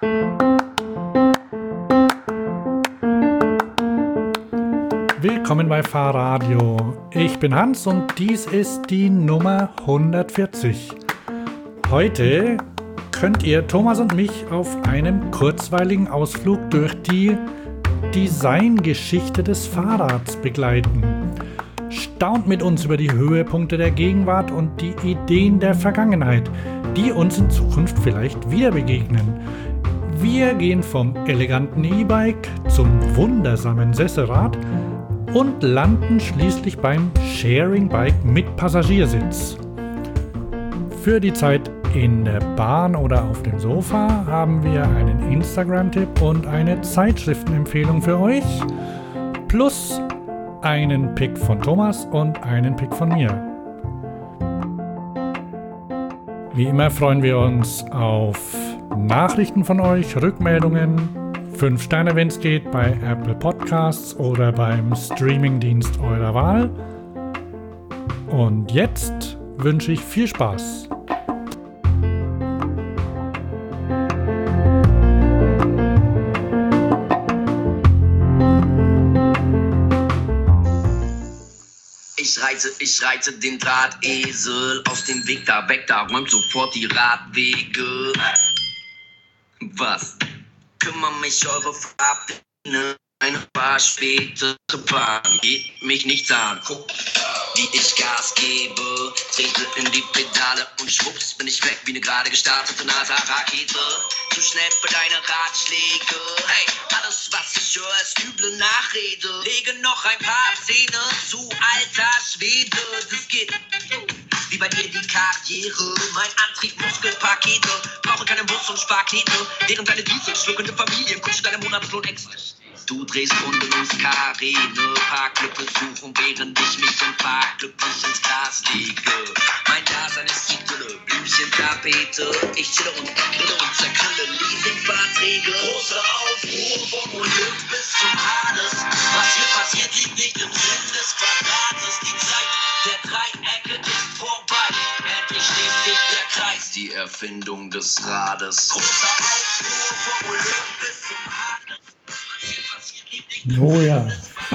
Willkommen bei Fahrradio. Ich bin Hans und dies ist die Nummer 140. Heute könnt ihr Thomas und mich auf einem kurzweiligen Ausflug durch die Designgeschichte des Fahrrads begleiten. Staunt mit uns über die Höhepunkte der Gegenwart und die Ideen der Vergangenheit, die uns in Zukunft vielleicht wieder begegnen. Wir gehen vom eleganten E-Bike zum wundersamen Sesselrad und landen schließlich beim Sharing Bike mit Passagiersitz. Für die Zeit in der Bahn oder auf dem Sofa haben wir einen Instagram-Tipp und eine Zeitschriftenempfehlung für euch, plus einen Pick von Thomas und einen Pick von mir. Wie immer freuen wir uns auf Nachrichten von euch, Rückmeldungen, 5 Sterne, wenn es geht, bei Apple Podcasts oder beim Streamingdienst eurer Wahl. Und jetzt wünsche ich viel Spaß. Ich reize den Drahtesel aus dem Weg da weg, da räumt sofort die Radwege. Was? Kümmer mich eure Farbpläne, ein paar spätere Bahn geht mich nichts an. Guck, wie ich Gas gebe, trete in die Pedale und schwupps bin ich weg wie eine gerade gestartete NASA-Rakete. Zu schnell für deine Ratschläge, hey, alles was ich höre ist üble Nachrede. Lege noch ein paar Zähne zu, alter Schwede, das geht wie bei dir die Karriere. Mein Antrieb, Muskelpakete, brauche keinen Bus und Sparknete, während deine Diesel-schluckende Familie kutsche deine Monatslohn extra. Du drehst Runden ums Karree, ne Parklücke suchen, während ich mich im Park glücklich ins Gras lege. Mein Dasein ist Idylle, Blümchen, Tapete, ich chille und grille und zerknülle Leasingverträge. Große Aufruhr vom Olymp bis zum Hades, was hier passiert, liegt nicht im Sinn des Quadrates. Die Zeit der Dreiecke ist vorbei, endlich schließt sich der Kreis, die Erfindung des Rades. Großer Aufruhr vom Olymp bis zum Hades. Oh ja.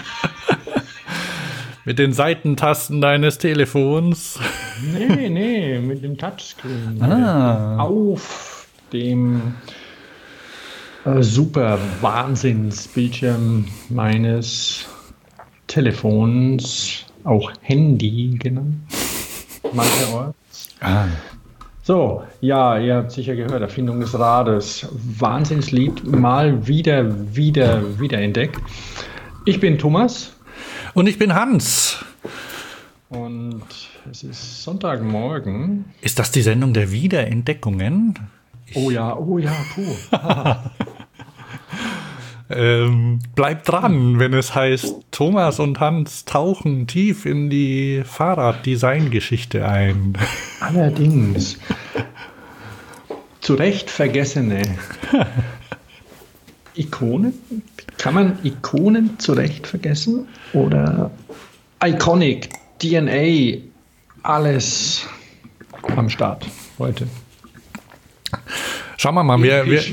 Mit den Seitentasten deines Telefons. Nee, mit dem Touchscreen. Auf dem super Wahnsinnsbildschirm meines Telefons, auch Handy genannt, mancherorts. So, ja, ihr habt sicher gehört, Erfindung des Rades. Wahnsinnslied, mal wieder entdeckt. Ich bin Thomas. Und ich bin Hans. Und es ist Sonntagmorgen. Ist das die Sendung der Wiederentdeckungen? Oh ja, puh. Bleibt dran, wenn es heißt, Thomas und Hans tauchen tief in die Fahrraddesign-Geschichte ein. Allerdings. Zu Recht vergessene Ikonen. Kann man Ikonen zu Recht vergessen? Oder Iconic, DNA, alles am Start heute. Schauen wir mal, Episch.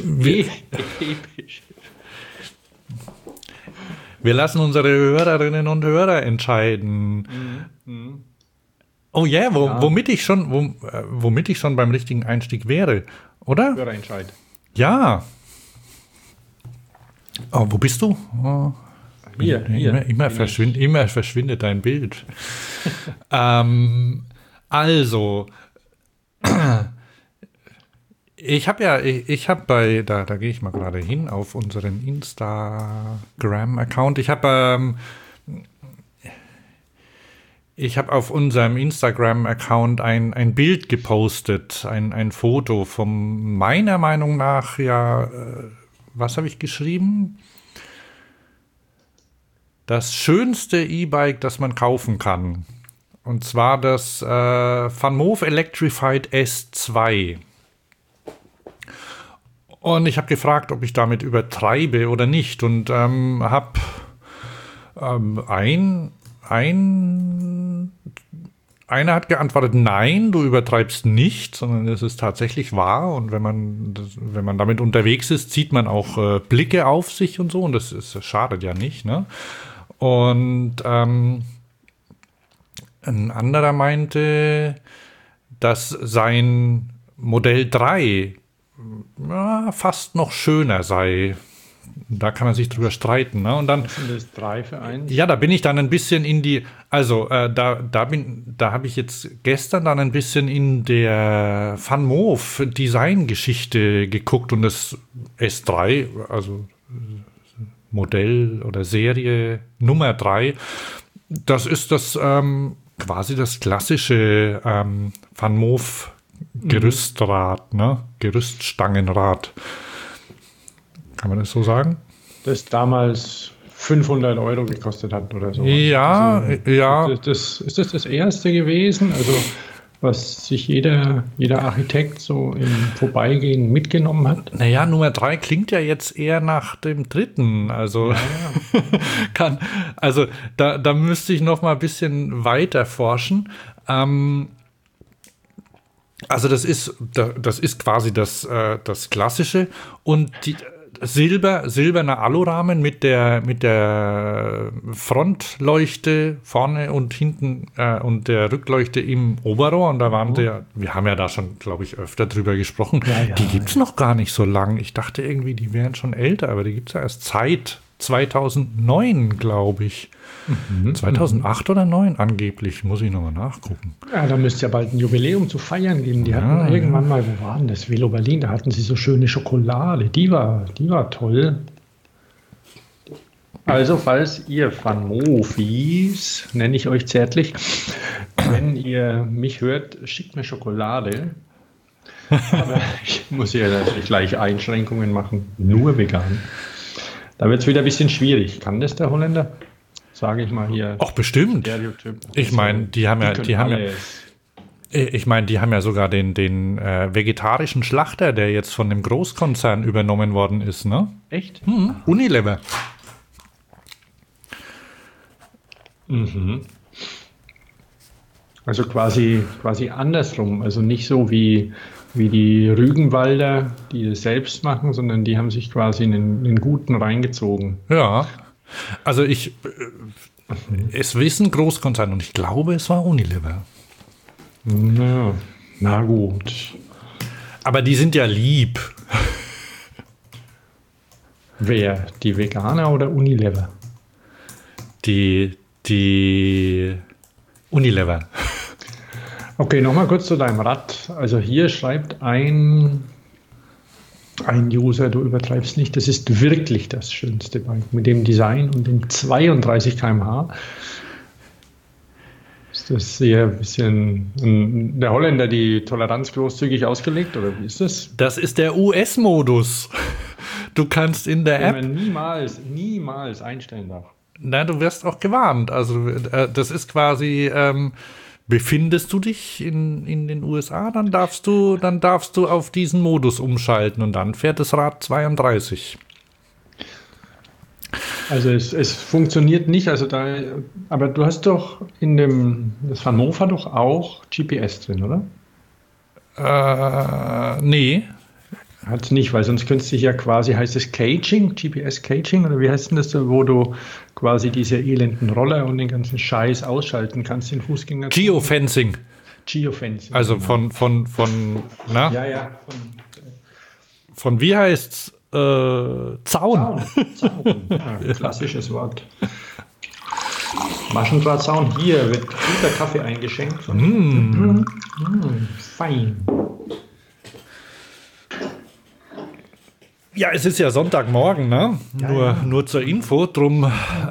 Wir lassen unsere Hörerinnen und Hörer entscheiden. Mhm. Oh yeah, womit ich schon beim richtigen Einstieg wäre, oder? Hörerentscheid. Ja. Oh, wo bist du? Oh. Hier. Immer verschwindet dein Bild. Also, ich habe da gehe ich mal gerade hin auf unseren Instagram-Account. Ich habe auf unserem Instagram-Account ein Bild gepostet, ein Foto von meiner Meinung nach, was habe ich geschrieben? Das schönste E-Bike, das man kaufen kann. Und zwar das Van Moof Electrified S2. Und ich habe gefragt, ob ich damit übertreibe oder nicht. Und habe einer hat geantwortet, nein, du übertreibst nicht, sondern es ist tatsächlich wahr. Und wenn man damit unterwegs ist, zieht man auch Blicke auf sich und so. Und das schadet ja nicht. Ne? Und ein anderer meinte, dass sein Modell 3 fast noch schöner sei. Da kann man sich drüber streiten. Ne? Und dann, was sind das 3 für 1? Ja, da bin ich dann ein bisschen in die, also da habe ich jetzt gestern dann ein bisschen in der Van Moof Designgeschichte geguckt und das S3, also Modell oder Serie Nummer 3, das ist das quasi das klassische Van Moof Gerüstrad, ne? Gerüststangenrad. Kann man das so sagen? Das damals 500 € gekostet hat oder so. Ja, also, ja. Ist das erste gewesen? Also was sich jeder Architekt so im Vorbeigehen mitgenommen hat? Naja, Nummer 3 klingt ja jetzt eher nach dem dritten. Also, ja. Da müsste ich noch mal ein bisschen weiter forschen. Also das ist quasi das Klassische und die silberner Alurahmen mit der Frontleuchte vorne und hinten und der Rückleuchte im Oberrohr. Und da waren wir haben ja da schon, glaube ich, öfter drüber gesprochen. Ja, die gibt es noch gar nicht so lang. Ich dachte irgendwie, die wären schon älter, aber die gibt es ja erst seit 2009, glaube ich. 2008 oder 2009 angeblich, muss ich nochmal nachgucken. Ja, da müsste ja bald ein Jubiläum zu feiern geben. Die hatten irgendwann mal, wo war denn das? Velo Berlin, da hatten sie so schöne Schokolade. Die war toll. Also, falls ihr Van Moofis, nenne ich euch zärtlich, wenn ihr mich hört, schickt mir Schokolade. Aber ich muss hier natürlich gleich Einschränkungen machen. Nur vegan. Da wird es wieder ein bisschen schwierig. Kann das der Holländer? Sage ich mal hier. Ach, bestimmt. Stereotyp. Ich meine, die haben ja sogar den vegetarischen Schlachter, der jetzt von dem Großkonzern übernommen worden ist, ne? Echt? Unilever. Mhm. Also quasi andersrum. Also nicht so wie die Rügenwalder, die das selbst machen, sondern die haben sich quasi einen guten reingezogen. Ja. Also es ist ein Großkonzern und ich glaube, es war Unilever. Ja, na gut. Aber die sind ja lieb. Wer? Die Veganer oder Unilever? Die Unilever. Okay, nochmal kurz zu deinem Rad. Also hier schreibt ein User, du übertreibst nicht, das ist wirklich das schönste Bike mit dem Design und den 32 km/h. Ist das hier ein bisschen der Holländer die Toleranz großzügig ausgelegt oder wie ist das? Das ist der US-Modus. Du kannst in der App niemals einstellen darf. Na, du wirst auch gewarnt. Also das ist quasi befindest du dich in den USA, dann darfst du auf diesen Modus umschalten und dann fährt das Rad 32. Also es funktioniert nicht, aber du hast doch das Van Moof hat doch auch GPS drin, oder? Nee. Hat es nicht, weil sonst könntest du ja quasi, heißt es Caging, GPS-Caging, oder wie heißt denn das, wo du quasi diese elenden Roller und den ganzen Scheiß ausschalten kannst, den Fußgänger. Geofencing. Also genau. na? Ja. Von wie heißt's? Zaun. Ja, klassisches Wort. Maschendrahtzaun. Hier wird guter Kaffee eingeschenkt. Fein. Ja, es ist ja Sonntagmorgen, ne? Ja, nur zur Info, drum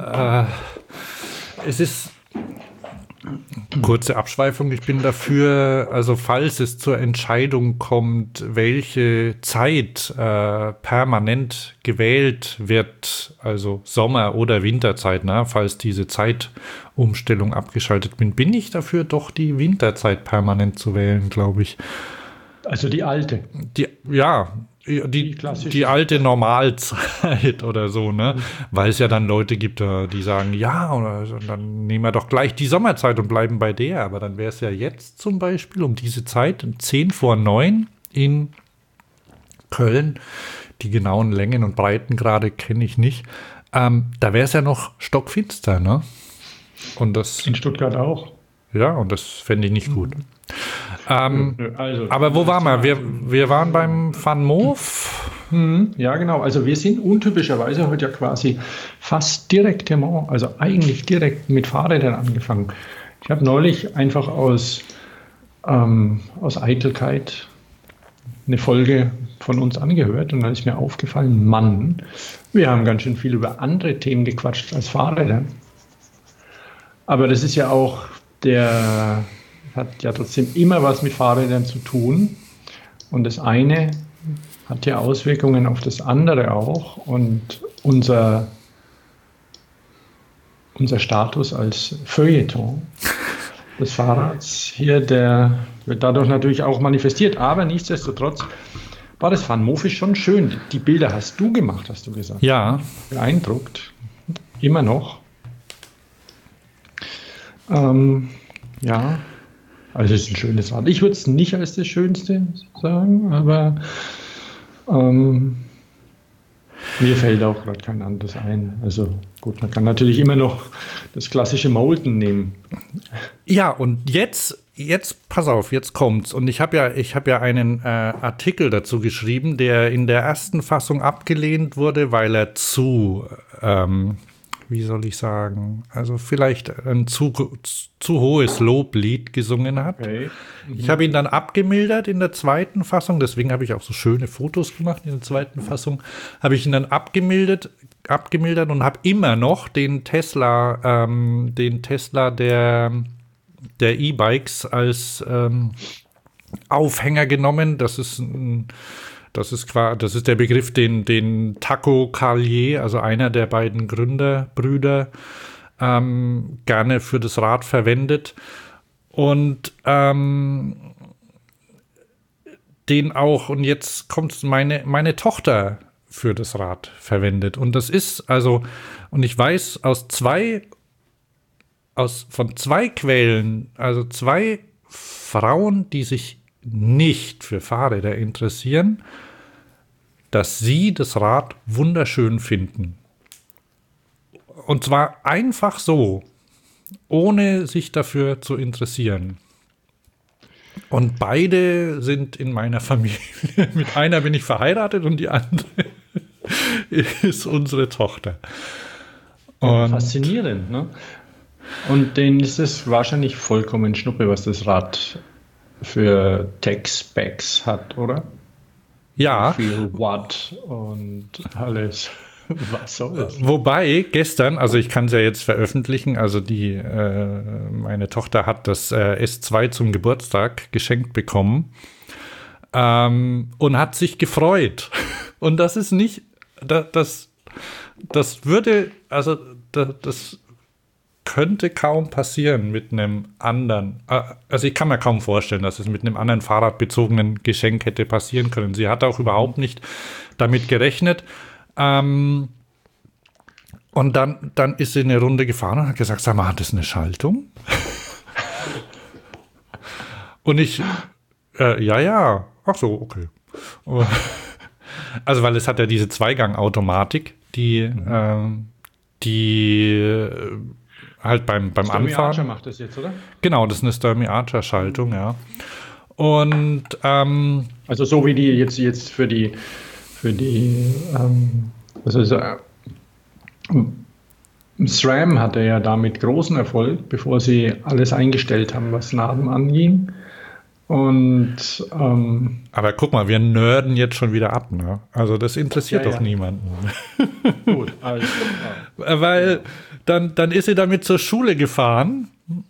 es ist kurze Abschweifung, ich bin dafür, also falls es zur Entscheidung kommt, welche Zeit permanent gewählt wird, also Sommer- oder Winterzeit, ne? Falls diese Zeitumstellung abgeschaltet bin ich dafür, doch die Winterzeit permanent zu wählen, glaube ich. Also die alte. Ja, die alte Normalzeit oder so, ne? Weil es ja dann Leute gibt, die sagen, ja, und dann nehmen wir doch gleich die Sommerzeit und bleiben bei der. Aber dann wäre es ja jetzt zum Beispiel um diese Zeit, 8:50 in Köln, die genauen Längen und Breitengrade kenne ich nicht, da wäre es ja noch stockfinster, ne? Und das, in Stuttgart auch. Ja, und das fände ich nicht gut. Aber wo waren wir? Wir waren beim Van Moof. Ja, genau. Also wir sind untypischerweise heute ja quasi fast direkt, also eigentlich direkt mit Fahrrädern angefangen. Ich habe neulich einfach aus Eitelkeit eine Folge von uns angehört und dann ist mir aufgefallen, Mann, wir haben ganz schön viel über andere Themen gequatscht als Fahrräder. Aber das ist ja auch hat ja trotzdem immer was mit Fahrrädern zu tun. Und das eine hat ja Auswirkungen auf das andere auch. Und unser Status als Feuilleton des Fahrrads hier, der wird dadurch natürlich auch manifestiert. Aber nichtsdestotrotz war das Van Moof schon schön. Die Bilder hast du gemacht, hast du gesagt. Ja. Beeindruckt. Immer noch. Ja, also es ist ein schönes Rad. Ich würde es nicht als das Schönste sagen, aber mir fällt auch gerade kein anderes ein. Also gut, man kann natürlich immer noch das klassische Molten nehmen. Ja, und jetzt pass auf, jetzt kommt's. Und ich habe ja einen Artikel dazu geschrieben, der in der ersten Fassung abgelehnt wurde, weil er wie soll ich sagen, also vielleicht ein zu hohes Loblied gesungen hat. Okay. Ich habe ihn dann abgemildert in der zweiten Fassung, deswegen habe ich auch so schöne Fotos gemacht in der zweiten Fassung, habe ich ihn dann abgemildert und habe immer noch den Tesla der E-Bikes als Aufhänger genommen. Das ist der Begriff, den Taco Carlier, also einer der beiden Gründerbrüder, gerne für das Rad verwendet. Und den auch, und jetzt kommt meine Tochter für das Rad verwendet. Und das ist und ich weiß von zwei Quellen, also zwei Frauen, die sich nicht für Fahrräder interessieren, dass sie das Rad wunderschön finden. Und zwar einfach so, ohne sich dafür zu interessieren. Und beide sind in meiner Familie. Mit einer bin ich verheiratet und die andere ist unsere Tochter. Und faszinierend, ne? Und denen ist es wahrscheinlich vollkommen Schnuppe, was das Rad für Tech-Specs hat, oder? Ja. Viel Watt und alles. Was soll das? Wobei gestern, also ich kann es ja jetzt veröffentlichen, also meine Tochter hat das S2 zum Geburtstag geschenkt bekommen und hat sich gefreut. Und das ist nicht, das könnte kaum passieren mit einem anderen, also ich kann mir kaum vorstellen, dass es mit einem anderen fahrradbezogenen Geschenk hätte passieren können. Sie hat auch überhaupt nicht damit gerechnet. Und dann ist sie eine Runde gefahren und hat gesagt, sag mal, hat das eine Schaltung? Und ich, ja, ach so, okay. Also, weil es hat ja diese Zweigangautomatik, die halt beim Anfahren. Sturmy Archer macht das jetzt, oder? Genau, das ist eine Sturmy Archer Schaltung, ja. Und also so wie die jetzt für die SRAM hatte ja damit großen Erfolg, bevor sie alles eingestellt haben, was Narben anging. Und aber guck mal, wir nerden jetzt schon wieder ab, ne? Also das interessiert doch niemanden. Gut, also weil dann ist sie damit zur Schule gefahren.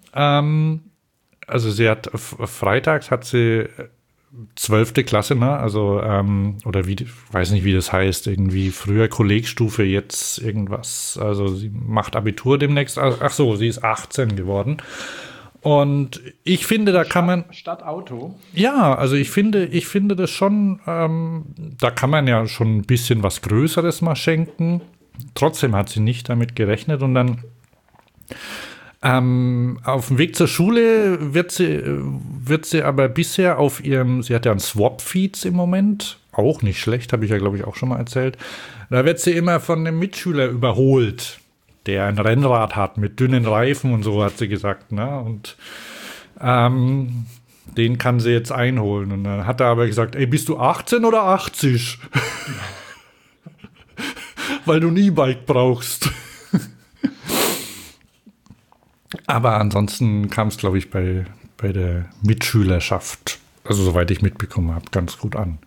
Also sie hat freitags hat sie 12. Klasse, ne? Also oder weiß nicht, wie das heißt, irgendwie früher Kollegstufe, jetzt irgendwas. Also sie macht Abitur demnächst. Ach so, sie ist 18 geworden. Und ich finde, da kann man... Statt Auto? Ja, also ich finde das schon, da kann man ja schon ein bisschen was Größeres mal schenken. Trotzdem hat sie nicht damit gerechnet und dann auf dem Weg zur Schule wird sie aber bisher sie hat ja einen Swap-Feeds im Moment, auch nicht schlecht, habe ich ja, glaube ich, auch schon mal erzählt. Da wird sie immer von einem Mitschüler überholt, der ein Rennrad hat mit dünnen Reifen und so, hat sie gesagt, ne? Und den kann sie jetzt einholen. Und dann hat er aber gesagt, ey, bist du 18 oder 80? Weil du ein E-Bike brauchst. Aber ansonsten kam es, glaube ich, bei der Mitschülerschaft, also soweit ich mitbekommen habe, ganz gut an.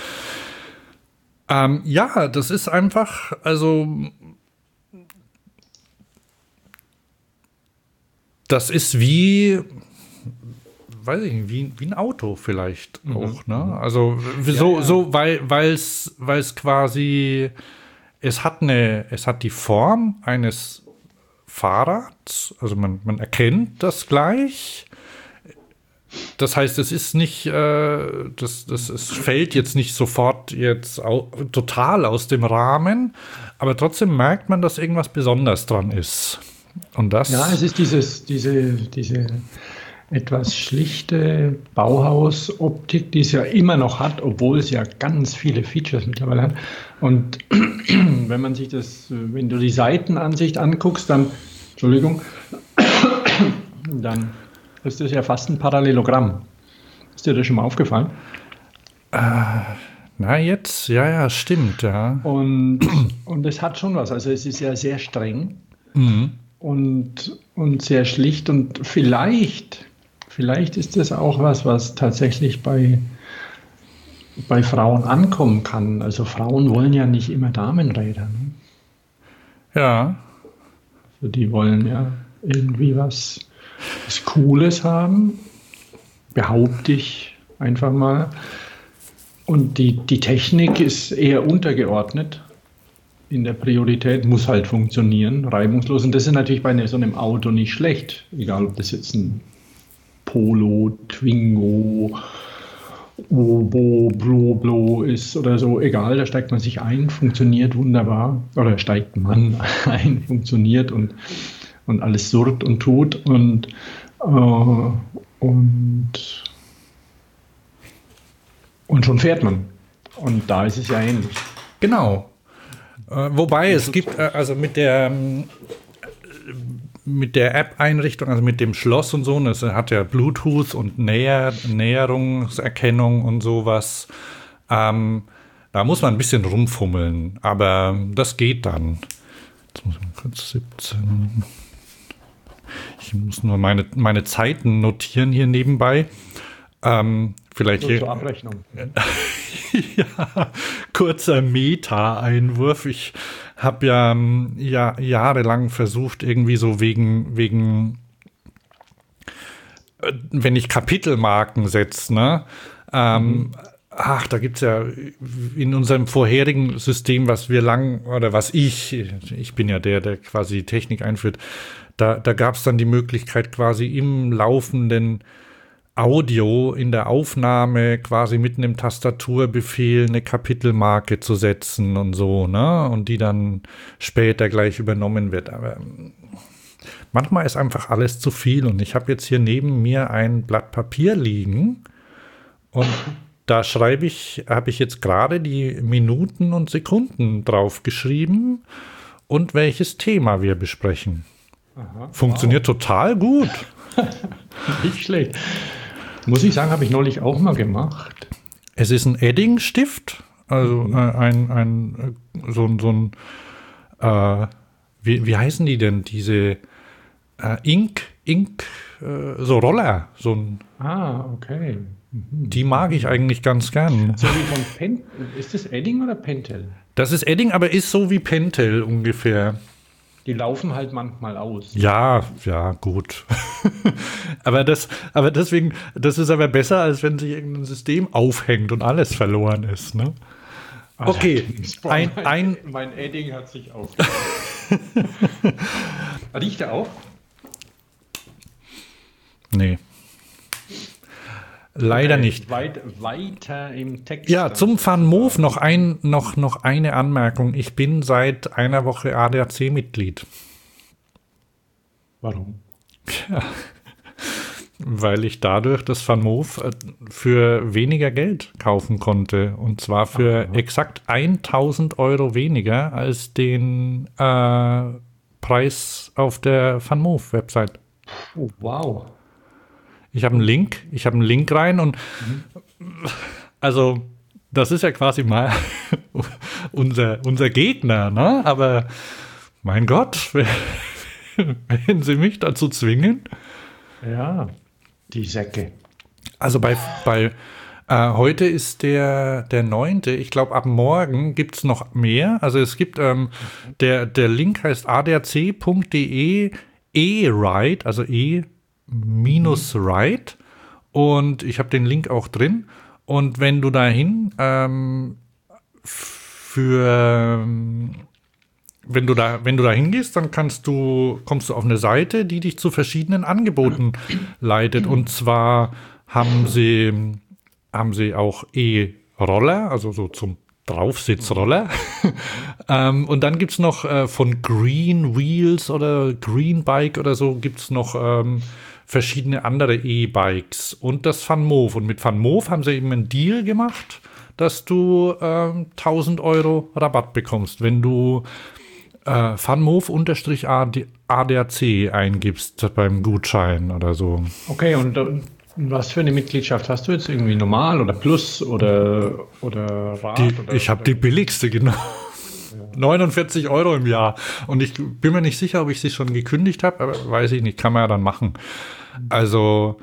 Ja, das ist einfach, also das ist wie, weiß ich nicht, wie ein Auto vielleicht auch, ne? Also weil es quasi, es hat die Form eines Fahrrads, also man erkennt das gleich. Das heißt, es ist nicht, es fällt jetzt nicht sofort total aus dem Rahmen, aber trotzdem merkt man, dass irgendwas besonders dran ist. Und das? Ja, es ist diese etwas schlichte Bauhaus-Optik, die es ja immer noch hat, obwohl es ja ganz viele Features mittlerweile hat. Und wenn man sich wenn du die Seitenansicht anguckst, dann ist das ja fast ein Parallelogramm. Ist dir das schon mal aufgefallen? Na jetzt, ja, stimmt, ja. Und es hat schon was. Also es ist ja sehr streng und sehr schlicht und vielleicht ist das auch was tatsächlich bei Frauen ankommen kann. Also Frauen wollen ja nicht immer Damenräder. Ne? Ja. Also die wollen ja irgendwie was Cooles haben, behaupte ich einfach mal. Und die Technik ist eher untergeordnet in der Priorität, muss halt funktionieren, reibungslos. Und das ist natürlich bei so einem Auto nicht schlecht, egal ob das jetzt ein Polo, Twingo, Obo, Blo ist oder so, egal, da steigt man sich ein, funktioniert wunderbar, oder steigt man ein, funktioniert und alles surrt und tut und schon fährt man. Und da ist es ja ähnlich. Genau. Wobei es gibt, also mit der App-Einrichtung, also mit dem Schloss und so, das hat ja Bluetooth und Näherungserkennung und sowas. Da muss man ein bisschen rumfummeln, aber das geht dann. Jetzt muss ich mal kurz 17. Ich muss nur meine Zeiten notieren hier nebenbei. Vielleicht hier, zur Abrechnung. Ja, kurzer Meta-Einwurf. Ich habe ja jahrelang versucht, irgendwie so wegen wenn ich Kapitelmarken setze, ne? Da gibt es ja in unserem vorherigen System, was ich bin ja der quasi die Technik einführt, da gab es dann die Möglichkeit, quasi im laufenden Audio in der Aufnahme quasi mit einem Tastaturbefehl eine Kapitelmarke zu setzen und so, ne? Und die dann später gleich übernommen wird. Aber manchmal ist einfach alles zu viel und ich habe jetzt hier neben mir ein Blatt Papier liegen und da habe ich jetzt gerade die Minuten und Sekunden drauf geschrieben und welches Thema wir besprechen. Aha, funktioniert total gut. Nicht schlecht. Muss ich sagen, habe ich neulich auch mal gemacht. Es ist ein Edding-Stift, also wie heißen die denn, diese Ink, so Roller, so ein. Okay. Die mag ich eigentlich ganz gern. So wie von ist das Edding oder Pentel? Das ist Edding, aber ist so wie Pentel ungefähr. Die laufen halt manchmal aus. Ja, gut. aber deswegen, das ist aber besser, als wenn sich irgendein System aufhängt und alles verloren ist, ne? Okay. Mein Edding hat sich aufgehängt. Riecht er auch? Nee. Leider nicht. Weiter im Text. Ja, zum VanMoof noch eine Anmerkung. Ich bin seit einer Woche ADAC-Mitglied. Warum? Ja, weil ich dadurch das VanMoof für weniger Geld kaufen konnte. Und zwar für exakt 1.000 Euro weniger als den Preis auf der VanMoof-Website. Oh, wow. Ich habe einen Link rein und also das ist ja quasi mal unser Gegner, ne? Aber mein Gott, wenn sie mich dazu zwingen. Ja, die Säcke. Also bei heute ist der 9. Ich glaube, ab morgen gibt es noch mehr. Also es gibt, der Link heißt adac.de e-ride, also e-ride. Und ich habe den Link auch drin. Und wenn du dahin wenn du da hingehst, dann kommst du auf eine Seite, die dich zu verschiedenen Angeboten leitet. Und zwar haben sie auch E-Roller, also so zum Draufsitzroller. Und dann gibt es noch von Green Wheels oder Green Bike oder so gibt es noch verschiedene andere E-Bikes und das VanMoof. Und mit VanMoof haben sie eben einen Deal gemacht, dass du 1.000 Euro Rabatt bekommst, wenn du VanMoof_ADAC eingibst beim Gutschein oder so. Okay, und was für eine Mitgliedschaft hast du jetzt? Irgendwie normal oder Plus oder Rat? Ich habe die billigste, genau. Ja. 49 Euro im Jahr. Und ich bin mir nicht sicher, ob ich sie schon gekündigt habe, aber weiß ich nicht, kann man ja dann machen. Also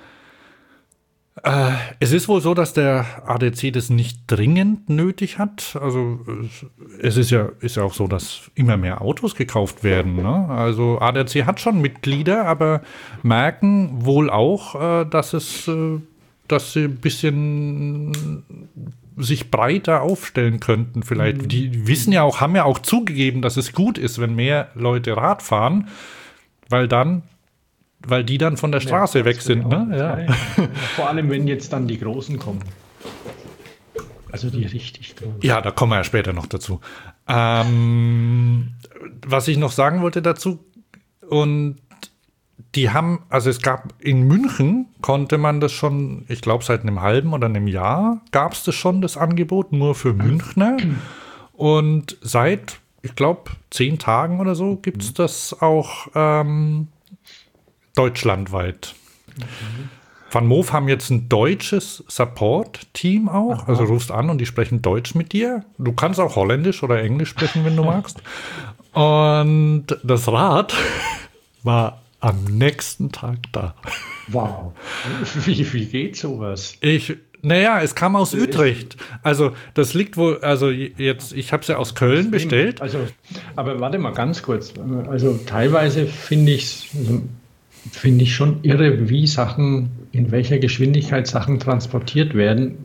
es ist wohl so, dass der ADAC das nicht dringend nötig hat. Also es ist ja auch so, dass immer mehr Autos gekauft werden. Ne? Also ADAC hat schon Mitglieder, aber merken wohl auch, dass sie ein bisschen sich breiter aufstellen könnten vielleicht. Die wissen ja auch, haben ja auch zugegeben, dass es gut ist, wenn mehr Leute Rad fahren, weil die dann von der Straße weg sind. Ne? Ja. Vor allem, wenn jetzt dann die Großen kommen. Also die richtig großen. Ja, da kommen wir ja später noch dazu. Was ich noch sagen wollte dazu, und es gab in München, konnte man das schon, ich glaube seit einem halben oder einem Jahr, gab es das schon, das Angebot, nur für Münchner. Und seit, ich glaube, 10 Tagen oder so gibt es das auch deutschlandweit. VanMoof haben jetzt ein deutsches Support-Team auch. Aha. Also rufst an und die sprechen Deutsch mit dir. Du kannst auch Holländisch oder Englisch sprechen, wenn du magst. Und das Rad war am nächsten Tag da. Wow. Wie geht sowas? Es kam aus Utrecht. Also das liegt wohl, jetzt, ich habe es ja aus Köln bestellt. Also, aber warte mal ganz kurz. Also teilweise finde ich schon irre, wie Sachen, in welcher Geschwindigkeit Sachen transportiert werden,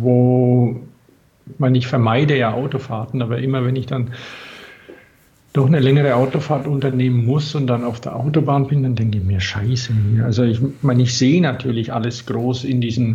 ich vermeide ja Autofahrten, aber immer wenn ich dann doch eine längere Autofahrt unternehmen muss und dann auf der Autobahn bin, dann denke ich mir, scheiße. Also ich sehe natürlich alles groß in diesen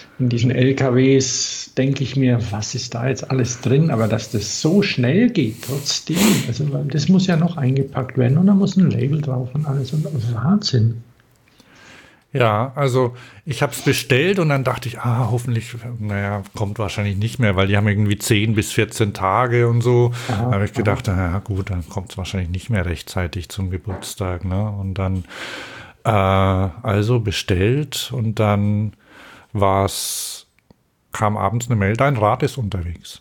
LKWs, denke ich mir, was ist da jetzt alles drin? Aber dass das so schnell geht, trotzdem, also das muss ja noch eingepackt werden und da muss ein Label drauf und alles. Und Wahnsinn. Ja, also ich habe es bestellt und dann dachte ich, hoffentlich, kommt wahrscheinlich nicht mehr, weil die haben irgendwie 10 bis 14 Tage und so. Da habe ich gedacht, gut, dann kommt es wahrscheinlich nicht mehr rechtzeitig zum Geburtstag. Ne? Und dann also bestellt und dann kam abends eine Mail, dein Rad ist unterwegs.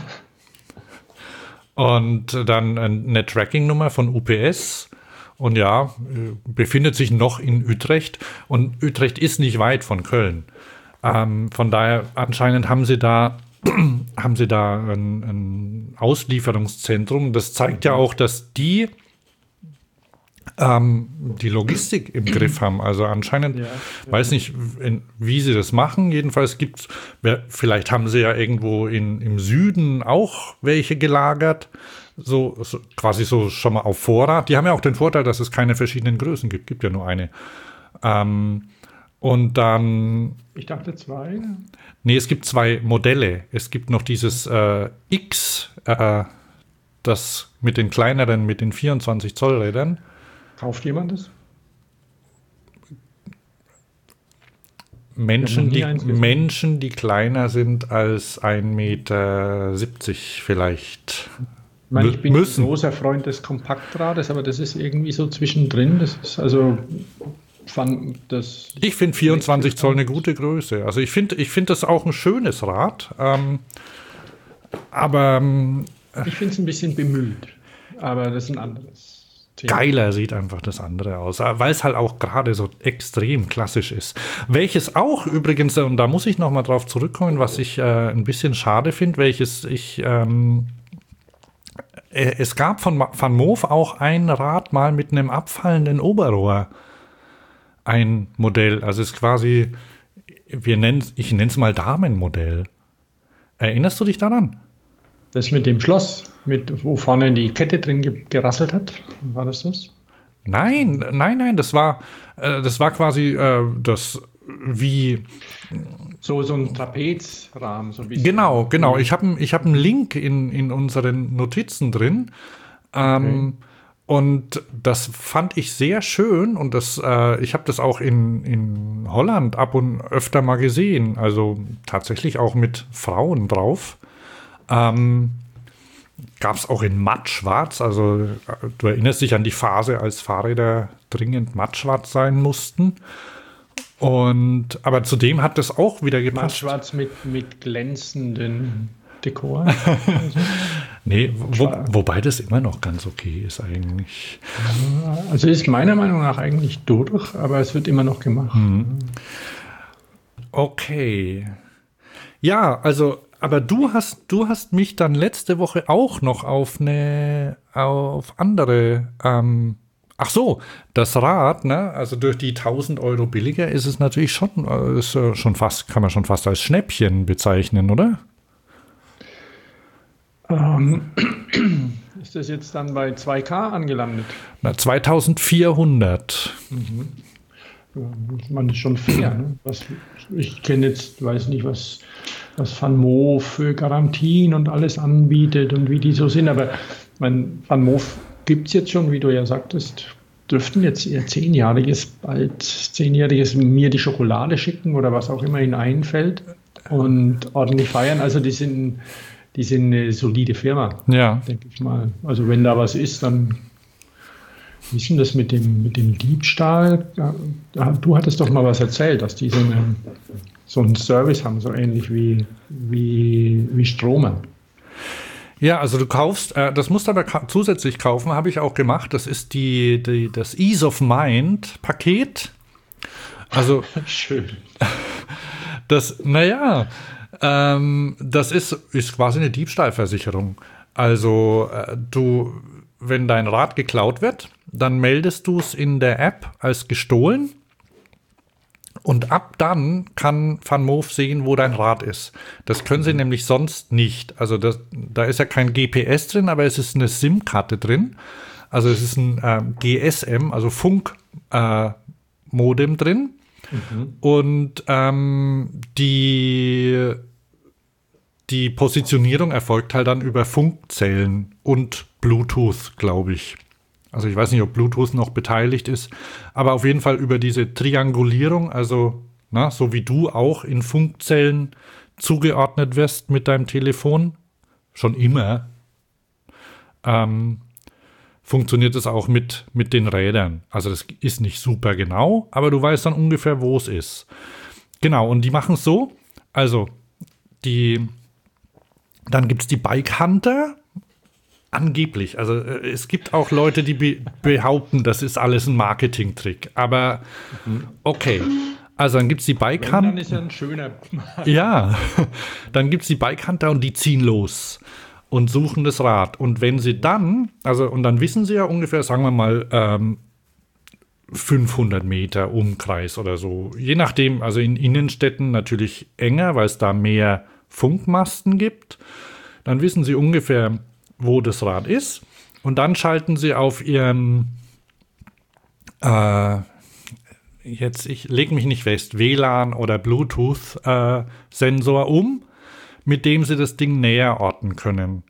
Und dann eine Tracking-Nummer von UPS. Und ja, befindet sich noch in Utrecht. Und Utrecht ist nicht weit von Köln. Von daher, anscheinend haben sie da ein Auslieferungszentrum. Das zeigt ja auch, dass die Logistik im Griff haben. Also anscheinend, weiß nicht, wie sie das machen. Jedenfalls vielleicht haben sie ja irgendwo im Süden auch welche gelagert. So quasi so schon mal auf Vorrat. Die haben ja auch den Vorteil, dass es keine verschiedenen Größen gibt. Gibt ja nur eine. Und dann... Ich dachte 2. Nee, es gibt 2 Modelle. Es gibt noch dieses X, das mit den kleineren, mit den 24 Zoll Rädern. Kauft jemand das? Menschen, die kleiner sind als 1,70 Meter vielleicht. Ich bin ein großer Freund des Kompaktrades, aber das ist irgendwie so zwischendrin. Das ist also... Ich finde 24 Zoll eine gute Größe. Also ich finde das auch ein schönes Rad. Aber ich finde es ein bisschen bemüht. Aber das ist ein anderes Thema. Geiler sieht einfach das andere aus, weil es halt auch gerade so extrem klassisch ist. Welches auch übrigens, und da muss ich noch mal drauf zurückkommen, was ich ein bisschen schade finde, es gab von Van Moof auch ein Rad mal mit einem abfallenden Oberrohr. Ein Modell, also es ist quasi, ich nenne es mal Damenmodell. Erinnerst du dich daran? Das mit dem Schloss, wo vorne die Kette drin gerasselt hat, war das das? Nein, das war quasi das wie... So ein Trapezrahmen. So ein bisschen. Genau. Ich hab einen Link in unseren Notizen drin. Okay. Und das fand ich sehr schön und ich habe das auch in Holland ab und öfter mal gesehen, also tatsächlich auch mit Frauen drauf. Gab es auch in mattschwarz, also du erinnerst dich an die Phase, als Fahrräder dringend mattschwarz sein mussten. Aber zudem hat das auch wieder gepasst. Mattschwarz mit glänzenden Dekor. Nee, wobei das immer noch ganz okay ist eigentlich. Also ist meiner Meinung nach eigentlich durch, aber es wird immer noch gemacht. Okay. Ja, also, aber du hast mich dann letzte Woche auch noch auf andere, ach so, das Rad, ne? Also durch die 1.000 Euro billiger ist es natürlich schon kann man schon fast als Schnäppchen bezeichnen, oder? Ist das jetzt dann bei 2K angelandet? Na, 2.400. Man ist schon fair. Ne? Ich kenne jetzt, weiß nicht, was Van Moof für Garantien und alles anbietet und wie die so sind, aber Van Moof gibt es jetzt schon, wie du ja sagtest, dürften jetzt ihr 10-jähriges mir die Schokolade schicken oder was auch immer ihnen einfällt und ordentlich feiern. Also die sind eine solide Firma, denke ich mal. Also wenn da was ist, dann wie ist denn das mit dem Diebstahl? Du hattest doch mal was erzählt, dass die so einen Service haben, so ähnlich wie Stromer. Ja, also du kaufst, das musst du aber zusätzlich kaufen, habe ich auch gemacht. Das ist das Ease of Mind Paket. Also schön. Das ist quasi eine Diebstahlversicherung. Also wenn dein Rad geklaut wird, dann meldest du es in der App als gestohlen und ab dann kann Van Moof sehen, wo dein Rad ist. Das können sie nämlich sonst nicht. Also da ist ja kein GPS drin, aber es ist eine SIM-Karte drin. Also es ist ein GSM, also Funk-Modem drin. Und die Positionierung erfolgt halt dann über Funkzellen und Bluetooth, glaube ich. Also ich weiß nicht, ob Bluetooth noch beteiligt ist, aber auf jeden Fall über diese Triangulierung, also so wie du auch in Funkzellen zugeordnet wirst mit deinem Telefon, schon immer, funktioniert es auch mit den Rädern. Also das ist nicht super genau, aber du weißt dann ungefähr, wo es ist. Genau, und die machen es so, also dann gibt es die Bike Hunter, angeblich. Also es gibt auch Leute, die behaupten, das ist alles ein Marketing-Trick. Aber okay, also dann gibt es die Bike Hunter. Dann ist ja ein schöner. Ja, dann gibt es die Bike Hunter und die ziehen los und suchen das Rad. Und wenn sie dann, und dann wissen sie ja ungefähr, sagen wir mal, 500 Meter Umkreis oder so. Je nachdem, also in Innenstädten natürlich enger, weil es da mehr Funkmasten gibt. Dann wissen sie ungefähr, wo das Rad ist. Und dann schalten sie auf ihren, ich lege mich nicht fest, WLAN oder Bluetooth-Sensor mit dem sie das Ding näher orten können.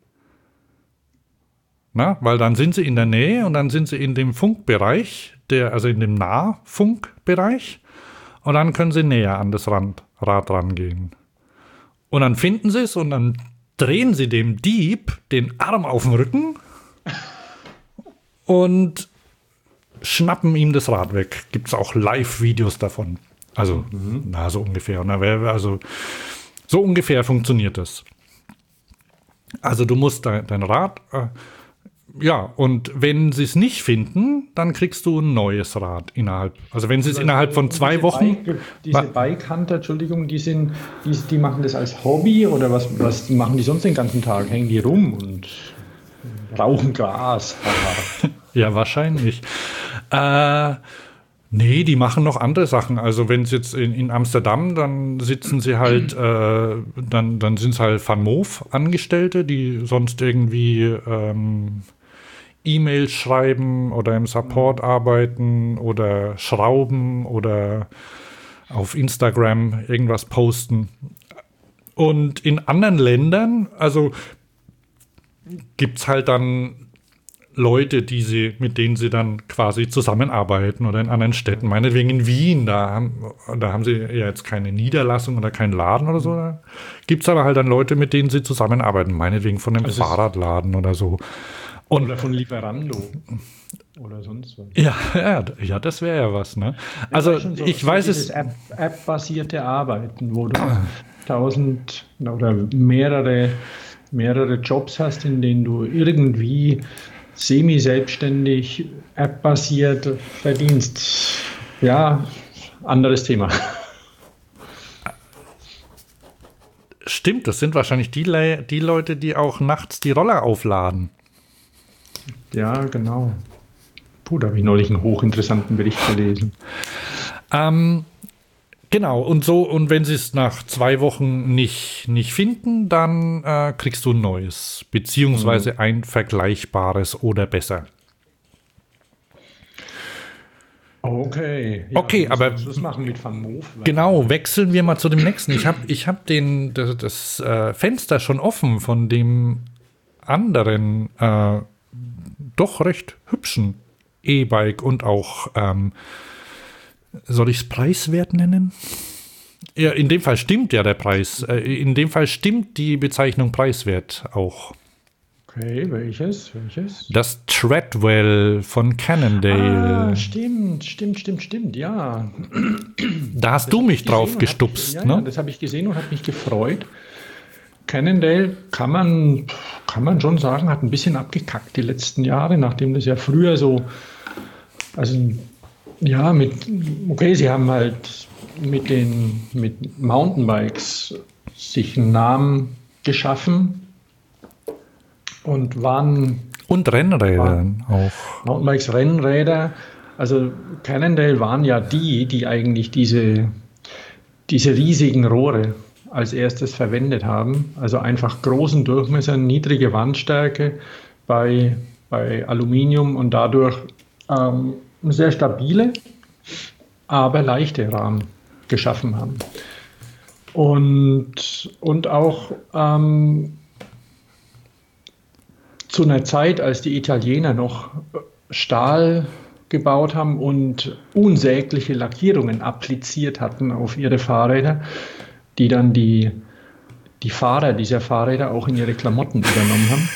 Na, weil dann sind sie in der Nähe und dann sind sie in dem Funkbereich, also in dem Nahfunkbereich, und dann können sie näher an das Rad rangehen. Und dann finden sie es und dann drehen sie dem Dieb den Arm auf den Rücken und schnappen ihm das Rad weg. Gibt es auch Live-Videos davon. Also, so ungefähr. Also, so ungefähr funktioniert das. Also, du musst dein Rad, und wenn sie es nicht finden, dann kriegst du ein neues Rad also wenn sie es innerhalb von 2 Wochen... Diese Bike-Hunter, Entschuldigung, die machen das als Hobby oder was machen die sonst den ganzen Tag? Hängen die rum und rauchen Gras? Ja, wahrscheinlich. Nee, die machen noch andere Sachen. Also wenn es jetzt in Amsterdam, dann sitzen sie halt, dann sind es halt Van Moof Angestellte, die sonst irgendwie E-Mails schreiben oder im Support arbeiten oder schrauben oder auf Instagram irgendwas posten. Und in anderen Ländern, also gibt es halt dann Leute, mit denen sie dann quasi zusammenarbeiten oder in anderen Städten. Meinetwegen in Wien, da haben sie ja jetzt keine Niederlassung oder keinen Laden oder so. Da gibt es aber halt dann Leute, mit denen sie zusammenarbeiten. Meinetwegen von einem Fahrradladen oder so. Oder von Lieferando oder sonst was. Ja, das wäre ja was, ne? Also ich weiß es. App-basierte Arbeiten, wo du 1000 oder mehrere Jobs hast, in denen du irgendwie semi-selbstständig, App-basiert verdienst. Ja, anderes Thema. Stimmt, das sind wahrscheinlich die Leute, die auch nachts die Roller aufladen. Ja, genau. Da habe ich neulich einen hochinteressanten Bericht gelesen. Genau, und wenn sie es nach 2 Wochen nicht finden, dann kriegst du ein neues, beziehungsweise ein vergleichbares oder besser. Okay. Ja, okay, aber das machen mit Van Moof. Genau, wechseln wir mal zu dem nächsten. Ich hab das Fenster schon offen von dem anderen doch recht hübschen E-Bike und auch soll ich es preiswert nennen? Ja, in dem Fall stimmt ja der Preis. In dem Fall stimmt die Bezeichnung preiswert auch. Okay, welches? Das Treadwell von Cannondale. Stimmt, ja. Da hast du mich drauf gestupst, ne? Ja, das habe ich gesehen und habe mich gefreut. Cannondale kann man schon sagen, hat ein bisschen abgekackt die letzten Jahre, nachdem das ja früher so, sie haben halt mit Mountainbikes sich einen Namen geschaffen und waren... Und Rennrädern auch. Mountainbikes, Rennräder. Also Cannondale waren ja die eigentlich diese riesigen Rohre als erstes verwendet haben. Also einfach großen Durchmesser, niedrige Wandstärke bei Aluminium und dadurch sehr stabile, aber leichte Rahmen geschaffen haben. Und auch zu einer Zeit, als die Italiener noch Stahl gebaut haben und unsägliche Lackierungen appliziert hatten auf ihre Fahrräder, die dann die Fahrer dieser Fahrräder auch in ihre Klamotten übernommen haben.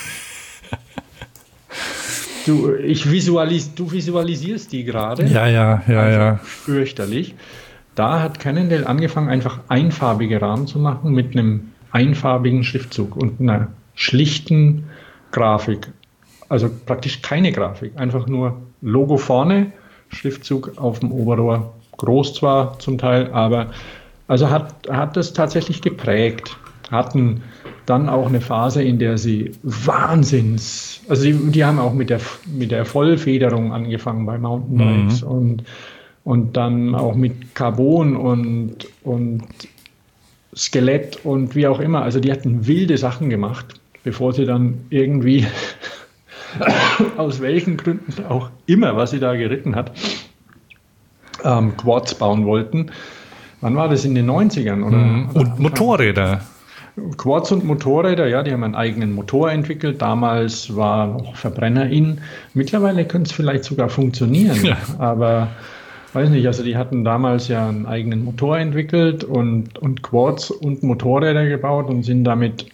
Du visualisierst die gerade. Ja. Fürchterlich. Da hat Cannondale angefangen, einfach einfarbige Rahmen zu machen mit einem einfarbigen Schriftzug und einer schlichten Grafik. Also praktisch keine Grafik, einfach nur Logo vorne, Schriftzug auf dem Oberrohr. Groß zwar zum Teil, aber also hat das tatsächlich geprägt. Hatten dann auch eine Phase, in der sie also die haben auch mit der Vollfederung angefangen bei Mountainbikes und dann auch mit Carbon und Skelett und wie auch immer. Also die hatten wilde Sachen gemacht, bevor sie dann irgendwie aus welchen Gründen auch immer, was sie da geritten hat, Quads bauen wollten. Wann war das? In den 90ern? Oder? Und Motorräder. Quads und Motorräder, ja, die haben einen eigenen Motor entwickelt. Damals war noch Verbrenner in. Mittlerweile könnte es vielleicht sogar funktionieren, ja. Aber weiß nicht, also die hatten damals ja einen eigenen Motor entwickelt und Quads und Motorräder gebaut und sind damit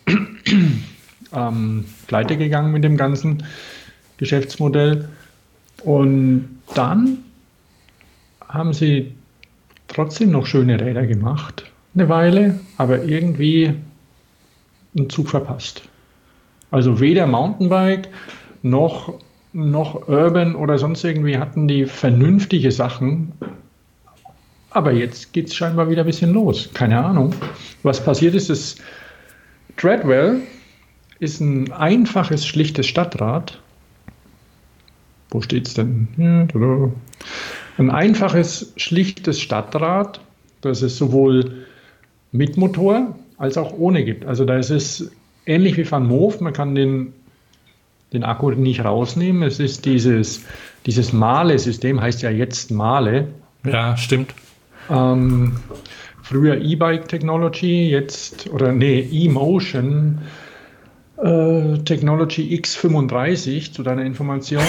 pleite gegangen mit dem ganzen Geschäftsmodell. Und dann haben sie trotzdem noch schöne Räder gemacht, eine Weile, aber irgendwie einen Zug verpasst. Also weder Mountainbike noch Urban oder sonst irgendwie hatten die vernünftige Sachen. Aber jetzt geht es scheinbar wieder ein bisschen los. Keine Ahnung. Was passiert ist, das Treadwell ist ein einfaches, schlichtes Stadtrad. Wo steht es denn? Ein einfaches, schlichtes Stadtrad, das es sowohl mit Motor als auch ohne gibt. Also da ist es ähnlich wie Van Moof, man kann den Akku nicht rausnehmen. Es ist dieses Mahle-System, heißt ja jetzt Mahle. Ja, stimmt. Früher E-Bike Technology, E-Motion Technology X35 zu deiner Information.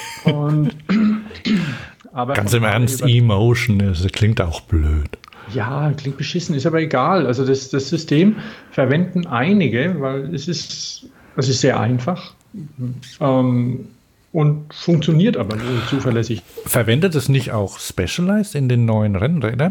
Aber ganz im Ernst, E-Motion, das klingt auch blöd. Ja, klingt beschissen, ist aber egal. Also das System verwenden einige, weil es ist sehr einfach und funktioniert aber zuverlässig. Verwendet es nicht auch Specialized in den neuen Rennrädern?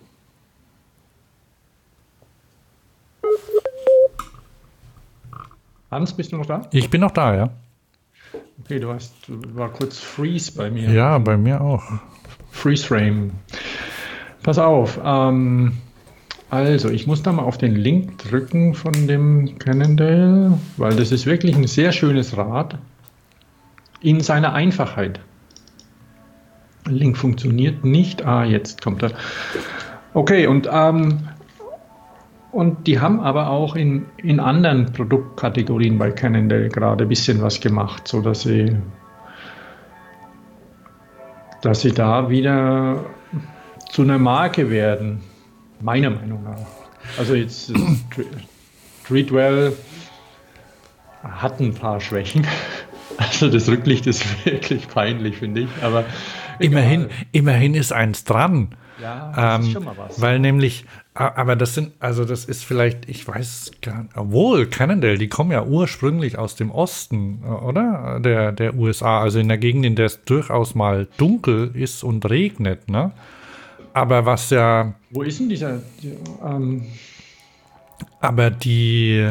Hans, bist du noch da? Ich bin noch da, ja. Okay, du war kurz Freeze bei mir. Ja, bei mir auch. Freeze Frame. Pass auf. Also, ich muss da mal auf den Link drücken von dem Cannondale, weil das ist wirklich ein sehr schönes Rad in seiner Einfachheit. Der Link funktioniert nicht. Jetzt kommt er. Okay, und die haben aber auch in anderen Produktkategorien bei Cannondale gerade ein bisschen was gemacht, sodass sie da wieder zu einer Marke werden, meiner Meinung nach. Also jetzt Treadwell hat ein paar Schwächen. Also das Rücklicht ist wirklich peinlich, finde ich. Aber immerhin ist eins dran. Ja, das ist schon mal was. Weil nämlich, aber das ist vielleicht, ich weiß gar nicht, obwohl Cannondale, die kommen ja ursprünglich aus dem Osten, oder? Der USA, also in der Gegend, in der es durchaus mal dunkel ist und regnet, ne? Aber was ja... Wo ist denn dieser... Aber die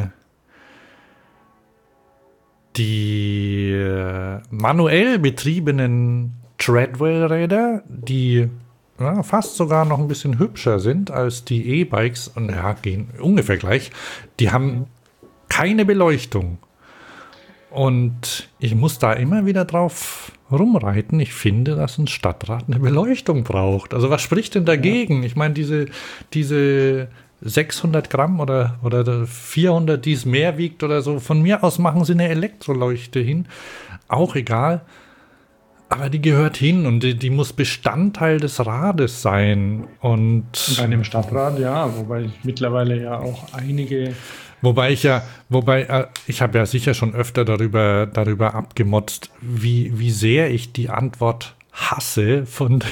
manuell betriebenen Treadwell-Räder, die fast sogar noch ein bisschen hübscher sind als die E-Bikes und gehen ungefähr gleich, die haben keine Beleuchtung. Und ich muss da immer wieder drauf rumreiten. Ich finde, dass ein Stadtrad eine Beleuchtung braucht. Also was spricht denn dagegen? Ja. Ich meine, diese 600 Gramm oder 400, die es mehr wiegt oder so, von mir aus machen sie eine Elektroleuchte hin. Auch egal. Aber die gehört hin und die muss Bestandteil des Rades sein. Und bei einem Stadtrad, ja, wobei mittlerweile ja auch einige... Wobei ich habe ja sicher schon öfter darüber abgemotzt, wie sehr ich die Antwort hasse von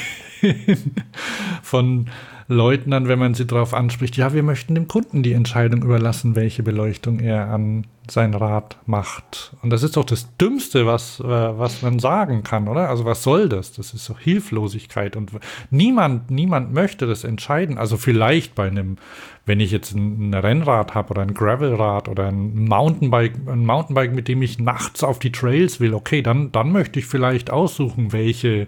Leuten an, wenn man sie darauf anspricht, ja, wir möchten dem Kunden die Entscheidung überlassen, welche Beleuchtung er an sein Rad macht. Und das ist doch das Dümmste, was man sagen kann, oder? Also was soll das? Das ist doch Hilflosigkeit und niemand möchte das entscheiden. Also vielleicht wenn ich jetzt ein Rennrad habe oder ein Gravelrad oder ein Mountainbike, mit dem ich nachts auf die Trails will, okay, dann möchte ich vielleicht aussuchen, welche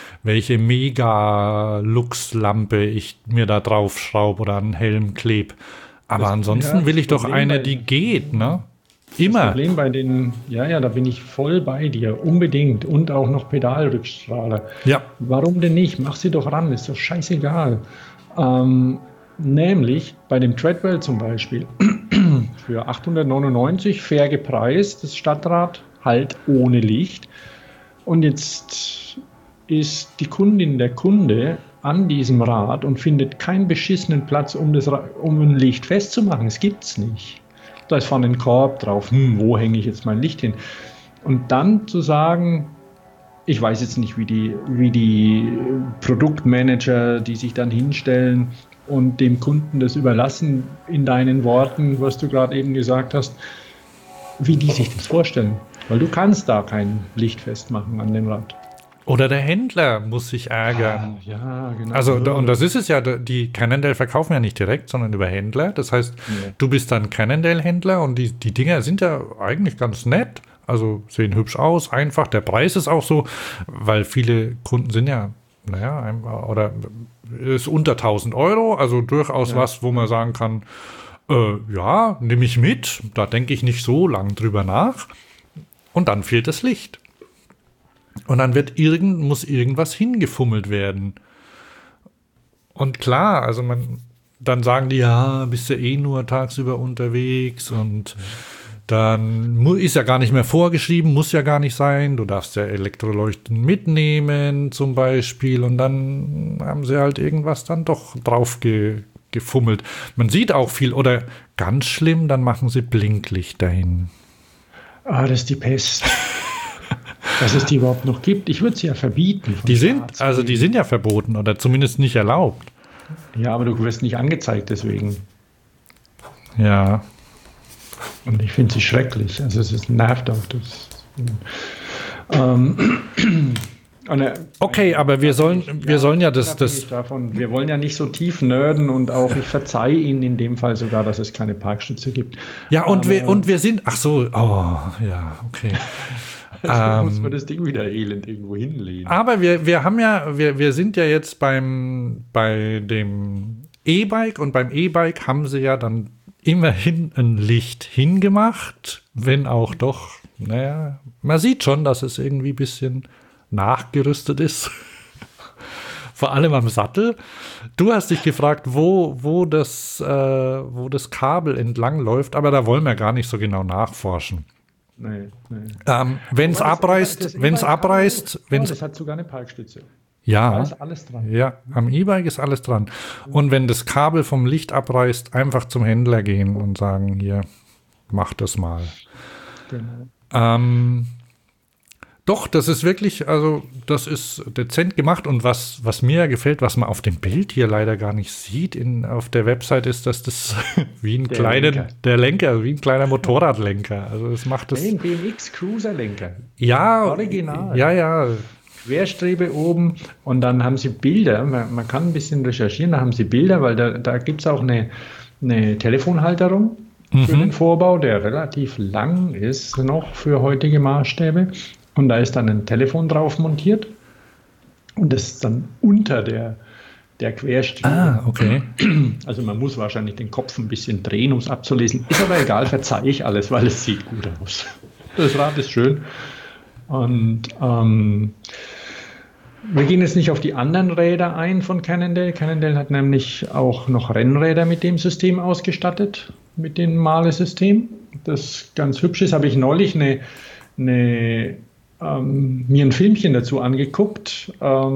Mega-Lux-Lampe ich mir da drauf schraube oder einen Helm klebe. Aber ansonsten will ich doch eine, die geht, ne? Immer. Das Problem bei den, da bin ich voll bei dir, unbedingt. Und auch noch Pedalrückstrahler. Ja. Warum denn nicht? Mach sie doch ran, ist doch scheißegal. Nämlich bei dem Treadwell zum Beispiel für 899 fair gepreist, das Stadtrad, halt ohne Licht. Und jetzt ist die Kundin, der Kunde an diesem Rad und findet keinen beschissenen Platz, um ein Licht festzumachen. Es gibt's nicht. Da ist vorne ein Korb drauf. Wo hänge ich jetzt mein Licht hin? Und dann zu sagen, ich weiß jetzt nicht, wie die Produktmanager, die sich dann hinstellen und dem Kunden das überlassen, in deinen Worten, was du gerade eben gesagt hast, wie die sich das vorstellen. Weil du kannst da kein Licht festmachen an dem Rad. Oder der Händler muss sich ärgern. Ja, genau. Also, und das ist es ja, die Cannondale verkaufen ja nicht direkt, sondern über Händler. Das heißt, Du bist dann Cannondale-Händler und die Dinger sind ja eigentlich ganz nett. Also sehen hübsch aus, einfach. Der Preis ist auch so, weil viele Kunden sind ja, oder ist unter 1.000 Euro. Also durchaus was, wo man sagen kann, nehme ich mit. Da denke ich nicht so lang drüber nach. Und dann fehlt das Licht. Und dann muss irgendwas hingefummelt werden. Und klar, also dann sagen die, bist du eh nur tagsüber unterwegs und dann ist ja gar nicht mehr vorgeschrieben, muss ja gar nicht sein. Du darfst ja Elektroleuchten mitnehmen zum Beispiel und dann haben sie halt irgendwas dann doch drauf gefummelt. Man sieht auch viel, oder ganz schlimm, dann machen sie Blinklicht dahin. Das ist die Pest. Dass es die überhaupt noch gibt. Ich würde sie ja verbieten. Die sind ja verboten oder zumindest nicht erlaubt. Ja, aber du wirst nicht angezeigt deswegen. Ja. Und ich finde sie schrecklich. Also es nervt auch. Okay, aber wir sollen ja das davon, wir wollen ja nicht so tief nerden und auch ich verzeihe Ihnen in dem Fall sogar, dass es keine Parkstütze gibt. Ja, und wir sind, okay. Muss man das Ding wieder elend irgendwo hinlegen. Aber wir sind ja jetzt bei dem E-Bike und beim E-Bike haben sie ja dann immerhin ein Licht hingemacht, wenn auch doch, man sieht schon, dass es irgendwie ein bisschen nachgerüstet ist. Vor allem am Sattel. Du hast dich gefragt, wo das Kabel entlang läuft, aber da wollen wir gar nicht so genau nachforschen. Nee. Wenn es abreißt. Das hat sogar eine Parkstütze. Ja. Da ist alles dran. Ja, am E-Bike ist alles dran. Und wenn das Kabel vom Licht abreißt, einfach zum Händler gehen und sagen, hier, mach das mal. Genau. Doch, das ist wirklich, also das ist dezent gemacht und was mir gefällt, was man auf dem Bild hier leider gar nicht sieht auf der Website, ist, dass das wie ein kleiner Motorradlenker. Also das macht das. Ein BMX Cruiser-Lenker. Ja. Original. Ja. Querstrebe oben und dann haben sie Bilder. Man kann ein bisschen recherchieren, da haben sie Bilder, weil da gibt es auch eine Telefonhalterung für den Vorbau, der relativ lang ist, noch für heutige Maßstäbe. Und da ist dann ein Telefon drauf montiert und das ist dann unter der Querstrebe. Ah, okay. Also man muss wahrscheinlich den Kopf ein bisschen drehen, um es abzulesen. Ist aber egal, verzeihe ich alles, weil es sieht gut aus. Das Rad ist schön. Und wir gehen jetzt nicht auf die anderen Räder ein von Cannondale. Cannondale hat nämlich auch noch Rennräder mit dem System ausgestattet, mit dem Male-System. Das ganz hübsch ist, habe ich neulich mir ein Filmchen dazu angeguckt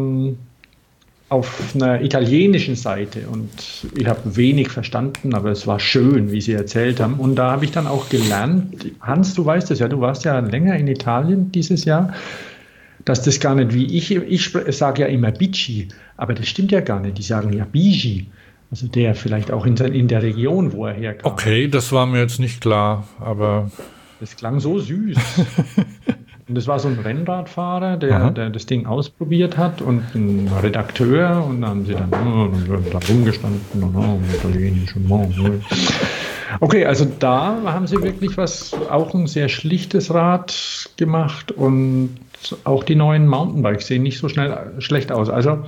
auf einer italienischen Seite und ich habe wenig verstanden, aber es war schön, wie sie erzählt haben. Und da habe ich dann auch gelernt, Hans, du weißt es ja, du warst ja länger in Italien dieses Jahr, dass das gar nicht wie ich sage ja immer Bici, aber das stimmt ja gar nicht, die sagen ja Bigi. Also der vielleicht auch in der Region, wo er herkam. Okay, das war mir jetzt nicht klar, aber... Das klang so süß. Und das war so ein Rennradfahrer, der das Ding ausprobiert hat und ein Redakteur und dann haben sie dann da rumgestanden italienisch und okay, also da haben sie wirklich auch ein sehr schlichtes Rad gemacht und auch die neuen Mountainbikes sehen nicht so schlecht aus. Also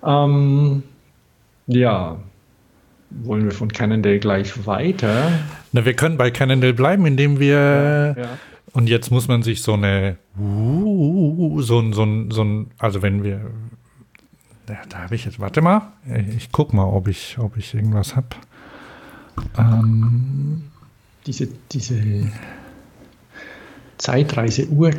wollen wir von Cannondale gleich weiter? Na, wir können bei Cannondale bleiben, indem wir und jetzt muss man sich also wenn wir, da habe ich jetzt, warte mal, ich guck mal, ob ich irgendwas habe. Diese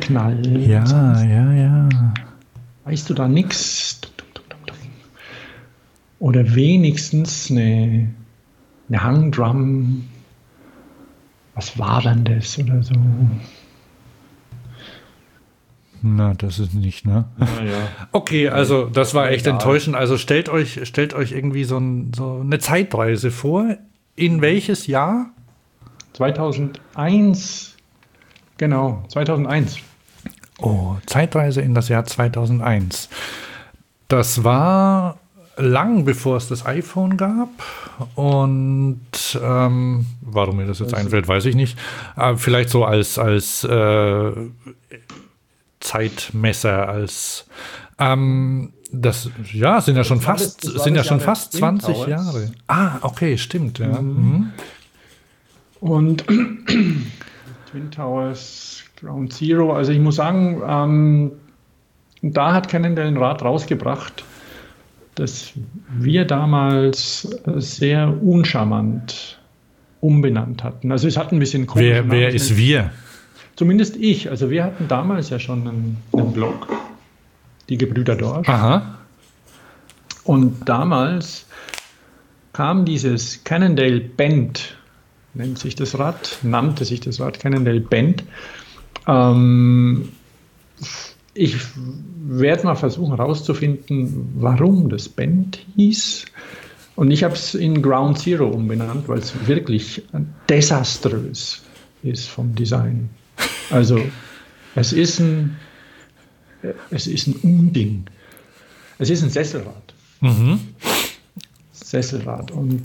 Zeitreise-Urknall. Ja. Weißt du da nichts? oder wenigstens eine Hangdrum. Was war denn das oder so? Na, das ist nicht, ne? Ja. Okay, also das war echt enttäuschend. Also stellt euch irgendwie so eine Zeitreise vor. In welches Jahr? 2001. Genau, 2001. Oh, Zeitreise in das Jahr 2001. Das war lang bevor es das iPhone gab. Und warum mir das jetzt einfällt, weiß ich nicht. Vielleicht so als Zeitmesser, das sind ja schon fast 20 Jahre. Ah, okay, stimmt, ja. Mhm. Und Twin Towers, Ground Zero, also ich muss sagen, da hat Cannondale ein Rad rausgebracht, das wir damals sehr uncharmant umbenannt hatten. Also es hat ein bisschen komisch. Wer ist wir? Zumindest ich. Also wir hatten damals ja schon einen Blog, die Gebrüder Dorsch. Aha. Und damals kam dieses Cannondale Bend, nannte sich das Rad Cannondale Bend. Ich werde mal versuchen herauszufinden, warum das Bend hieß. Und ich habe es in Ground Zero umbenannt, weil es wirklich desaströs ist vom Design. Also es ist ein Unding. Es ist ein Sesselrad. Mhm. Sesselrad. Und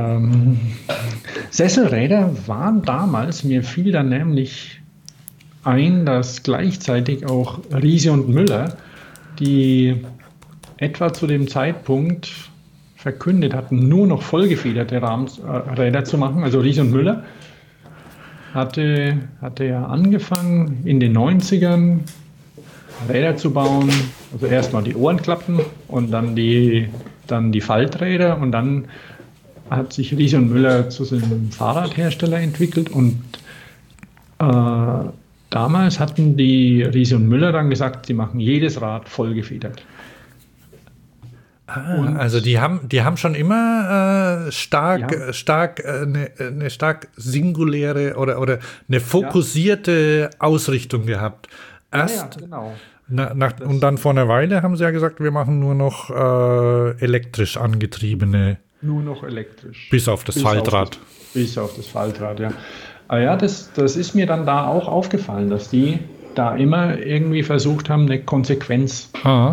Sesselräder waren damals, mir fiel dann nämlich ein, dass gleichzeitig auch Riese und Müller, die etwa zu dem Zeitpunkt verkündet hatten, nur noch vollgefederte Räder zu machen. Also Riese und Müller hatte ja angefangen in den 90ern Räder zu bauen. Also erstmal die Ohrenklappen und dann die Falträder, und dann hat sich Riese und Müller zu so einem Fahrradhersteller entwickelt, und damals hatten die Riese und Müller dann gesagt, sie machen jedes Rad vollgefedert. Also die haben schon immer eine stark singuläre oder eine fokussierte Ausrichtung gehabt. Erst genau. Und dann vor einer Weile haben sie ja gesagt, wir machen nur noch elektrisch angetriebene. Nur noch elektrisch. Bis auf das Faltrad. Bis auf das Faltrad, ja. Aber ja, das ist mir dann da auch aufgefallen, dass die da immer irgendwie versucht haben, eine Konsequenz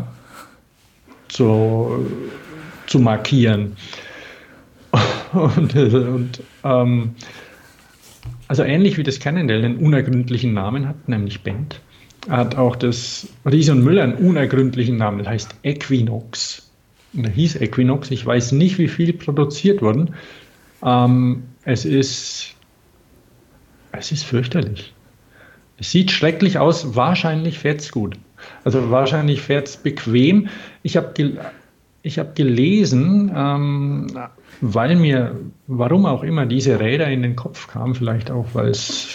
zu markieren. Also ähnlich wie das Cannondale einen unergründlichen Namen hat, nämlich Bend, hat auch das Riese und Müller einen unergründlichen Namen, das heißt Equinox. Und der hieß Equinox, ich weiß nicht, wie viel produziert wurden. Es ist fürchterlich. Es sieht schrecklich aus, wahrscheinlich fährt es gut. Also wahrscheinlich fährt es bequem. Ich habe gelesen, weil mir, warum auch immer, diese Räder in den Kopf kamen, vielleicht auch, weil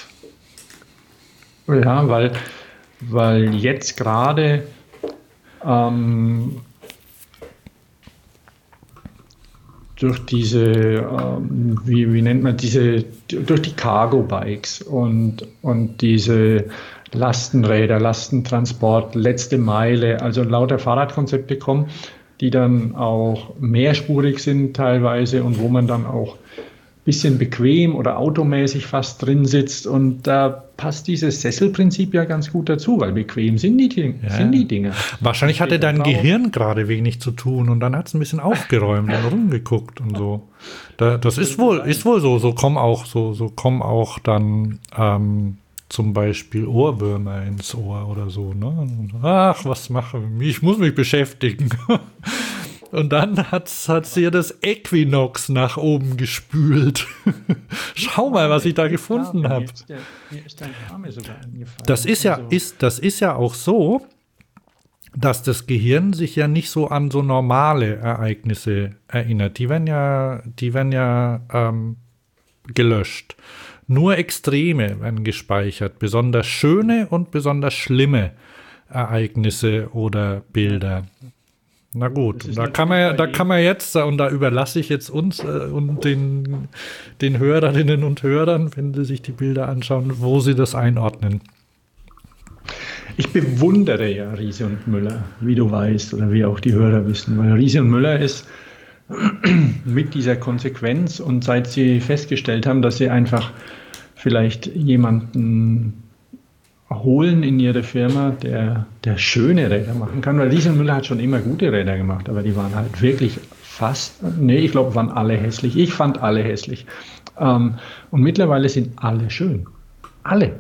jetzt gerade durch diese, wie nennt man durch die Cargo-Bikes und diese Lastenräder, Lastentransport, letzte Meile, also lauter Fahrradkonzepte kommen, die dann auch mehrspurig sind teilweise und wo man dann auch ein bisschen bequem oder automäßig fast drin sitzt, und da passt dieses Sesselprinzip ja ganz gut dazu, weil bequem sind die Dinge. Wahrscheinlich hatte dein Gehirn gerade wenig zu tun und dann hat es ein bisschen aufgeräumt und rumgeguckt und so. Das ist wohl so kommen auch dann zum Beispiel Ohrwürmer ins Ohr oder so, ne? Ach, was mache ich? Ich muss mich beschäftigen. Und dann hat sie das Equinox nach oben gespült. Schau mal, was ich da gefunden habe. Mir ist dein Name sogar eingefallen. Das ist ja auch so, dass das Gehirn sich ja nicht so an so normale Ereignisse erinnert. Die werden ja gelöscht. Nur Extreme werden gespeichert, besonders schöne und besonders schlimme Ereignisse oder Bilder. Na gut, da kann man jetzt, und da überlasse ich jetzt uns und den Hörerinnen und Hörern, wenn sie sich die Bilder anschauen, wo sie das einordnen. Ich bewundere ja Riese und Müller, wie du weißt, oder wie auch die Hörer wissen, weil Riese und Müller ist mit dieser Konsequenz, und seit sie festgestellt haben, dass sie einfach vielleicht jemanden holen in ihre Firma, der schöne Räder machen kann, weil Riese und Müller hat schon immer gute Räder gemacht, aber die waren halt wirklich ich glaube, waren alle hässlich. Ich fand alle hässlich. Und mittlerweile sind alle schön. Alle.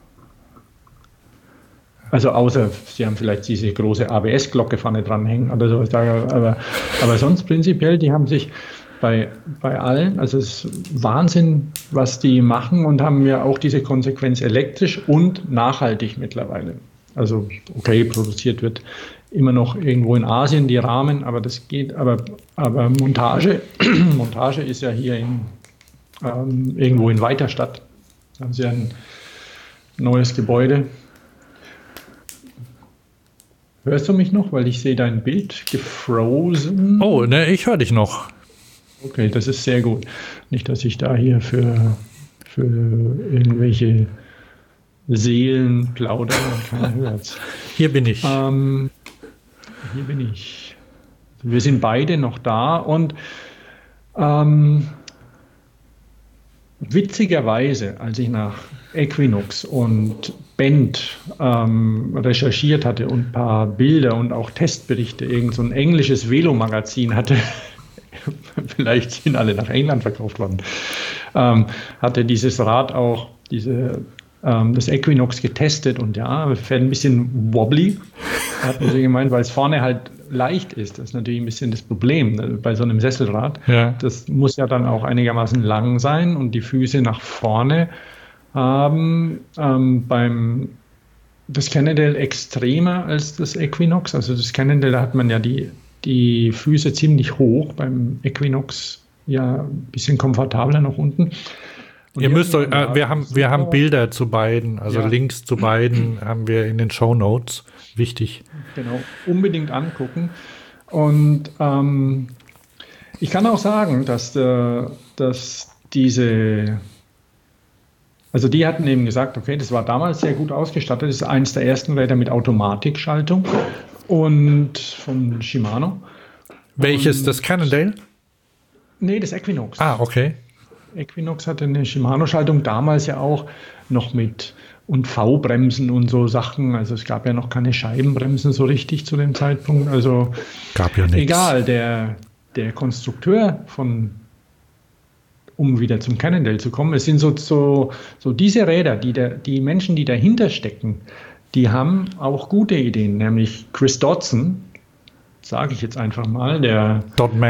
Also außer, sie haben vielleicht diese große ABS-Glocke vorne dranhängen oder so. Aber sonst prinzipiell, die haben sich bei allen, also es ist Wahnsinn, was die machen, und haben ja auch diese Konsequenz elektrisch und nachhaltig mittlerweile. Also okay, produziert wird immer noch irgendwo in Asien die Rahmen, aber das geht, aber Montage ist ja hier irgendwo in Weiterstadt. Da haben sie ein neues Gebäude. Hörst du mich noch? Weil ich sehe dein Bild gefrozen. Oh, ne, ich höre dich noch. Okay, das ist sehr gut. Nicht, dass ich da hier für irgendwelche Seelen plaudere und keiner hört. Hier bin ich. Hier bin ich. Wir sind beide noch da, und witzigerweise, als ich nach Equinox und Bend recherchiert hatte und ein paar Bilder und auch Testberichte, irgend so ein englisches Velomagazin hatte, vielleicht sind alle nach England verkauft worden, hatte dieses Rad auch, das Equinox getestet, und ja, fährt ein bisschen wobbly, hat man so gemeint, weil es vorne halt leicht ist. Das ist natürlich ein bisschen das Problem bei so einem Sesselrad. Ja. Das muss ja dann auch einigermaßen lang sein und die Füße nach vorne haben. Das Cannondale extremer als das Equinox. Also das Cannondale, da hat man ja die Füße ziemlich hoch, beim Equinox ja ein bisschen komfortabler nach unten. Und ihr müsst euch, wir haben Bilder zu beiden, also ja. Links zu beiden haben wir in den Shownotes. Wichtig. Genau, unbedingt angucken. Und ich kann auch sagen, dass also die hatten eben gesagt, okay, das war damals sehr gut ausgestattet, das ist eines der ersten Räder mit Automatikschaltung und von Shimano. Welches, das Cannondale? Nee, das Equinox. Ah, okay. Equinox hatte eine Shimano-Schaltung, damals ja auch noch mit und V-Bremsen und so Sachen. Also es gab ja noch keine Scheibenbremsen so richtig zu dem Zeitpunkt. Also gab ja nichts. Egal, der Konstrukteur um wieder zum Cannondale zu kommen, es sind so diese Räder, die Menschen, die dahinter stecken, die haben auch gute Ideen, nämlich Chris Dodson, sage ich jetzt einfach mal, der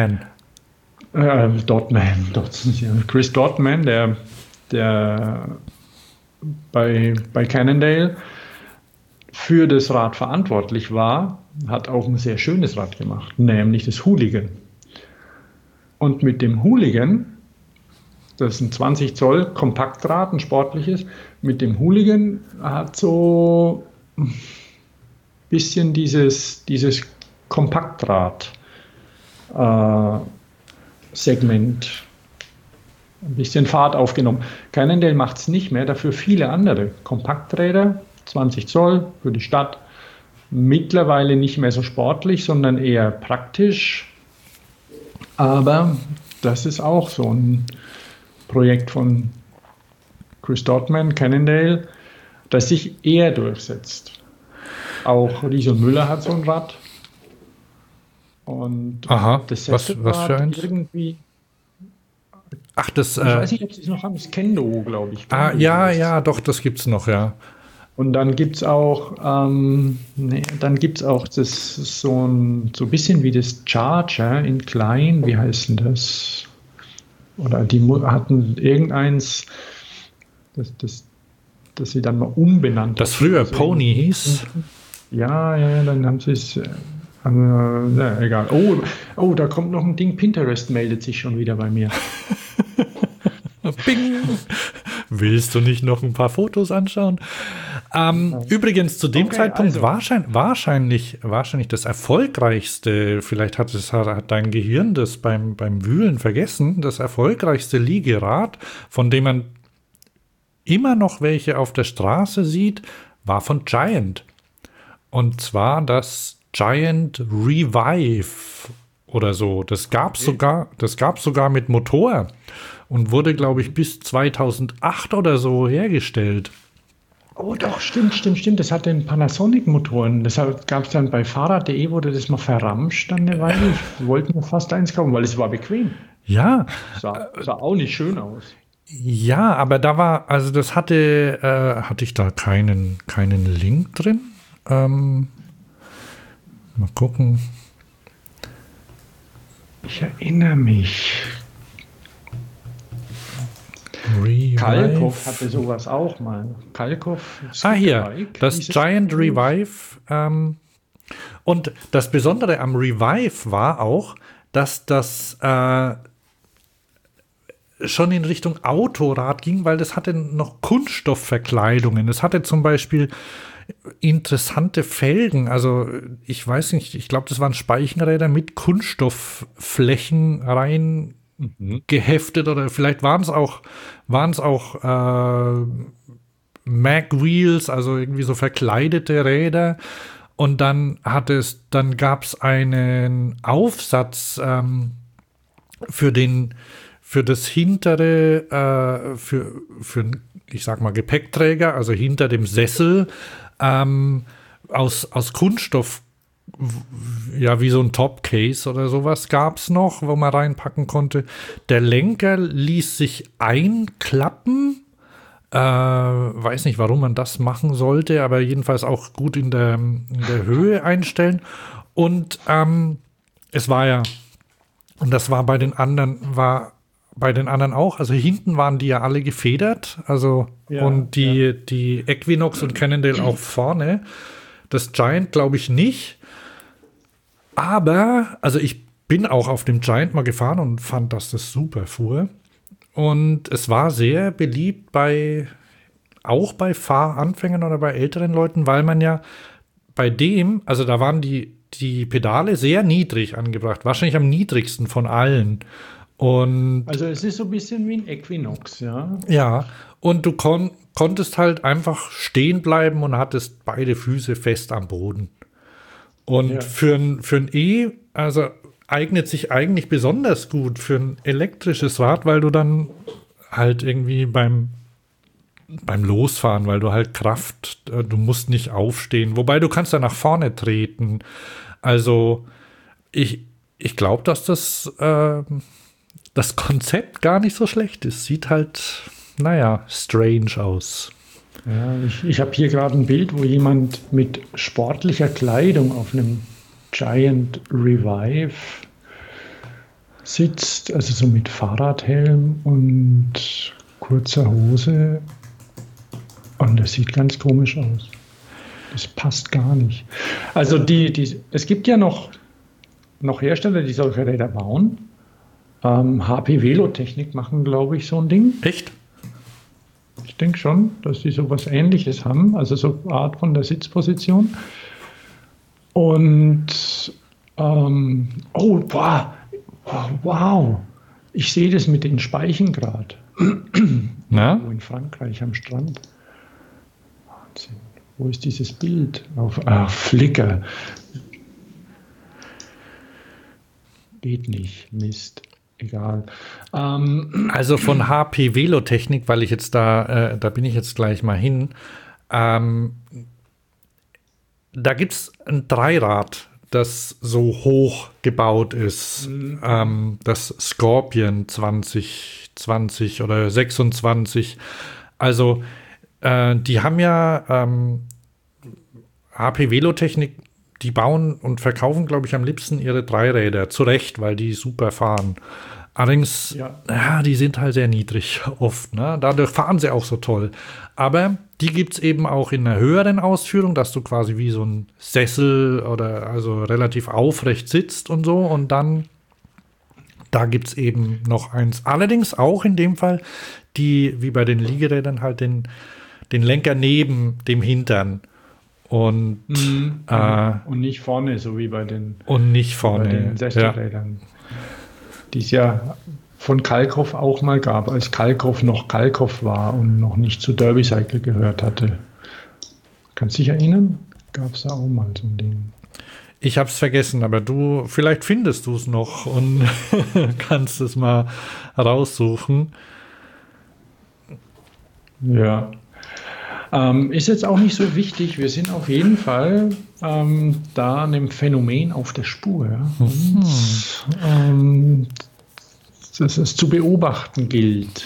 Chris Dodman, der bei Cannondale für das Rad verantwortlich war, hat auch ein sehr schönes Rad gemacht, nämlich das Hooligan. Und mit dem Hooligan, das ist ein 20 Zoll Kompaktrad, ein sportliches, mit dem Hooligan hat so ein bisschen dieses Kompaktrad Segment ein bisschen Fahrt aufgenommen. Cannondale macht es nicht mehr, dafür viele andere Kompakträder, 20 Zoll für die Stadt, mittlerweile nicht mehr so sportlich, sondern eher praktisch. Aber das ist auch so ein Projekt von Chris Dodman, Cannondale, das sich eher durchsetzt. Auch Riese und Müller hat so ein Rad. Und das was für eins? Irgendwie. Ach, das. Ich weiß nicht, ob sie es noch haben. Das Kendo, glaube ich. Ja, doch, das gibt's noch, ja. Und dann gibt es auch, das so ein bisschen wie das Charger in klein. Wie heißt denn das? Oder die hatten irgendeins, das sie dann mal umbenannt. Das früher Pony hieß? Ja, dann haben sie es. Egal. Oh, da kommt noch ein Ding. Pinterest meldet sich schon wieder bei mir. Bing. Willst du nicht noch ein paar Fotos anschauen? Übrigens zu dem Okay, Zeitpunkt also. wahrscheinlich das erfolgreichste, vielleicht hat dein Gehirn das beim Wühlen vergessen, das erfolgreichste Liegerad, von dem man immer noch welche auf der Straße sieht, war von Giant. Und zwar das Giant Revive oder so. Das gab's sogar mit Motor und wurde, glaube ich, bis 2008 oder so hergestellt. Oh doch, stimmt. Das hat den Panasonic-Motoren. Deshalb gab es dann bei Fahrrad.de, wurde das mal verramscht dann eine Weile. Ich wollte mir fast eins kaufen, weil es war bequem. Ja, Sah auch nicht schön aus. ja, aber da war, also das hatte ich da keinen Link drin. Mal gucken. Ich erinnere mich. Revive. Kalkoff hatte sowas auch mal. Kalkoff. Hier, Bike, das dieses Giant Ding. Revive. Und das Besondere am Revive war auch, dass das schon in Richtung Autorad ging, weil das hatte noch Kunststoffverkleidungen. Es hatte zum Beispiel interessante Felgen. Also ich weiß nicht, ich glaube, das waren Speichenräder mit Kunststoffflächen rein geheftet oder vielleicht waren es auch Mag Wheels, also irgendwie so verkleidete Räder. Und dann gab es einen Aufsatz für das hintere, ich sag mal, Gepäckträger, also hinter dem Sessel, aus Kunststoff, ja, wie so ein Topcase oder sowas gab es noch, wo man reinpacken konnte. Der Lenker ließ sich einklappen. Weiß nicht, warum man das machen sollte, aber jedenfalls auch gut in der Höhe einstellen. Und es war ja, und das war bei den anderen auch, also hinten waren die ja alle gefedert, also Ja, und die Equinox und Cannondale auch vorne. Das Giant glaube ich nicht. Aber, also ich bin auch auf dem Giant mal gefahren und fand, dass das super fuhr. Und es war sehr beliebt auch bei Fahranfängern oder bei älteren Leuten, weil man ja bei dem, also da waren die Pedale sehr niedrig angebracht, wahrscheinlich am niedrigsten von allen. Und Also es ist so ein bisschen wie ein Equinox, ja. ja, und du konntest halt einfach stehen bleiben und hattest beide Füße fest am Boden. Und Ja. für ein E, also eignet sich eigentlich besonders gut für ein elektrisches Rad, weil du dann halt irgendwie beim Losfahren, weil du halt du musst nicht aufstehen. Wobei du kannst ja nach vorne treten. Also ich glaube, dass das Konzept gar nicht so schlecht ist. Sieht halt, naja, strange aus. Ja, ich habe hier gerade ein Bild, wo jemand mit sportlicher Kleidung auf einem Giant Revive sitzt, also so mit Fahrradhelm und kurzer Hose. Und das sieht ganz komisch aus. Das passt gar nicht. Also es gibt ja noch Hersteller, die solche Räder bauen. HP Velotechnik machen, glaube ich, so ein Ding. Echt? Ich denke schon, dass die sowas Ähnliches haben, also so eine Art von der Sitzposition. Und wow, ich sehe das mit den Speichen gerade. Na? In Frankreich am Strand. Wahnsinn. Wo ist dieses Bild? Auf Flickr. Geht nicht. Mist. Egal. Also von HP Velotechnik, weil ich jetzt da bin ich jetzt gleich mal hin. Da gibt es ein Dreirad, das so hoch gebaut ist. Das Scorpion 2020 oder 26. Also die haben ja HP Velotechnik, die bauen und verkaufen, glaube ich, am liebsten ihre Dreiräder. Zu Recht, weil die super fahren. Allerdings, ja, die sind halt sehr niedrig oft. Ne? Dadurch fahren sie auch so toll. Aber die gibt es eben auch in einer höheren Ausführung, dass du quasi wie so ein Sessel oder also relativ aufrecht sitzt und so. Und dann, da gibt es eben noch eins. Allerdings auch in dem Fall, die wie bei den Liegerädern halt den Lenker neben dem Hintern. Und nicht vorne, so wie bei den, und nicht vorne, bei den Sesselrädern. Die es ja von Kalkoff auch mal gab, als Kalkoff noch Kalkoff war und noch nicht zu Derby Cycle gehört hatte. Kannst du dich erinnern? Gab es da auch mal so ein Ding. Ich habe es vergessen, aber vielleicht findest du es noch und kannst es mal raussuchen. Ja. Ist jetzt auch nicht so wichtig. Wir sind auf jeden Fall da einem Phänomen auf der Spur. Ja? Und, dass es zu beobachten gilt.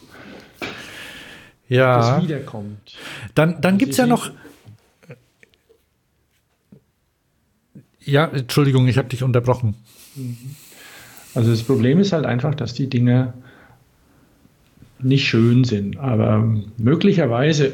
Ja. Das wiederkommt. Dann gibt es ja noch. Ja, Entschuldigung, ich habe dich unterbrochen. Also das Problem ist halt einfach, dass die Dinge nicht schön sind, aber möglicherweise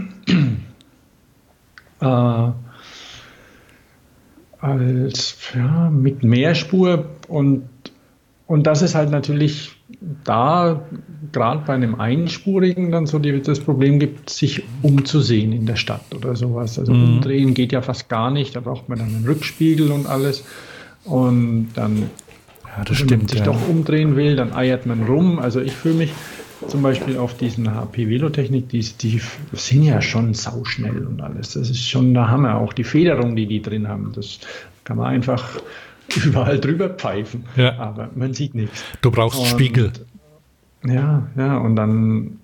mit Mehrspur und das ist halt natürlich da, gerade bei einem Einspurigen dann so das Problem gibt, sich umzusehen in der Stadt oder sowas. Also umdrehen geht ja fast gar nicht, da braucht man dann einen Rückspiegel und alles. Und dann, wenn man sich doch umdrehen will, dann eiert man rum. Also ich fühle mich zum Beispiel auf diesen HP Velotechnik, die sind ja schon sauschnell und alles. Das ist schon der Hammer. Auch die Federung, die drin haben, das kann man einfach überall drüber pfeifen, aber man sieht nichts. Du brauchst Spiegel. Ja, und dann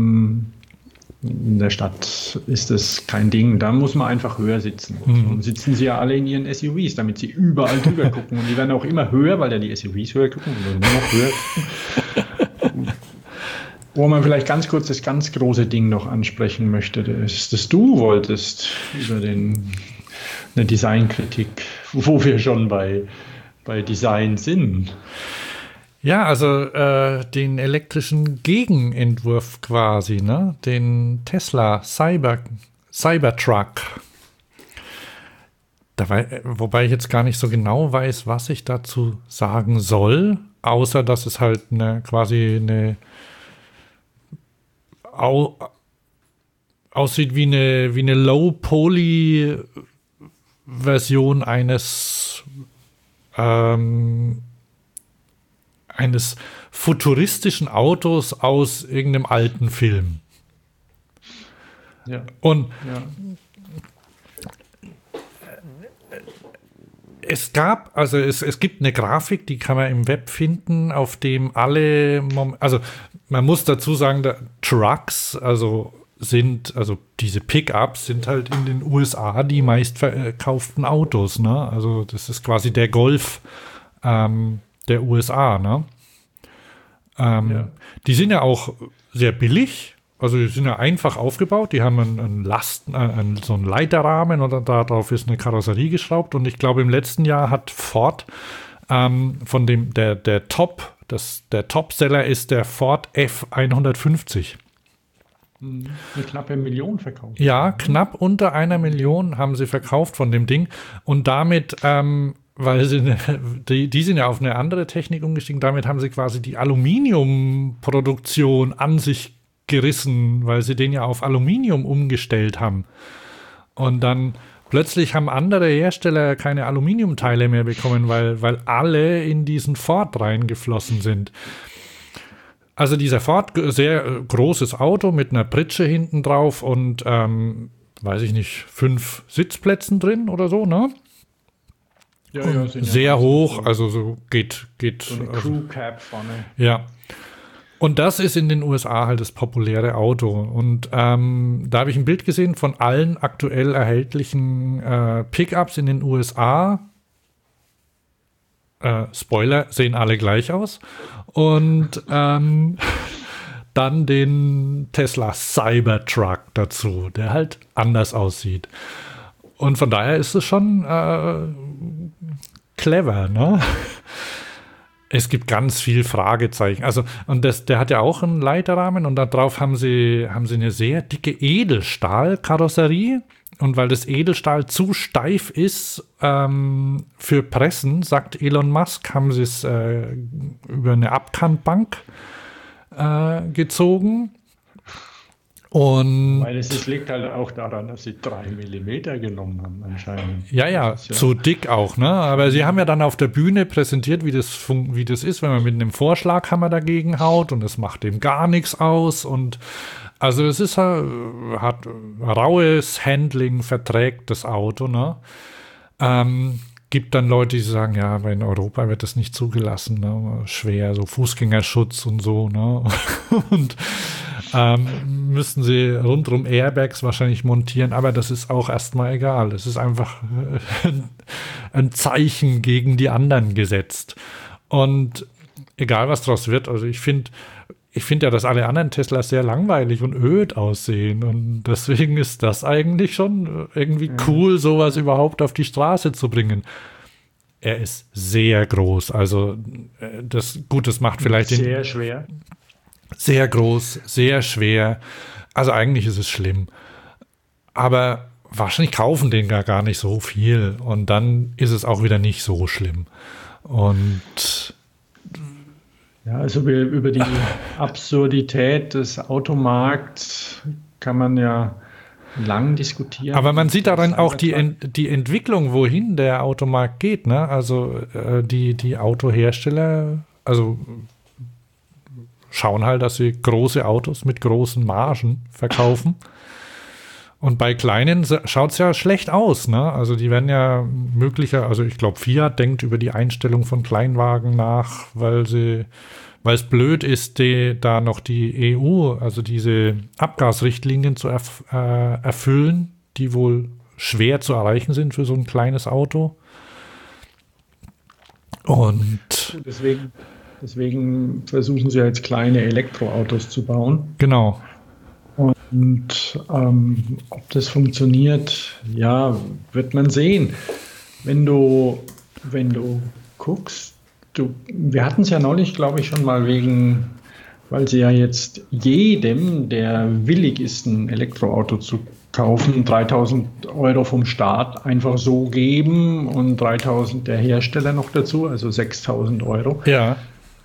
in der Stadt ist das kein Ding. Da muss man einfach höher sitzen. Und sitzen sie ja alle in ihren SUVs, damit sie überall drüber gucken. Und die werden auch immer höher, weil ja die SUVs höher gucken und nur noch höher. Wo man vielleicht ganz kurz das ganz große Ding noch ansprechen möchte, ist, dass du wolltest über eine Designkritik, wo wir schon bei Design sind. Ja, also den elektrischen Gegenentwurf quasi, ne? Den Tesla Cybertruck. Wobei ich jetzt gar nicht so genau weiß, was ich dazu sagen soll, außer dass es halt quasi eine aussieht wie eine Low-Poly-Version eines futuristischen Autos aus irgendeinem alten Film. Ja. Und es gibt eine Grafik, die kann man im Web finden, auf dem also man muss dazu sagen, Trucks, also diese Pickups sind halt in den USA die meistverkauften Autos, ne? Also das ist quasi der Golf der USA, ne? Die sind ja auch sehr billig, also die sind ja einfach aufgebaut, die haben so einen Leiterrahmen und darauf ist eine Karosserie geschraubt und ich glaube im letzten Jahr hat Ford von der Topseller ist der Ford F150. Eine knappe Million verkauft. Ja, knapp unter 1 Million haben sie verkauft von dem Ding und damit weil die sind ja auf eine andere Technik umgestiegen, damit haben sie quasi die Aluminiumproduktion an sich gerissen, weil sie den ja auf Aluminium umgestellt haben. Und dann plötzlich haben andere Hersteller keine Aluminiumteile mehr bekommen, weil alle in diesen Ford reingeflossen sind. Also dieser Ford, sehr großes Auto mit einer Pritsche hinten drauf und, weiß ich nicht, 5 Sitzplätzen drin oder so, ne? Ja, sehr hoch, also so geht so eine Crew-Cab vorne. Ja. Und das ist in den USA halt das populäre Auto. Und da habe ich ein Bild gesehen von allen aktuell erhältlichen Pickups in den USA. Spoiler, sehen alle gleich aus. Und dann den Tesla Cybertruck dazu, der halt anders aussieht. Und von daher ist es schon clever, ne? Es gibt ganz viel Fragezeichen. Also, und der hat ja auch einen Leiterrahmen und da drauf haben sie eine sehr dicke Edelstahlkarosserie. Und weil das Edelstahl zu steif ist für Pressen, sagt Elon Musk, haben sie es über eine Abkantbank gezogen. Und weil es liegt halt auch daran, dass sie 3 Millimeter genommen haben anscheinend. Ja, zu dick auch, ne? Aber sie haben ja dann auf der Bühne präsentiert, wie das ist, wenn man mit einem Vorschlaghammer dagegen haut und es macht dem gar nichts aus. Und also es ist hat raues Handling, verträgt das Auto, ne? Gibt dann Leute, die sagen, ja, aber in Europa wird das nicht zugelassen, ne? Schwer, so Fußgängerschutz und so, ne? Und müssten sie rundrum Airbags wahrscheinlich montieren, aber das ist auch erstmal egal. Es ist einfach ein Zeichen gegen die anderen gesetzt. Und egal, was draus wird, also ich finde ja, dass alle anderen Teslas sehr langweilig und öd aussehen. Und deswegen ist das eigentlich schon irgendwie cool, sowas überhaupt auf die Straße zu bringen. Er ist sehr groß. Also das macht vielleicht sehr schwer. Sehr groß, sehr schwer. Also eigentlich ist es schlimm. Aber wahrscheinlich kaufen den gar nicht so viel. Und dann ist es auch wieder nicht so schlimm. Und ja, also über die Absurdität des Automarkts kann man ja lang diskutieren. Aber man sieht daran auch die Entwicklung, wohin der Automarkt geht, ne? Also die Autohersteller, also schauen halt, dass sie große Autos mit großen Margen verkaufen. Und bei kleinen schaut es ja schlecht aus, ne? Also die werden ja also ich glaube, Fiat denkt über die Einstellung von Kleinwagen nach, weil es blöd ist, da noch die EU, also diese Abgasrichtlinien zu erfüllen, die wohl schwer zu erreichen sind für so ein kleines Auto. Und deswegen versuchen sie jetzt kleine Elektroautos zu bauen. Genau. Und ob das funktioniert, ja, wird man sehen. Wenn du guckst, wir hatten es ja neulich, glaube ich, schon mal weil sie ja jetzt jedem, der willig ist, ein Elektroauto zu kaufen, 3.000 € vom Staat einfach so geben und 3.000 der Hersteller noch dazu, also 6.000 €. Ja.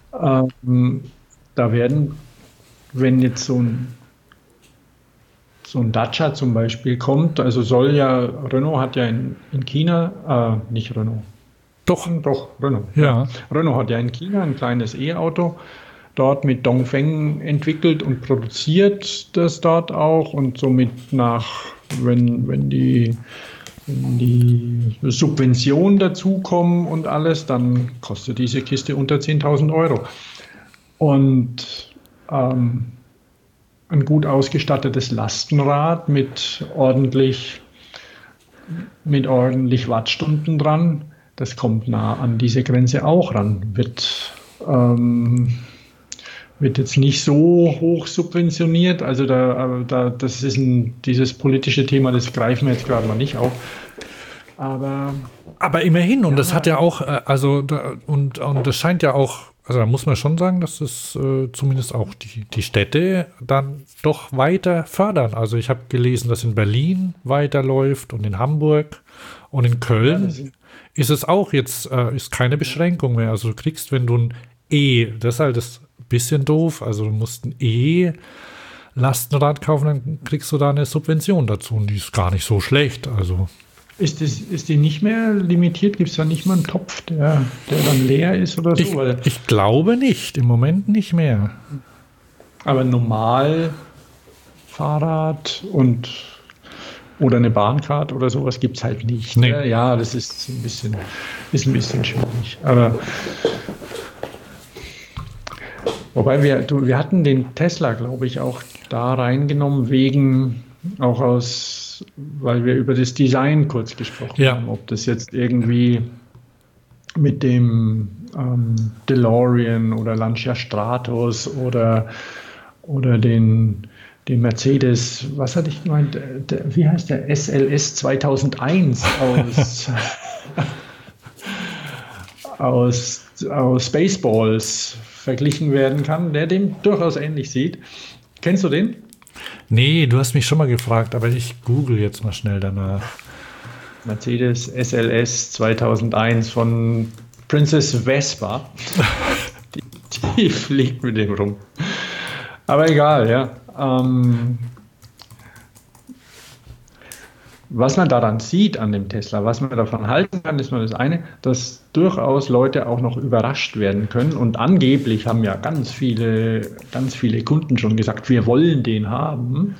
Da werden, wenn jetzt so ein Dacia zum Beispiel kommt, also Renault hat ja in China, nicht Renault. Doch, Renault. Ja. Renault hat ja in China ein kleines E-Auto dort mit Dongfeng entwickelt und produziert das dort auch und somit wenn die Subventionen dazukommen und alles, dann kostet diese Kiste unter 10.000 €. Und ein gut ausgestattetes Lastenrad mit ordentlich Wattstunden dran, das kommt nah an diese Grenze auch ran. Wird jetzt nicht so hoch subventioniert, also das ist dieses politische Thema, das greifen wir jetzt gerade mal nicht auf. Aber immerhin, und das hat ja auch, und das scheint ja auch, also da muss man schon sagen, dass es zumindest auch die Städte dann doch weiter fördern. Also ich habe gelesen, dass in Berlin weiterläuft und in Hamburg und in Köln ist es auch jetzt, ist keine Beschränkung mehr. Also du kriegst, wenn du ein das ist halt das bisschen doof, also du musst ein Lastenrad kaufen, dann kriegst du da eine Subvention dazu und die ist gar nicht so schlecht. Also Ist die nicht mehr limitiert? Gibt es da nicht mal einen Topf, der dann leer ist oder so? Ich glaube nicht, im Moment nicht mehr. Aber normal Fahrrad oder eine Bahncard oder sowas gibt es halt nicht. Nee. Ja, das ist ein bisschen schwierig. Aber wobei wir hatten den Tesla, glaube ich, auch da reingenommen, weil wir über das Design kurz gesprochen haben, ob das jetzt irgendwie mit dem DeLorean oder Lancia Stratos oder den Mercedes, was hatte ich gemeint, wie heißt der, SLS 2001 aus Spaceballs verglichen werden kann, der dem durchaus ähnlich sieht. Kennst du den? Nee, du hast mich schon mal gefragt, aber ich google jetzt mal schnell danach. Mercedes SLS 2001 von Princess Vespa. die fliegt mit dem rum. Aber egal, ja. was man daran sieht an dem Tesla, was man davon halten kann, ist mal das eine, dass durchaus Leute auch noch überrascht werden können. Und angeblich haben ja ganz viele Kunden schon gesagt, wir wollen den haben.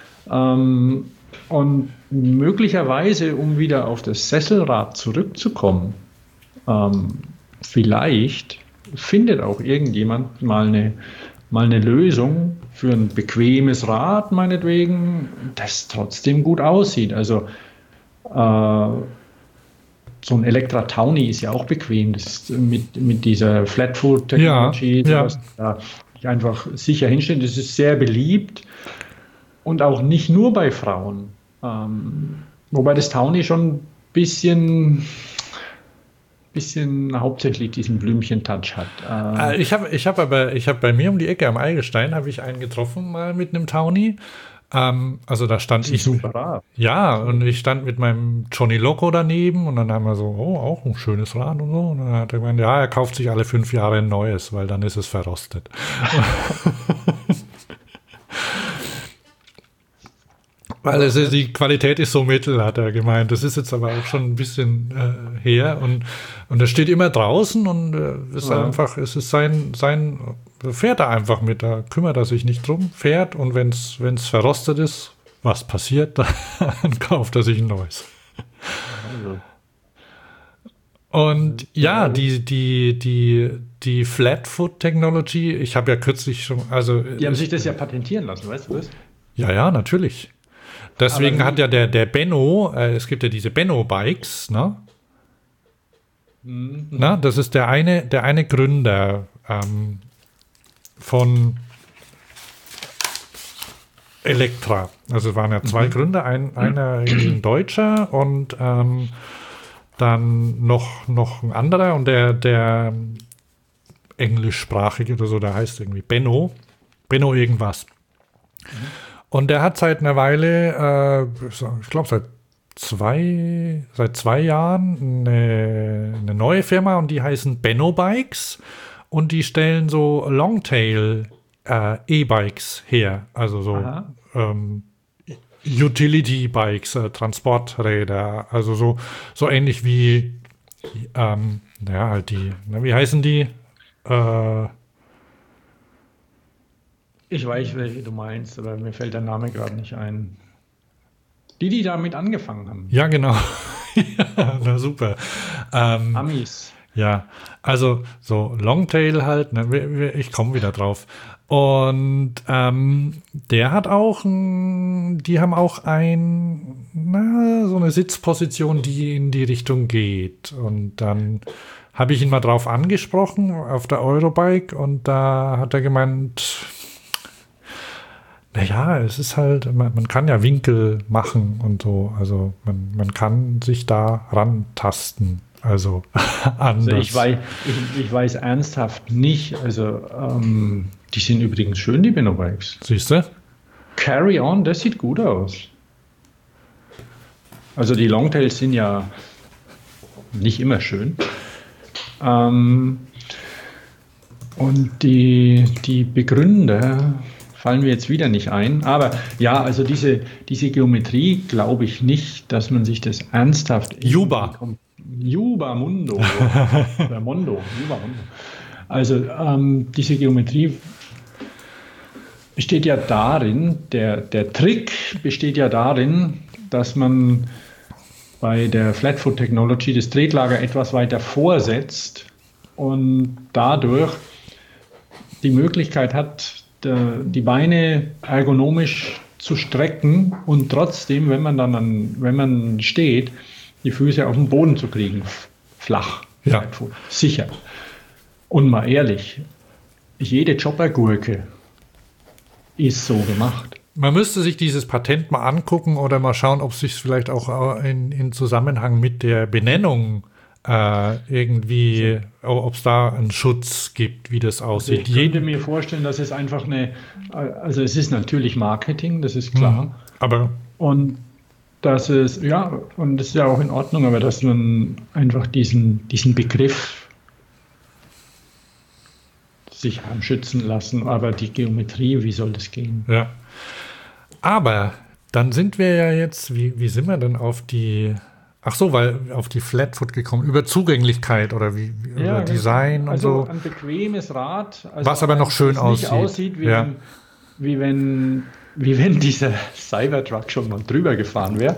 Und möglicherweise, um wieder auf das Sesselrad zurückzukommen, vielleicht findet auch irgendjemand mal eine Lösung für ein bequemes Rad, meinetwegen, das trotzdem gut aussieht. Also so ein Electra Towny ist ja auch bequem, das ist mit dieser Flatfoot-Technologie, da einfach sicher hinstellen. Das ist sehr beliebt und auch nicht nur bei Frauen. Wobei das Towny schon ein bisschen hauptsächlich diesen Blümchen-Touch hat. Ich habe bei mir um die Ecke am Eigelstein habe ich einen getroffen mal mit einem Towny. Also da stand ich. Super. Ja, und ich stand mit meinem Johnny Loco daneben und dann haben wir so, auch ein schönes Rad und so. Und dann hat er gemeint, ja, er kauft sich alle 5 Jahre ein neues, weil dann ist es verrostet. Weil die Qualität ist so mittel, hat er gemeint. Das ist jetzt aber auch schon ein bisschen her und er steht immer draußen und es ist sein, fährt er einfach mit, da kümmert er sich nicht drum, fährt und wenn es verrostet ist, was passiert, dann kauft er sich ein neues. Und ja, die Flatfoot Technology, ich habe ja kürzlich schon, die haben sich das ja patentieren lassen, weißt du das? Ja, natürlich. Deswegen hat ja der Benno, es gibt ja diese Benno-Bikes, ne? Mhm. Na, das ist der eine Gründer von Electra. Also es waren ja 2 Gründer, einer ein Deutscher und dann noch ein anderer und der englischsprachige oder so, der heißt irgendwie Benno irgendwas. Und der hat seit einer Weile, ich glaube seit 2 Jahren eine neue Firma und die heißen Benno Bikes und die stellen so Longtail E-Bikes her, also so Utility Bikes, Transporträder, also so ähnlich wie halt die, wie heißen die? Ich weiß, welche du meinst, aber mir fällt der Name gerade nicht ein. Die damit angefangen haben. Ja, genau. Ja, na super. Amis. Ja, also so Longtail halt, ne, ich komme wieder drauf. Und der hat auch, die haben auch so eine Sitzposition, die in die Richtung geht. Und dann habe ich ihn mal drauf angesprochen auf der Eurobike und da hat er gemeint, naja, es ist halt, man kann ja Winkel machen und so, also man kann sich da rantasten, also anders. Also ich weiß ernsthaft nicht, also die sind übrigens schön, die Benno-Bikes. Siehst du? Carry On, das sieht gut aus. Also die Longtails sind ja nicht immer schön. Und die Begründer fallen mir jetzt wieder nicht ein. Aber ja, also diese Geometrie glaube ich nicht, dass man sich das ernsthaft... Juba Mundo. Juba Mundo. Also diese Geometrie besteht ja darin, der Trick besteht ja darin, dass man bei der Flatfoot Technology das Tretlager etwas weiter vorsetzt und dadurch die Möglichkeit hat, die Beine ergonomisch zu strecken und trotzdem, wenn man steht, die Füße auf den Boden zu kriegen, flach. Ja. Sicher. Und mal ehrlich, jede Joggergurke ist so gemacht. Man müsste sich dieses Patent mal angucken oder mal schauen, ob es sich vielleicht auch in Zusammenhang mit der Benennung irgendwie, ob es da einen Schutz gibt, wie das aussieht. Also ich könnte mir vorstellen, dass es einfach also es ist natürlich Marketing, das ist klar. Aber und das ist, ja, und das ist ja auch in Ordnung, aber dass man einfach diesen Begriff sich haben schützen lassen, aber die Geometrie, wie soll das gehen? Ja. Aber Dann sind wir ja jetzt, wie sind wir denn auf die, weil auf die Flatfoot gekommen, über Zugänglichkeit oder über Design und so. Ein bequemes Rad. Also was aber noch schön aussieht. Nicht aussieht wie wenn dieser Cybertruck schon mal drüber gefahren wäre.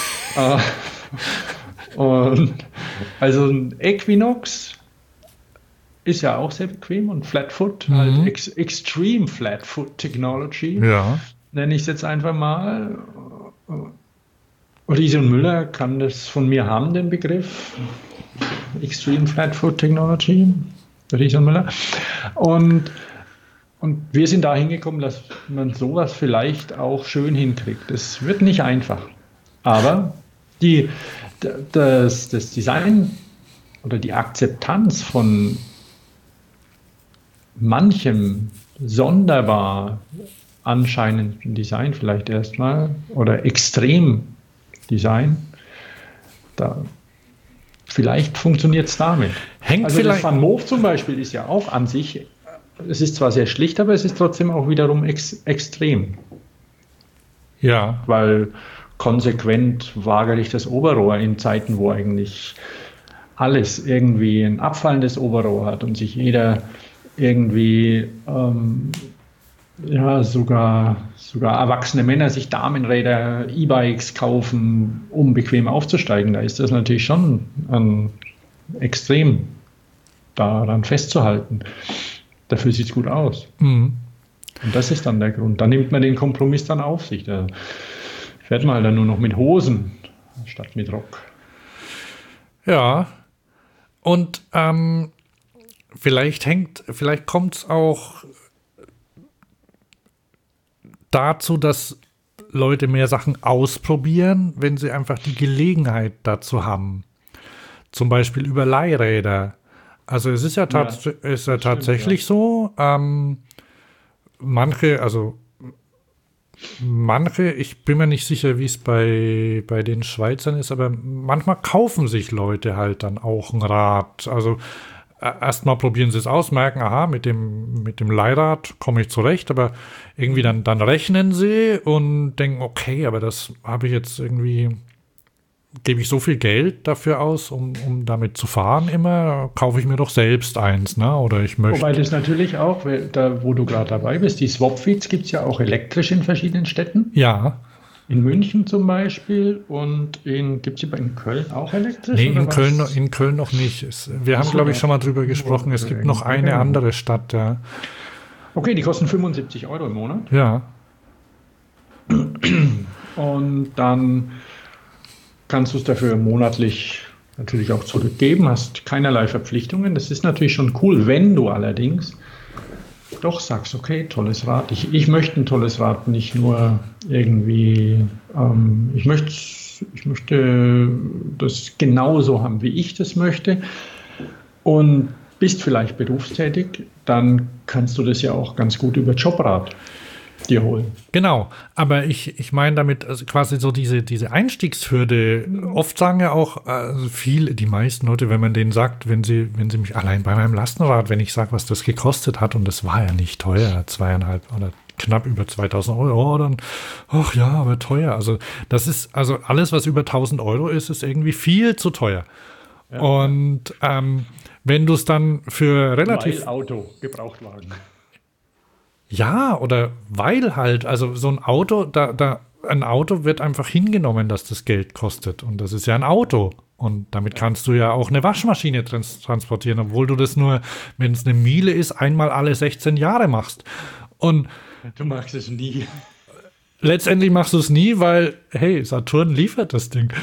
Und also ein Equinox ist ja auch sehr bequem und Flatfoot, halt Extreme Flatfoot Technology, nenne ich es jetzt einfach mal. Riese und Müller kann das von mir haben, den Begriff. Extreme Flatfoot Technology, Riese und Müller. Und wir sind da hingekommen, dass man sowas vielleicht auch schön hinkriegt. Es wird nicht einfach, aber das Design oder die Akzeptanz von manchem sonderbar anscheinenden Design vielleicht erstmal oder extrem Design, vielleicht funktioniert es damit. Das Van Moof zum Beispiel ist ja auch an sich, es ist zwar sehr schlicht, aber es ist trotzdem auch wiederum extrem. Ja. Weil konsequent waagerecht Oberrohr in Zeiten, wo eigentlich alles irgendwie ein abfallendes Oberrohr hat und sich jeder irgendwie sogar erwachsene Männer sich Damenräder, E-Bikes kaufen, um bequem aufzusteigen. Da ist das natürlich schon extrem daran festzuhalten. Dafür sieht es gut aus. Mhm. Und das ist dann der Grund. Da nimmt man den Kompromiss dann auf sich. Da fährt man halt dann nur noch mit Hosen statt mit Rock. Ja. Und vielleicht kommt es auch dazu, dass Leute mehr Sachen ausprobieren, wenn sie einfach die Gelegenheit dazu haben. Zum Beispiel über Leihräder. Also es ist ja, tatsächlich so, manche, ich bin mir nicht sicher, wie es bei den Schweizern ist, aber manchmal kaufen sich Leute halt dann auch ein Rad. Also erstmal probieren sie es aus, merken, aha, mit dem Leihrad komme ich zurecht, aber irgendwie dann rechnen sie und denken, okay, aber das habe ich jetzt irgendwie, gebe ich so viel Geld dafür aus, um damit zu fahren immer, kaufe ich mir doch selbst eins, ne? Oder ich möchte. Wobei das natürlich auch, wo du gerade dabei bist, die Swapfeeds gibt es ja auch elektrisch in verschiedenen Städten. Ja. In München zum Beispiel und gibt es die in Köln auch elektrisch? Nee, in Köln noch nicht. Wir haben, glaube ich, schon mal drüber gesprochen. Es gibt noch eine andere Stadt, ja. Okay, die kosten 75 € im Monat. Ja. Und dann kannst du es dafür monatlich natürlich auch zurückgeben, hast keinerlei Verpflichtungen. Das ist natürlich schon cool, wenn du allerdings doch sagst, okay, tolles Rad. Ich möchte ein tolles Rad, nicht nur irgendwie, ich möchte das genauso haben, wie ich das möchte und bist vielleicht berufstätig, dann kannst du das ja auch ganz gut über Jobrad dir holen. Genau, aber ich meine damit quasi so diese Einstiegshürde. Oft sagen ja auch die meisten Leute, wenn man denen sagt, wenn sie mich allein bei meinem Lastenrad, wenn ich sage, was das gekostet hat, und das war ja nicht teuer, 2,5 oder knapp über 2.000 €, dann, ach ja, aber teuer. Also das ist, also alles, was über 1.000 € ist irgendwie viel zu teuer. Ja. Und wenn du es dann für relativ... Weil Auto, Gebrauchtwagen. Ja, oder weil halt, also so ein Auto, ein Auto wird einfach hingenommen, dass das Geld kostet. Und das ist ja ein Auto. Und damit kannst du ja auch eine Waschmaschine transportieren, obwohl du das nur, wenn es eine Miele ist, einmal alle 16 Jahre machst. Und du machst es nie. Letztendlich machst du es nie, weil, hey, Saturn liefert das Ding.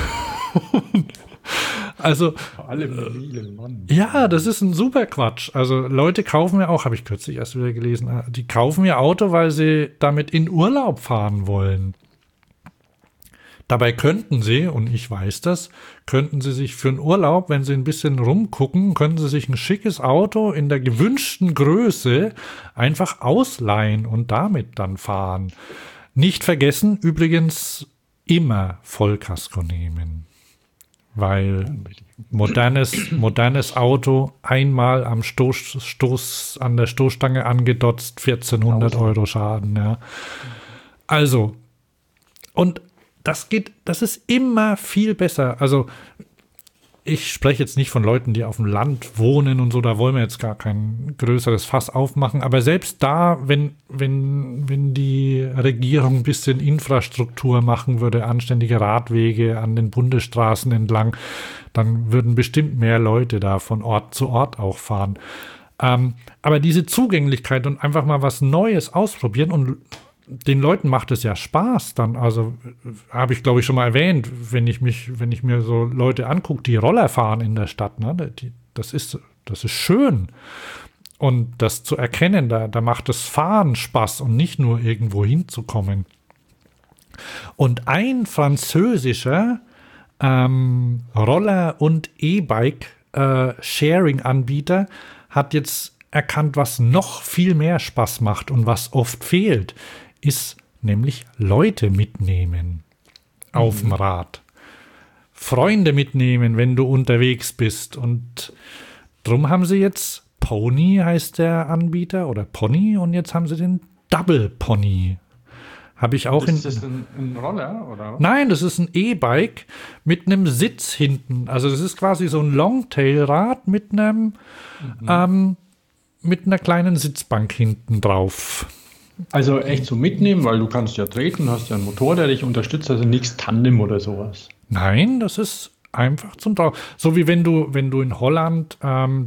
Also, vor allem Miele, Mann. Ja, das ist ein super Quatsch. Also Leute kaufen ja auch, habe ich kürzlich erst wieder gelesen, die kaufen ihr Auto, weil sie damit in Urlaub fahren wollen. Dabei könnten sie, und ich weiß das, könnten sie sich für einen Urlaub, wenn sie ein bisschen rumgucken, können sie sich ein schickes Auto in der gewünschten Größe einfach ausleihen und damit dann fahren. Nicht vergessen, übrigens immer Vollkasko nehmen. Weil modernes Auto einmal am an der Stoßstange angedotzt, 1.400 € Schaden. Ja. Also, Und das ist immer viel besser. Also ich spreche jetzt nicht von Leuten, die auf dem Land wohnen und so, da wollen wir jetzt gar kein größeres Fass aufmachen. Aber selbst da, wenn die Regierung ein bisschen Infrastruktur machen würde, anständige Radwege an den Bundesstraßen entlang, dann würden bestimmt mehr Leute da von Ort zu Ort auch fahren. Aber diese Zugänglichkeit und einfach mal was Neues ausprobieren, und den Leuten macht es ja Spaß dann. Also habe ich, glaube ich, schon mal erwähnt, wenn ich mir so Leute angucke, die Roller fahren in der Stadt, ne? Das ist schön. Und das zu erkennen, da macht das Fahren Spaß und nicht nur irgendwo hinzukommen. Und ein französischer Roller- und E-Bike-Sharing-Anbieter hat jetzt erkannt, was noch viel mehr Spaß macht und was oft fehlt, ist nämlich Leute mitnehmen auf dem Rad. Freunde mitnehmen, wenn du unterwegs bist. Und drum haben sie jetzt Pony, heißt der Anbieter, oder Pony, und jetzt haben sie den Double Pony. Habe ich auch Ist das ein Roller, oder? Nein, das ist ein E-Bike mit einem Sitz hinten. Also das ist quasi so ein Longtail-Rad mit einer kleinen Sitzbank hinten drauf. Also echt so mitnehmen, weil du kannst ja treten, hast ja einen Motor, der dich unterstützt, also nichts Tandem oder sowas. Nein, das ist einfach zum Drauf. So wie wenn du in Holland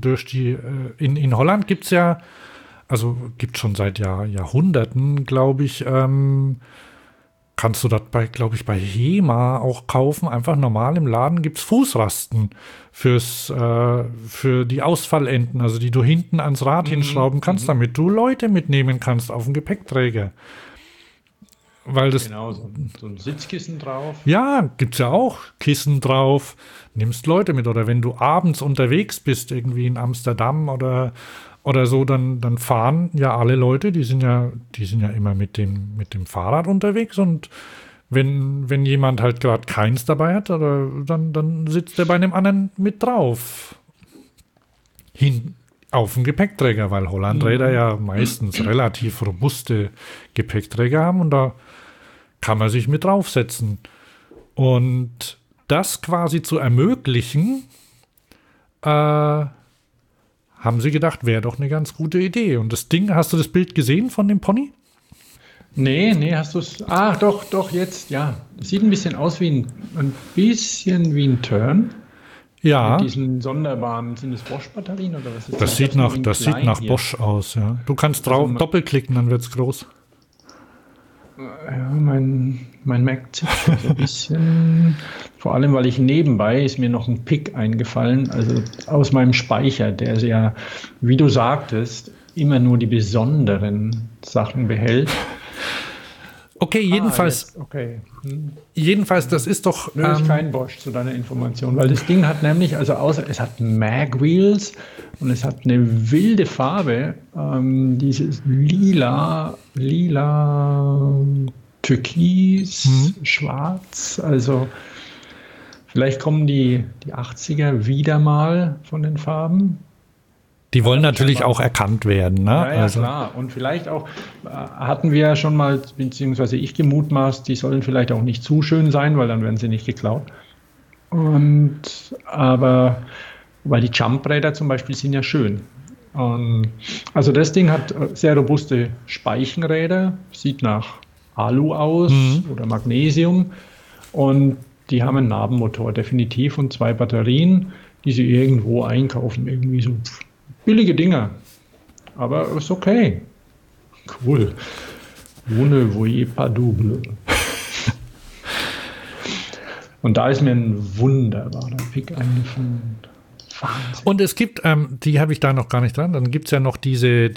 in Holland gibt es ja, also gibt schon seit Jahrhunderten, glaube ich, kannst du das bei HEMA auch kaufen. Einfach normal im Laden gibt es Fußrasten für die Ausfallenden, also die du hinten ans Rad hinschrauben kannst, damit du Leute mitnehmen kannst auf dem Gepäckträger. Weil das, genau, so ein Sitzkissen drauf. Ja, gibt es ja auch Kissen drauf. Nimmst Leute mit. Oder wenn du abends unterwegs bist, irgendwie in Amsterdam oder so, dann fahren ja alle Leute, die sind ja immer mit dem Fahrrad unterwegs, und wenn jemand halt gerade keins dabei hat, dann sitzt er bei einem anderen mit drauf. Hin auf dem Gepäckträger, weil Hollandräder ja meistens relativ robuste Gepäckträger haben, und da kann man sich mit draufsetzen. Und das quasi zu ermöglichen, haben sie gedacht, wäre doch eine ganz gute Idee. Und das Ding, hast du das Bild gesehen von dem Pony? Nee, hast du es? Ah, doch, jetzt, ja. Das sieht ein bisschen aus wie ein Turn. Ja. Mit diesen sonderbaren, sind das Bosch-Batterien oder was ist das? Das sieht nach Bosch aus, ja. Du kannst drauf doppelklicken, dann wird es groß. Ja, mein Mac zieht so ein bisschen. Vor allem, weil nebenbei ist mir noch ein Pick eingefallen, also aus meinem Speicher, der ja, wie du sagtest, immer nur die besonderen Sachen behält. Okay, jedenfalls. Jedenfalls, das ist doch. Nö, ist kein Bosch zu deiner Information, weil das Ding hat nämlich, also es hat Mag-Wheels und es hat eine wilde Farbe, dieses lila, türkis, schwarz, also vielleicht kommen die 80er wieder mal von den Farben. Die wollen natürlich auch erkannt werden, ne? Ja, klar. Und vielleicht auch, hatten wir ja schon mal, beziehungsweise ich gemutmaßt, die sollen vielleicht auch nicht zu schön sein, weil dann werden sie nicht geklaut. Aber weil die Jumpräder zum Beispiel sind ja schön. Also das Ding hat sehr robuste Speichenräder, sieht nach Alu aus oder Magnesium, und die haben einen Nabenmotor definitiv und 2 Batterien, die sie irgendwo einkaufen, irgendwie so billige Dinger, aber ist okay. Cool. Ne voyez pas double. Und da ist mir ein wunderbarer Pick eingefallen. Wahnsinn. Und es gibt, die habe ich da noch gar nicht dran, dann gibt es ja noch diese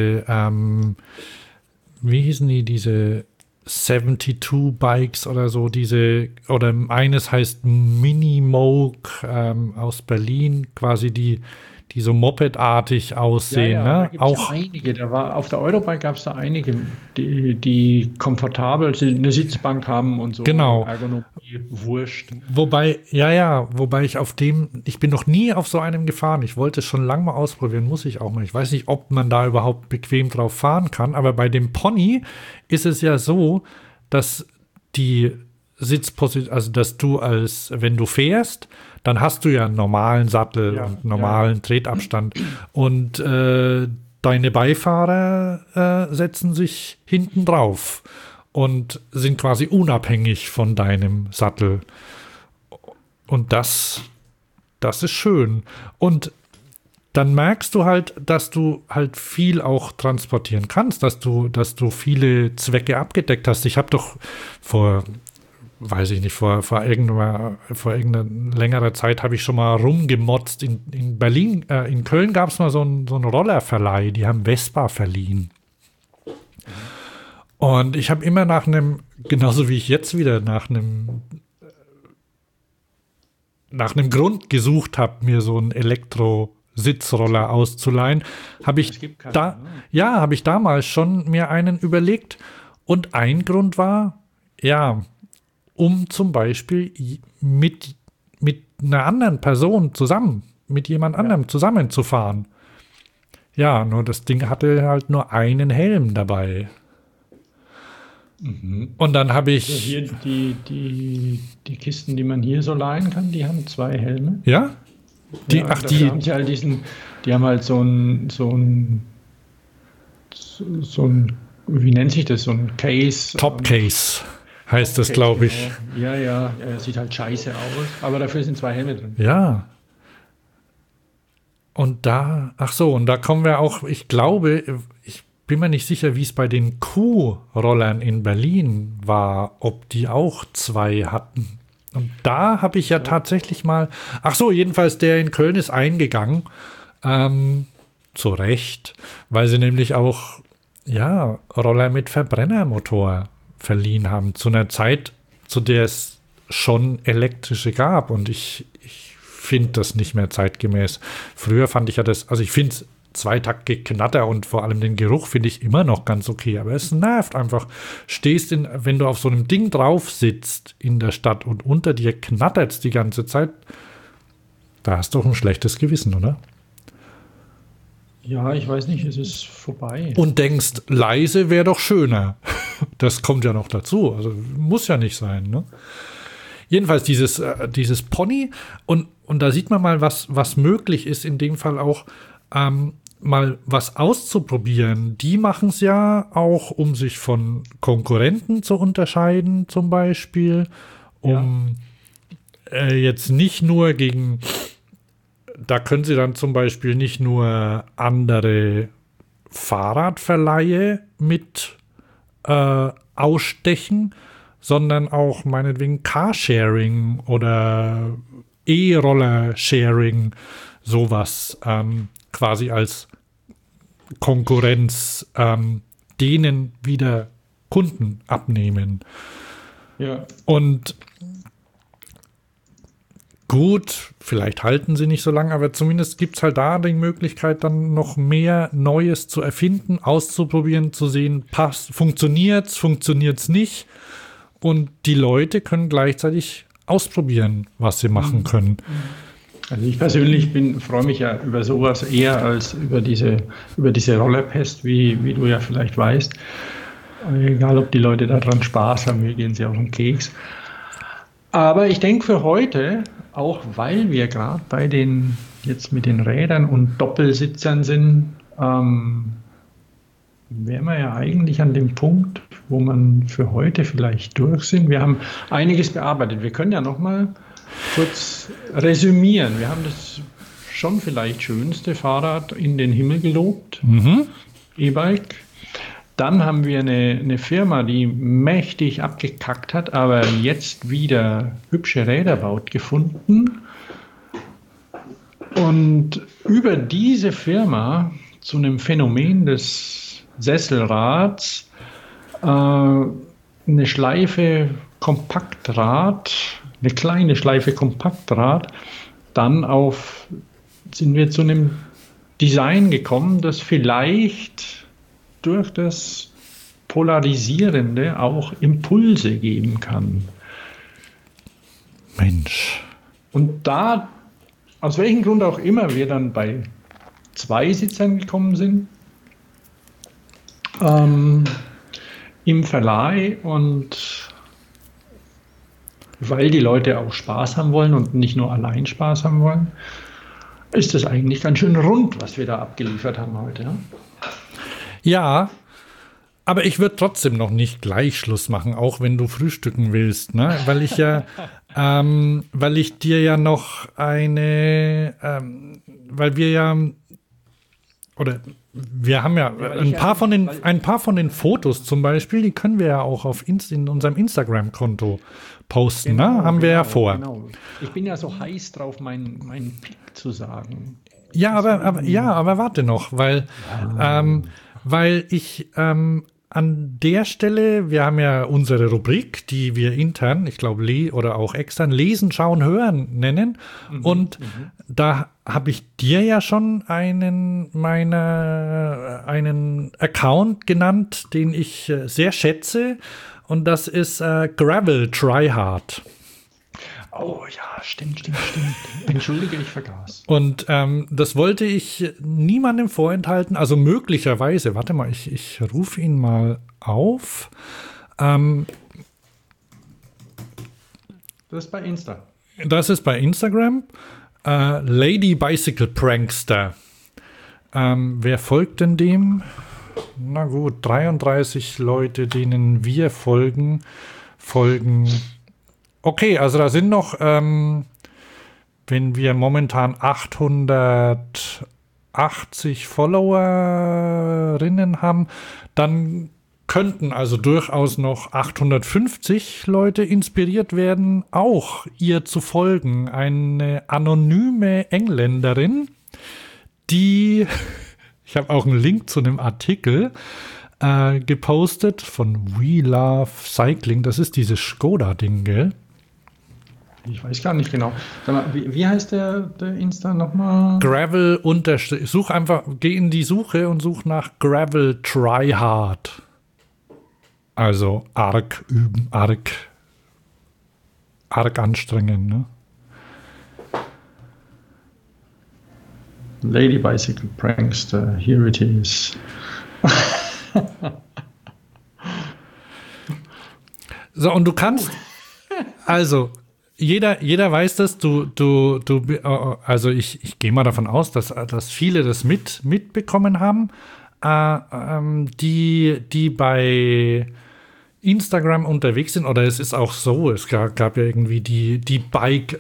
wie hießen die, diese 72 Bikes oder so, oder eines heißt Minimoke aus Berlin, quasi die so Moped-artig aussehen. Ja, ne? da gibt's auch ja einige. Auf der Eurobike gab es da einige, die komfortabel eine Sitzbank haben und so. Genau. Ergonomie, wurscht. Wobei ich bin noch nie auf so einem gefahren. Ich wollte es schon lange mal ausprobieren, muss ich auch mal. Ich weiß nicht, ob man da überhaupt bequem drauf fahren kann, aber bei dem Pony ist es ja so, dass die Sitzposition, also dass du wenn du fährst, dann hast du ja einen normalen Sattel und normalen Tretabstand und deine Beifahrer setzen sich hinten drauf und sind quasi unabhängig von deinem Sattel. Und das ist schön. Und dann merkst du halt, dass du halt viel auch transportieren kannst, dass du viele Zwecke abgedeckt hast. Ich habe doch vor irgendeiner längerer Zeit habe ich schon mal rumgemotzt. In Berlin, in Köln gab es mal so einen Rollerverleih, die haben Vespa verliehen. Und ich habe immer genauso wie ich jetzt wieder nach einem Grund gesucht habe, mir so einen Elektro-Sitzroller auszuleihen, habe ich damals schon mir einen überlegt. Und ein Grund war, um zum Beispiel mit einer anderen Person mit jemand anderem zusammenzufahren. Ja, nur das Ding hatte halt nur einen Helm dabei. Mhm. Und dann habe ich... Also hier die Kisten, die man hier so leihen kann, die haben 2 Helme. Ja? Die haben halt so ein, wie nennt sich das, so ein Case. Top-Case heißt das, glaube ich. Ja, sieht halt scheiße aus, aber dafür sind 2 Helme drin. Ja. Und da kommen wir auch, ich glaube, ich bin mir nicht sicher, wie es bei den Q-Rollern in Berlin war, ob die auch 2 hatten. Und da habe ich ja tatsächlich mal, jedenfalls der in Köln ist eingegangen, zu Recht, weil sie nämlich auch, Roller mit Verbrennermotor verliehen haben, zu einer Zeit, zu der es schon elektrische gab. Und ich finde das nicht mehr zeitgemäß. Früher fand ich ich finde es Zweitaktgeknatter und vor allem den Geruch finde ich immer noch ganz okay, aber es nervt einfach. Wenn du auf so einem Ding drauf sitzt in der Stadt und unter dir knattert es die ganze Zeit, da hast du doch ein schlechtes Gewissen, oder? Ja, ich weiß nicht, es ist vorbei. Und denkst, leise wäre doch schöner. Das kommt ja noch dazu, also muss ja nicht sein, ne? Jedenfalls dieses Pony und da sieht man mal, was möglich ist, in dem Fall auch mal was auszuprobieren. Die machen es ja auch, um sich von Konkurrenten zu unterscheiden, zum Beispiel. Jetzt nicht nur da können sie dann zum Beispiel nicht nur andere Fahrradverleihe mit ausstechen, sondern auch meinetwegen Carsharing oder E-Roller-Sharing, sowas quasi als Konkurrenz denen wieder Kunden abnehmen. Ja. Und gut, vielleicht halten sie nicht so lange, aber zumindest gibt es halt da die Möglichkeit, dann noch mehr Neues zu erfinden, auszuprobieren, zu sehen, funktioniert's nicht. Und die Leute können gleichzeitig ausprobieren, was sie machen können. Also ich persönlich freue mich ja über sowas eher als über diese Rollerpest, wie du ja vielleicht weißt. Egal, ob die Leute daran Spaß haben, mir gehen sie auf den Keks. Aber ich denke für heute, auch weil wir gerade bei jetzt mit den Rädern und Doppelsitzern sind, wären wir ja eigentlich an dem Punkt, wo man für heute vielleicht durch sind. Wir haben einiges bearbeitet. Wir können ja noch mal kurz resümieren. Wir haben das schon vielleicht schönste Fahrrad in den Himmel gelobt, E-Bike. Dann haben wir eine Firma, die mächtig abgekackt hat, aber jetzt wieder hübsche Räder baut, gefunden. Und über diese Firma zu einem Phänomen des Sesselrads eine Schleife Kompaktrad, eine kleine Schleife Kompaktrad, dann sind wir zu einem Design gekommen, das vielleicht durch das Polarisierende auch Impulse geben kann. Mensch. Und da, aus welchem Grund auch immer, wir dann bei 2 Sitzern gekommen sind, im Verleih und weil die Leute auch Spaß haben wollen und nicht nur allein Spaß haben wollen, ist das eigentlich ganz schön rund, was wir da abgeliefert haben heute. Ja, ja, aber ich würde trotzdem noch nicht gleich Schluss machen, auch wenn du frühstücken willst, ne? Weil ich ja, weil ich dir ja noch weil wir ja, oder wir haben ja, ein paar von den Fotos zum Beispiel, die können wir ja auch in unserem Instagram-Konto posten, ne? Haben wir ja vor. Genau. Ich bin ja so heiß drauf, meinen Pick zu sagen. Ja, aber warte noch, weil ich an der Stelle, wir haben ja unsere Rubrik, die wir intern, ich glaube, oder auch extern lesen, schauen, hören nennen. Und da habe ich dir ja schon einen Account genannt, den ich sehr schätze. Und das ist Gravel Tryhard. Oh ja, stimmt. Entschuldige, ich vergaß. Und das wollte ich niemandem vorenthalten. Also möglicherweise, warte mal, ich rufe ihn mal auf. Das ist bei Insta. Das ist bei Instagram. Lady Bicycle Prankster. Wer folgt denn dem? Na gut, 33 Leute, denen wir folgen. Okay, also da sind noch, wenn wir momentan 880 Followerinnen haben, dann könnten also durchaus noch 850 Leute inspiriert werden, auch ihr zu folgen. Eine anonyme Engländerin, die, ich habe auch einen Link zu einem Artikel gepostet von We Love Cycling. Das ist dieses Skoda-Ding, gell? Ich weiß gar nicht genau. Sag mal, wie heißt der Insta nochmal? Gravel such einfach, geh in die Suche und such nach Gravel Tryhard. Also arg üben, arg anstrengend, ne? Lady Bicycle Prankster, here it is. So, und du kannst, also jeder weiß das, also ich gehe mal davon aus, dass viele das mitbekommen haben, die bei Instagram unterwegs sind, oder es ist auch so, es gab ja irgendwie die Bike,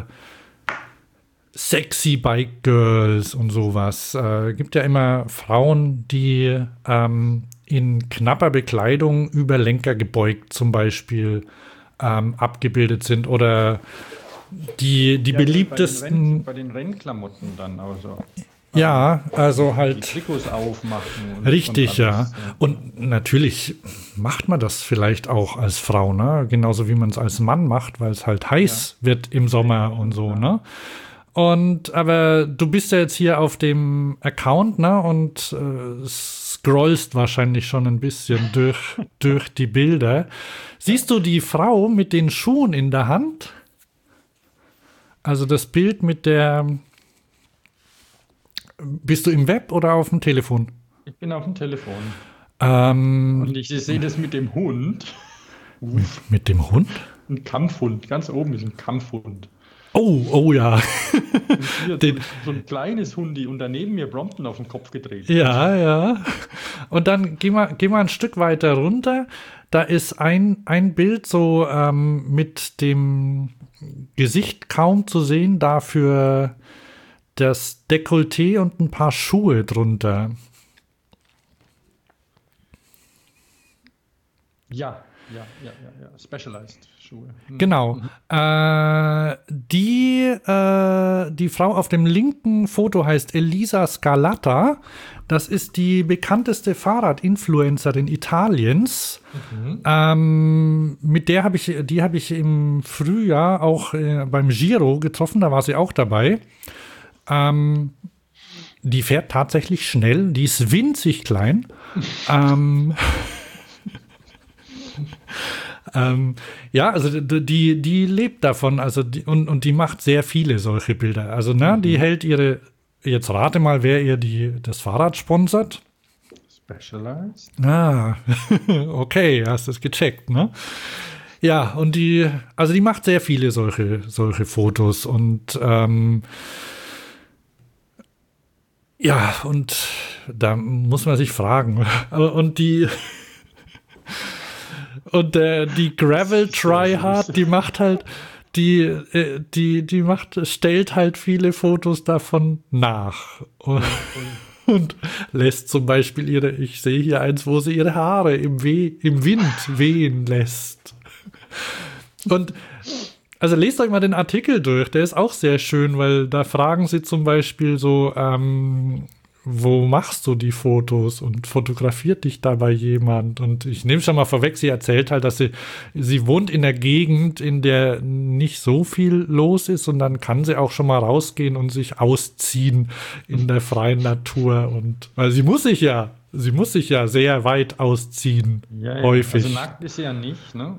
Sexy Bike Girls und sowas. Gibt ja immer Frauen, die in knapper Bekleidung über Lenker gebeugt zum Beispiel abgebildet sind, oder die beliebtesten. Bei den Rennklamotten dann, also. Ja, also halt. Die Trikots aufmachen. Richtig, ja. Und natürlich macht man das vielleicht auch als Frau, ne? Genauso wie man es als Mann macht, weil es halt heiß wird im Sommer und so, ne? Aber du bist ja jetzt hier auf dem Account, ne? Und scrollst wahrscheinlich schon ein bisschen durch die Bilder. Siehst du die Frau mit den Schuhen in der Hand? Also das Bild mit der. Bist du im Web oder auf dem Telefon? Ich bin auf dem Telefon. Und ich sehe das mit dem Hund. Mit dem Hund? Ein Kampfhund. Ganz oben ist ein Kampfhund. Oh ja. So ein kleines Hundi und daneben mir Brompton auf den Kopf gedreht. Ja. Und dann geh mal ein Stück weiter runter. Da ist ein Bild so mit dem Gesicht kaum zu sehen, dafür das Dekolleté und ein paar Schuhe drunter. Ja. Specialized Schuhe. Genau. Die Frau auf dem linken Foto heißt Elisa Scalata. Das ist die bekannteste Fahrradinfluencerin Italiens. Mit der habe ich im Frühjahr auch beim Giro getroffen. Da war sie auch dabei. Die fährt tatsächlich schnell. Die ist winzig klein. Ja, also die lebt davon, also und die macht sehr viele solche Bilder. Also die hält jetzt rate mal, wer ihr das Fahrrad sponsert. Specialized. Okay, hast du es gecheckt, ne? Ja, und die macht sehr viele solche Fotos und ja, und da muss man sich fragen. Und die Gravel Tryhard, die macht halt, stellt halt viele Fotos davon nach. Und lässt zum Beispiel ich sehe hier eins, wo sie ihre Haare im Wind wehen lässt. Und also lest euch mal den Artikel durch, der ist auch sehr schön, weil da fragen sie zum Beispiel so, wo machst du die Fotos und fotografiert dich dabei jemand? Und ich nehme schon mal vorweg, sie erzählt halt, dass sie wohnt in der Gegend, in der nicht so viel los ist und dann kann sie auch schon mal rausgehen und sich ausziehen in der freien Natur und weil sie muss sich ja sehr weit ausziehen, ja, häufig. Also nackt ist sie ja nicht, ne?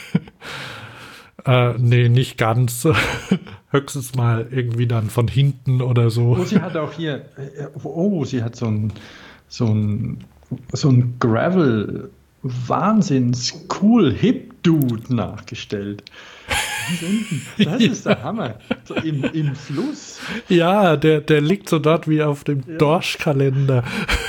Nee, nicht ganz. Höchstens mal irgendwie dann von hinten oder so. Oh, sie hat auch hier, sie hat so ein Gravel Wahnsinns cool Hip Dude nachgestellt. Das ist der Hammer. So im Fluss. Ja, der liegt so dort wie auf dem Dorschkalender.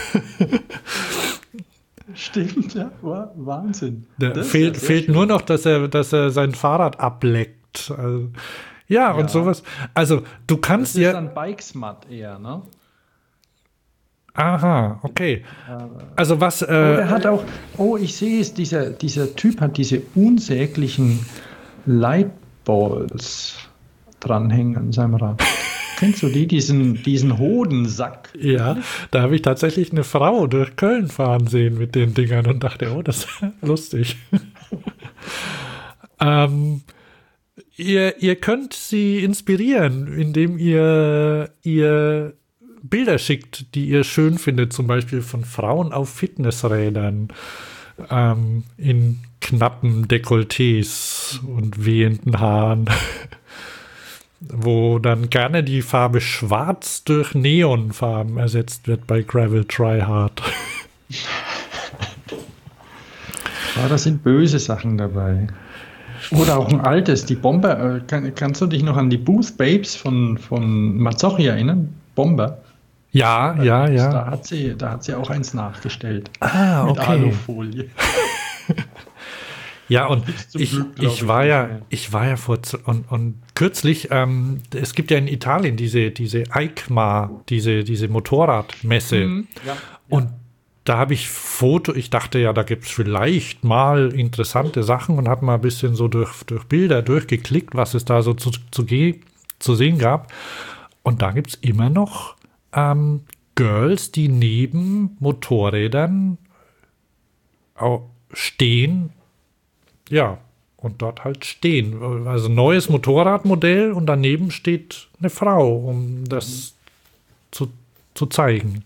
Stimmt, ja, Wahnsinn. Fehlt nur noch, dass er sein Fahrrad ableckt. Also, ja, und sowas. Also, du kannst das ist dann Bikesmut eher, ne? Aha, okay. Also was... er hat auch... ich sehe es, dieser Typ hat diese unsäglichen Lightballs dranhängen an seinem Rad. Kennst du diesen Hodensack? Ja, da habe ich tatsächlich eine Frau durch Köln fahren sehen mit den Dingern und dachte, oh, das ist lustig. Ihr könnt sie inspirieren, indem ihr Bilder schickt, die ihr schön findet, zum Beispiel von Frauen auf Fitnessrädern in knappen Dekolletés und wehenden Haaren. Wo dann gerne die Farbe Schwarz durch Neonfarben ersetzt wird bei Gravel Tryhard. Ja, da sind böse Sachen dabei. Oder auch ein altes, die Bomber. Kannst du dich noch an die Booth Babes von Mazzocchi erinnern? Bomber. Ja. Da hat sie auch eins nachgestellt. Ah, okay. Mit Alufolie. Ja, und ich war ja und kürzlich, es gibt ja in Italien diese EICMA, diese Motorradmesse. Ja. Und da habe ich ich dachte ja, da gibt es vielleicht mal interessante Sachen und habe mal ein bisschen so durch Bilder durchgeklickt, was es da so zu sehen gab. Und da gibt es immer noch Girls, die neben Motorrädern stehen. Ja, und dort halt stehen. Also neues Motorradmodell und daneben steht eine Frau, um das zu zeigen.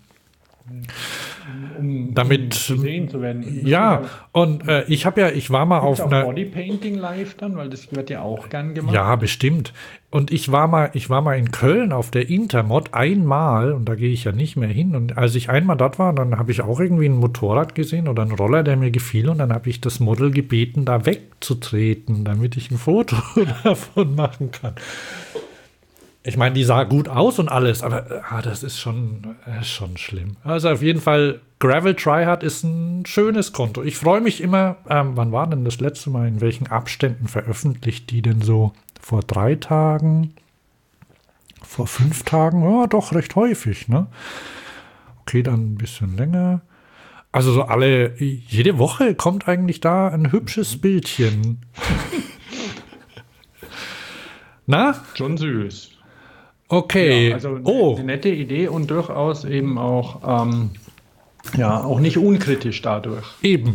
Um gesehen zu werden. Ja, und ich war mal auf einer Bodypainting live dann, weil das wird ja auch gern gemacht. Ja, bestimmt. Und ich war mal in Köln auf der Intermod einmal und da gehe ich ja nicht mehr hin. Und als ich einmal dort war, dann habe ich auch irgendwie ein Motorrad gesehen oder einen Roller, der mir gefiel und dann habe ich das Model gebeten, da wegzutreten, damit ich ein Foto davon machen kann. Ich meine, die sah gut aus und alles, aber das ist schon schlimm. Also auf jeden Fall, Gravel Tryhard ist ein schönes Konto. Ich freue mich immer, wann war denn das letzte Mal, in welchen Abständen veröffentlicht die denn so? Vor 3 Tagen? Vor 5 Tagen? Ja, doch recht häufig, ne? Okay, dann ein bisschen länger. Also so jede Woche kommt eigentlich da ein hübsches Bildchen. Na? Schon süß. Okay. Ja, also eine nette Idee und durchaus eben auch, auch nicht unkritisch dadurch. Eben.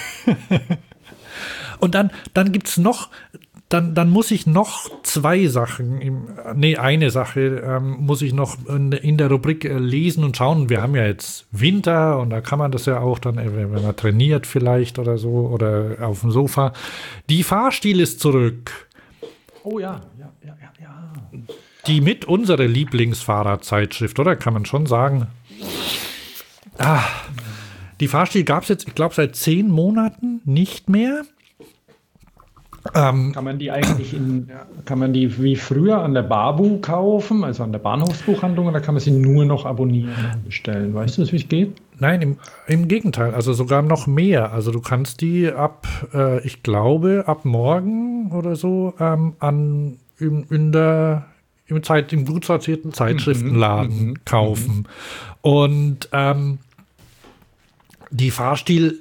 Und dann gibt es noch, dann muss ich noch 2 Sachen, eine Sache muss ich noch in der Rubrik lesen und schauen. Wir haben ja jetzt Winter und da kann man das ja auch dann, wenn man trainiert vielleicht oder so oder auf dem Sofa. Die Fahrstil ist zurück. Oh ja. Die mit unsere Lieblingsfahrradzeitschrift, oder? Kann man schon sagen. Die Fahrstil gab es jetzt, ich glaube, seit 10 Monaten nicht mehr. Kann man die eigentlich kann man die wie früher an der Babu kaufen, also an der Bahnhofsbuchhandlung, oder kann man sie nur noch abonnieren und bestellen? Weißt du, wie es geht? Nein, im Gegenteil, also sogar noch mehr. Also du kannst die ich glaube, ab morgen oder so im gut sortierten Zeitschriftenladen kaufen. Und die Fahrstil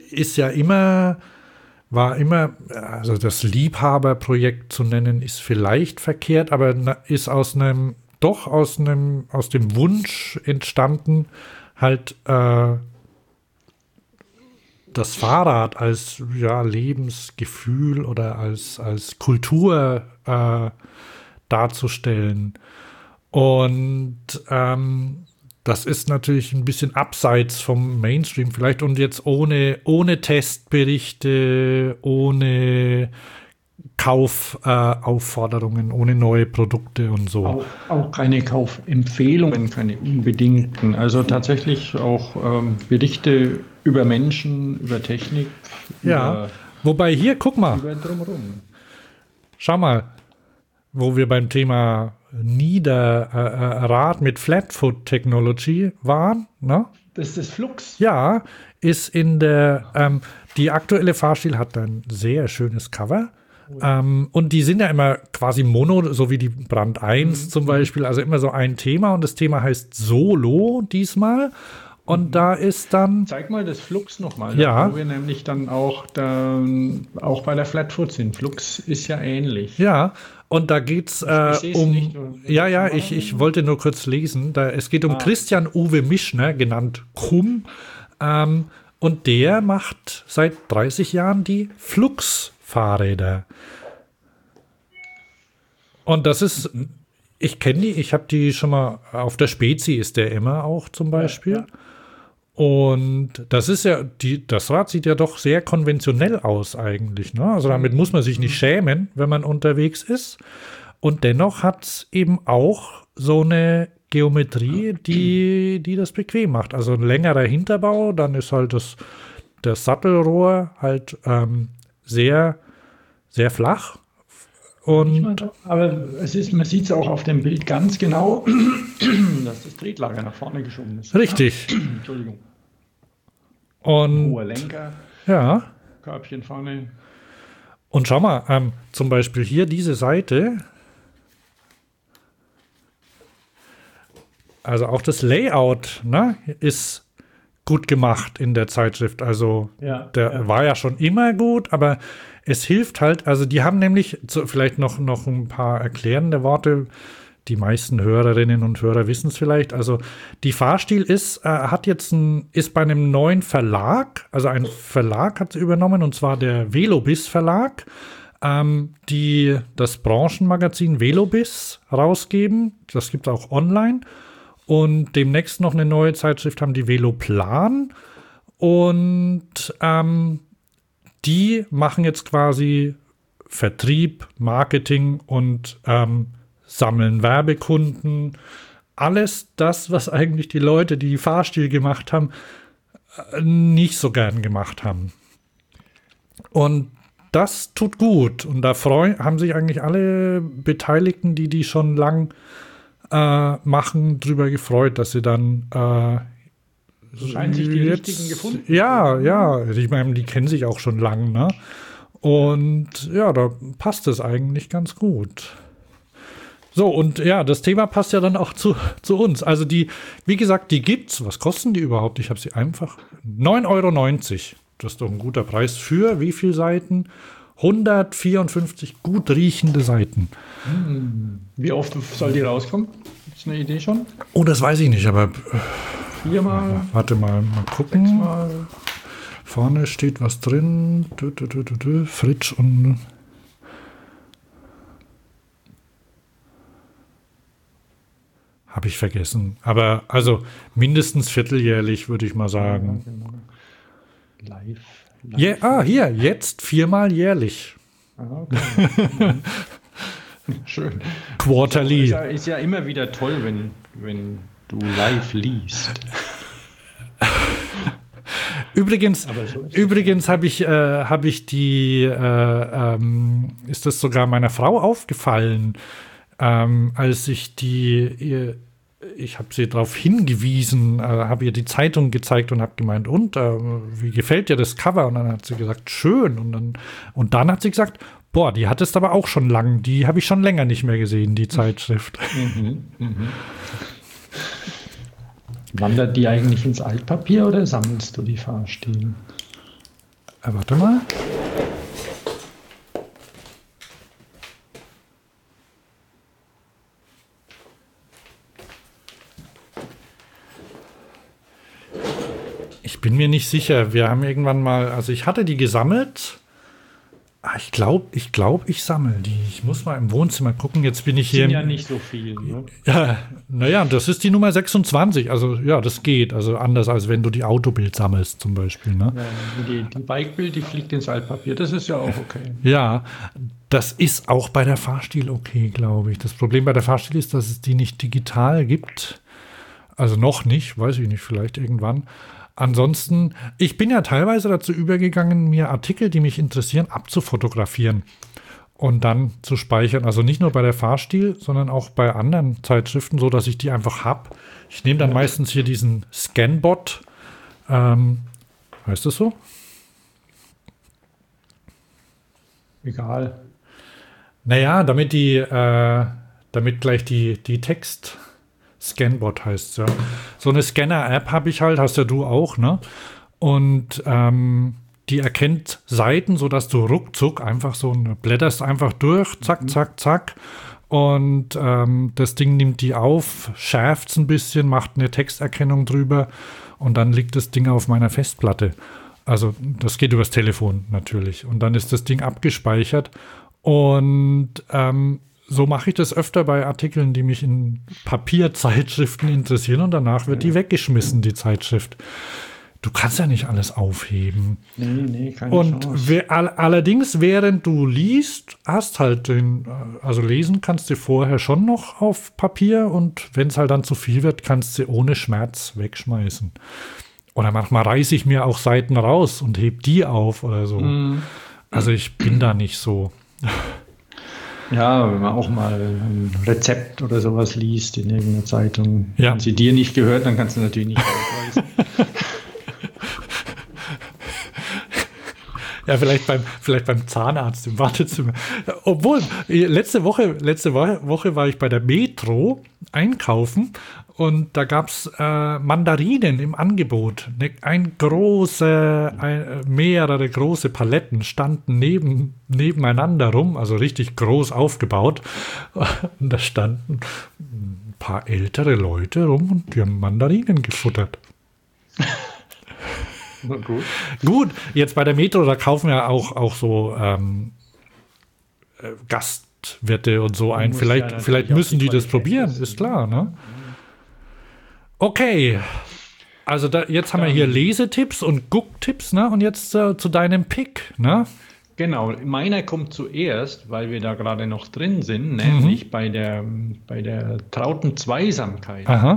war immer, also das Liebhaberprojekt zu nennen, ist vielleicht verkehrt, aber ist aus dem Wunsch entstanden, halt das Fahrrad als Lebensgefühl oder als Kultur darzustellen. Und das ist natürlich ein bisschen abseits vom Mainstream vielleicht und jetzt ohne Testberichte, ohne Kaufaufforderungen, ohne neue Produkte und so. Auch keine Kaufempfehlungen, keine unbedingten. Also tatsächlich auch Berichte über Menschen, über Technik. Ja, wobei hier, guck mal. Über drumherum. Schau mal, wo wir beim Thema Niederrad mit Flatfoot Technology waren, ne? Das ist das Flux. Ja, ist in der, die aktuelle Fahrstil hat ein sehr schönes Cover. Und die sind ja immer quasi mono, so wie die Brand 1 zum Beispiel, also immer so ein Thema und das Thema heißt Solo diesmal. Und da ist dann... Zeig mal das Flux nochmal, ja. Wo wir nämlich dann auch bei der Flatfoot sind. Flux ist ja ähnlich. Ja, und da geht es ich wollte nur kurz lesen. Es geht um Christian Uwe Mischner, genannt Krumm. Und der macht seit 30 Jahren die Flux-Fahrräder. Und das ist, ich kenne die, ich habe die schon mal, auf der Spezi ist der immer auch zum Beispiel. Ja. Und das ist ja, das Rad sieht ja doch sehr konventionell aus eigentlich, ne? Also damit muss man sich nicht schämen, wenn man unterwegs ist. Und dennoch hat es eben auch so eine Geometrie, die das bequem macht. Also ein längerer Hinterbau, dann ist halt das Sattelrohr halt sehr, sehr flach. Aber man sieht es auch auf dem Bild ganz genau, dass das Tretlager nach vorne geschoben ist. Richtig. Entschuldigung. Und hoher Lenker. Ja. Körbchen vorne. Und schau mal, zum Beispiel hier diese Seite. Also auch das Layout, ne, ist gut gemacht in der Zeitschrift. Also der war ja schon immer gut, aber es hilft halt, also die haben nämlich, vielleicht noch ein paar erklärende Worte, die meisten Hörerinnen und Hörer wissen es vielleicht, also die Fahrstil ist bei einem neuen Verlag, also ein Verlag hat sie übernommen, und zwar der Velobis Verlag, die das Branchenmagazin Velobis rausgeben, das gibt es auch online, und demnächst noch eine neue Zeitschrift haben die Veloplan, und die machen jetzt quasi Vertrieb, Marketing und sammeln Werbekunden. Alles das, was eigentlich die Leute, die Fahrstil gemacht haben, nicht so gern gemacht haben. Und das tut gut. Und da haben sich eigentlich alle Beteiligten, die schon lang machen, drüber gefreut, dass sie dann scheint sich die richtigen gefunden. Ja, ich meine, die kennen sich auch schon lang, ne? Und ja, da passt es eigentlich ganz gut. So, und ja, das Thema passt ja dann auch zu uns. Also wie gesagt, die gibt's. Was kosten die überhaupt? Ich habe sie einfach 9,90 €. Das ist doch ein guter Preis für wie viele Seiten? 154 gut riechende Seiten. Wie oft soll die rauskommen? Ist eine Idee schon? Oh, das weiß ich nicht, aber 4-mal. Warte mal gucken. 6-mal. Vorne steht was drin. Fritsch und habe ich vergessen. Aber also mindestens vierteljährlich, würde ich mal sagen. Ja, genau. Live. Hier, jetzt 4-mal jährlich. Okay. Schön. Quarterly. Ist ja immer wieder toll, wenn du live liest. Übrigens habe ich die, ist das sogar meiner Frau aufgefallen, als ich ich habe sie darauf hingewiesen, habe ihr die Zeitung gezeigt und habe gemeint, wie gefällt dir das Cover? Und dann hat sie gesagt, schön. Und dann hat sie gesagt, boah, die hattest aber auch schon lang, die habe ich schon länger nicht mehr gesehen, die Zeitschrift. Wandert die eigentlich ins Altpapier oder sammelst du die Fahrstil? Warte mal. Ich bin mir nicht sicher. Wir haben irgendwann mal, also ich hatte die gesammelt. Ich glaube, ich sammle die. Ich muss mal im Wohnzimmer gucken. Jetzt bin ich hier. Das sind ja nicht so viel. Ne? Ja, naja, das ist die Nummer 26. Also ja, das geht. Also anders, als wenn du die Autobild sammelst zum Beispiel. Ne? Ja, die Bikebild, die fliegt ins Altpapier. Das ist ja auch okay. Ja, das ist auch bei der Fahrstil okay, glaube ich. Das Problem bei der Fahrstil ist, dass es die nicht digital gibt. Also noch nicht, weiß ich nicht, vielleicht irgendwann. Ansonsten, ich bin ja teilweise dazu übergegangen, mir Artikel, die mich interessieren, abzufotografieren und dann zu speichern. Also nicht nur bei der Fahrstil, sondern auch bei anderen Zeitschriften, so dass ich die einfach habe. Ich nehme dann meistens hier diesen Scanbot. Heißt das so? Egal. Naja, damit gleich die Text... Scanbot heißt es ja. So eine Scanner-App habe ich halt, hast ja du auch, ne? Und die erkennt Seiten, sodass du ruckzuck einfach blätterst einfach durch, zack, zack, zack. Und das Ding nimmt die auf, schärft es ein bisschen, macht eine Texterkennung drüber und dann liegt das Ding auf meiner Festplatte. Also das geht übers Telefon natürlich. Und dann ist das Ding abgespeichert und so mache ich das öfter bei Artikeln, die mich in Papierzeitschriften interessieren und danach wird die weggeschmissen, die Zeitschrift. Du kannst ja nicht alles aufheben. Nee, keine und Chance. Allerdings, während du liest, hast halt also lesen kannst du vorher schon noch auf Papier und wenn es halt dann zu viel wird, kannst du ohne Schmerz wegschmeißen. Oder manchmal reiße ich mir auch Seiten raus und heb die auf oder so. Also ich bin da nicht so... Ja, wenn man auch mal ein Rezept oder sowas liest in irgendeiner Zeitung, ja. Wenn sie dir nicht gehört, dann kannst du natürlich nicht aufweisen. Ja, vielleicht beim Zahnarzt im Wartezimmer. Obwohl, letzte Woche war ich bei der Metro einkaufen und da gab es Mandarinen im Angebot. Mehrere große Paletten standen nebeneinander rum, also richtig groß aufgebaut. Und da standen ein paar ältere Leute rum und die haben Mandarinen gefuttert. Gut, jetzt bei der Metro, da kaufen wir auch so Gastwirte und so ein. Vielleicht müssen die das probieren, ist klar, ne? Okay, also jetzt haben wir hier Lesetipps und Gucktipps, ne? Und jetzt zu deinem Pick, ne? Genau, meiner kommt zuerst, weil wir da gerade noch drin sind, nämlich bei der trauten Zweisamkeit. Aha.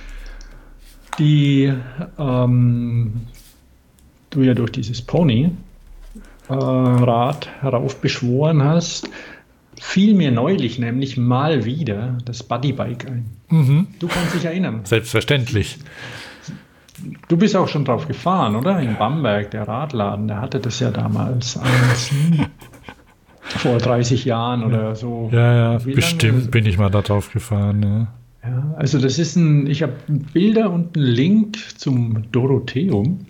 Die du ja durch dieses Pony-Rad heraufbeschworen hast, fiel mir neulich nämlich mal wieder das Buddybike ein. Du kannst dich erinnern. Selbstverständlich. Du bist auch schon drauf gefahren, oder? In Bamberg, der Radladen, der hatte das ja damals vor 30 Jahren oder so. Ja, bestimmt bin ich mal da drauf gefahren, ja. Ja, also das ist ich habe Bilder und einen Link zum Dorotheum.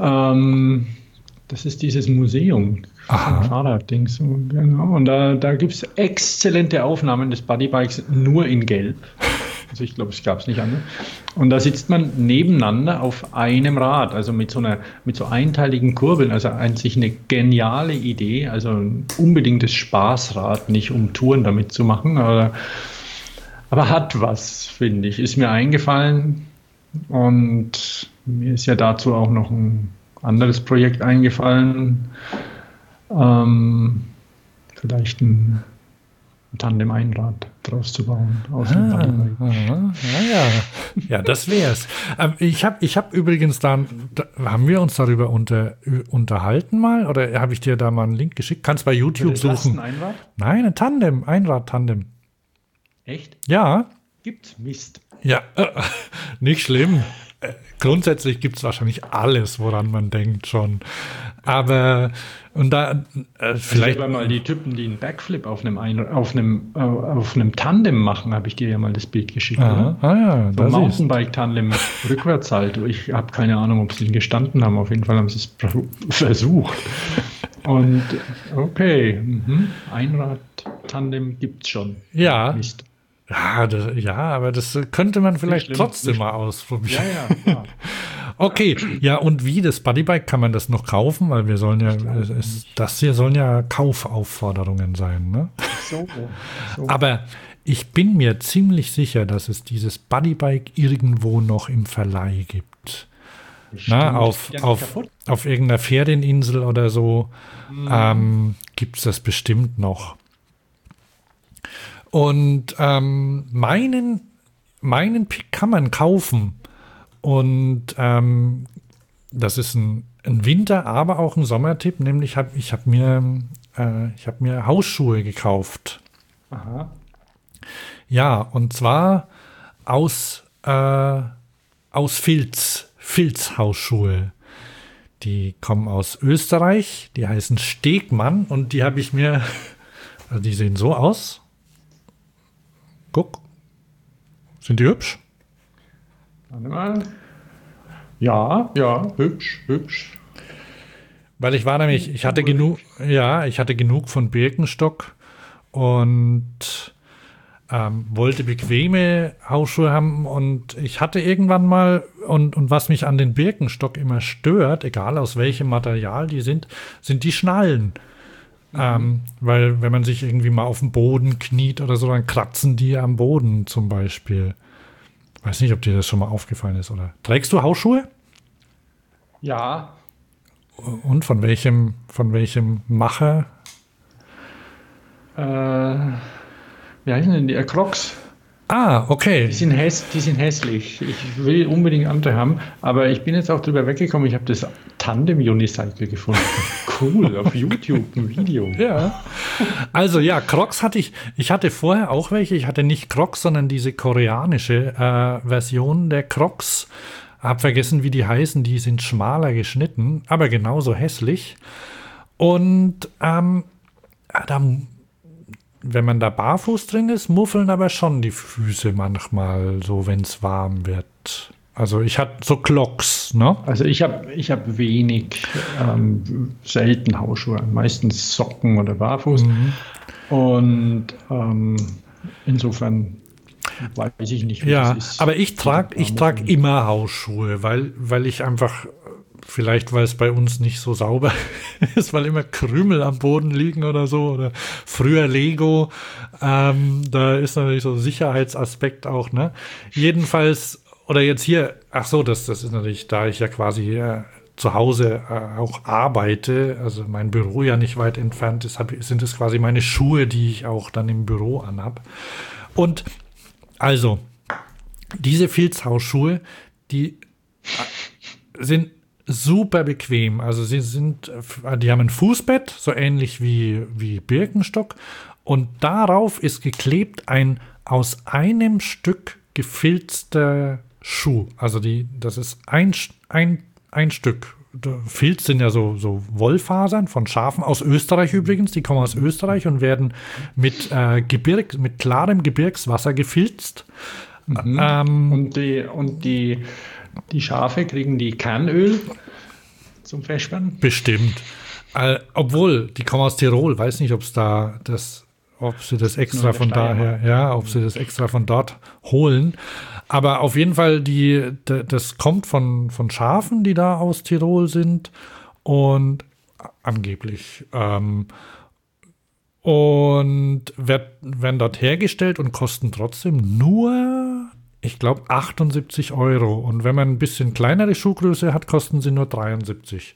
Das ist dieses Museum, Fahrraddings. Genau. Und da gibt es exzellente Aufnahmen des Buddybikes nur in Gelb. Also ich glaube, es gab es nicht anders. Und da sitzt man nebeneinander auf einem Rad, also mit so einteiligen Kurbeln. Also eigentlich eine geniale Idee. Also ein unbedingtes Spaßrad, nicht um Touren damit zu machen, aber hat was, finde ich. Ist mir eingefallen und mir ist ja dazu auch noch ein anderes Projekt eingefallen. Vielleicht ein Tandem-Einrad. draus zu bauen. Aus dem Bodybike. Ja, das wär's. Ich hab übrigens da haben wir uns darüber unterhalten mal? Oder habe ich dir da mal einen Link geschickt? Kannst bei YouTube suchen. Ein Einrad? Nein, ein Einrad-Tandem. Echt? Ja. Gibt's Mist. Ja, nicht schlimm. Grundsätzlich gibt es wahrscheinlich alles, woran man denkt schon. Aber, und da vielleicht. Aber mal die Typen, die einen Backflip auf einem Tandem machen, habe ich dir ja mal das Bild geschickt. Ja, so ein Mountainbike-Tandem rückwärts halt. Ich habe keine Ahnung, ob sie den gestanden haben. Auf jeden Fall haben sie es versucht. Und okay, Einrad-Tandem gibt es schon. Ja. Mist. Ja, aber das könnte man vielleicht trotzdem mal ausprobieren. Ja, klar. Okay, ja, und wie das Bodybike kann man das noch kaufen? Weil wir sollen ja, das hier sollen ja Kaufaufforderungen sein, ne? So. Aber ich bin mir ziemlich sicher, dass es dieses Bodybike irgendwo noch im Verleih gibt. Auf irgendeiner Ferieninsel oder so gibt es das bestimmt noch. Und meinen Pick kann man kaufen. Und das ist ein Winter-, aber auch ein Sommertipp. Nämlich ich hab mir Hausschuhe gekauft. Aha. Ja, und zwar aus Filzhausschuhe. Die kommen aus Österreich. Die heißen Stegmann. Und die habe ich mir, also die sehen so aus. Guck. Sind die hübsch? Warte mal. Ja, hübsch. Weil ich hatte genug von Birkenstock und wollte bequeme Hausschuhe haben, und ich hatte irgendwann mal, und was mich an den Birkenstock immer stört, egal aus welchem Material die sind die Schnallen. Weil wenn man sich irgendwie mal auf den Boden kniet oder so, dann kratzen die am Boden zum Beispiel. Weiß nicht, ob dir das schon mal aufgefallen ist, oder? Trägst du Hausschuhe? Ja. Und von welchem Macher? Wie heißen denn die? Crocs. Ah, okay. Die sind hässlich. Ich will unbedingt andere haben, aber ich bin jetzt auch drüber weggekommen. Ich habe das Tandem Unicycle gefunden. Cool, auf YouTube ein Video. Ja. Also ja, Crocs hatte ich hatte vorher auch welche. Ich hatte nicht Crocs, sondern diese koreanische Version der Crocs. Hab vergessen, wie die heißen. Die sind schmaler geschnitten, aber genauso hässlich. Und wenn man da barfuß drin ist, muffeln aber schon die Füße manchmal, so wenn es warm wird. Also ich hatte so Clogs, ne? Also ich hab wenig, selten Hausschuhe, meistens Socken oder barfuß. Und insofern weiß ich nicht, wie das ist. Aber ich trag immer Hausschuhe, weil ich einfach, vielleicht weil es bei uns nicht so sauber ist, weil immer Krümel am Boden liegen oder so, oder früher Lego, da ist natürlich so ein Sicherheitsaspekt auch, ne? Jedenfalls, oder jetzt hier, das ist natürlich, da ich ja quasi zu Hause auch arbeite, also mein Büro ja nicht weit entfernt ist, sind es quasi meine Schuhe, die ich auch dann im Büro anhab. Und also, diese Filzhausschuhe, die sind super bequem. Also die haben ein Fußbett, so ähnlich wie Birkenstock. Und darauf ist geklebt ein aus einem Stück gefilzter Schuh. Also das ist ein Stück. Filz sind ja so Wollfasern von Schafen, aus Österreich übrigens. Die kommen aus Österreich und werden mit klarem Gebirgswasser gefilzt. Und die Schafe kriegen die Kernöl zum Festspannen? Bestimmt. Obwohl, die kommen aus Tirol. Weiß nicht, ob sie das extra von daher, ob sie das extra von dort holen. Aber auf jeden Fall, das kommt von Schafen, die da aus Tirol sind. Und angeblich. Und werden dort hergestellt und kosten trotzdem nur, ich glaube, 78 €. Und wenn man ein bisschen kleinere Schuhgröße hat, kosten sie nur 73.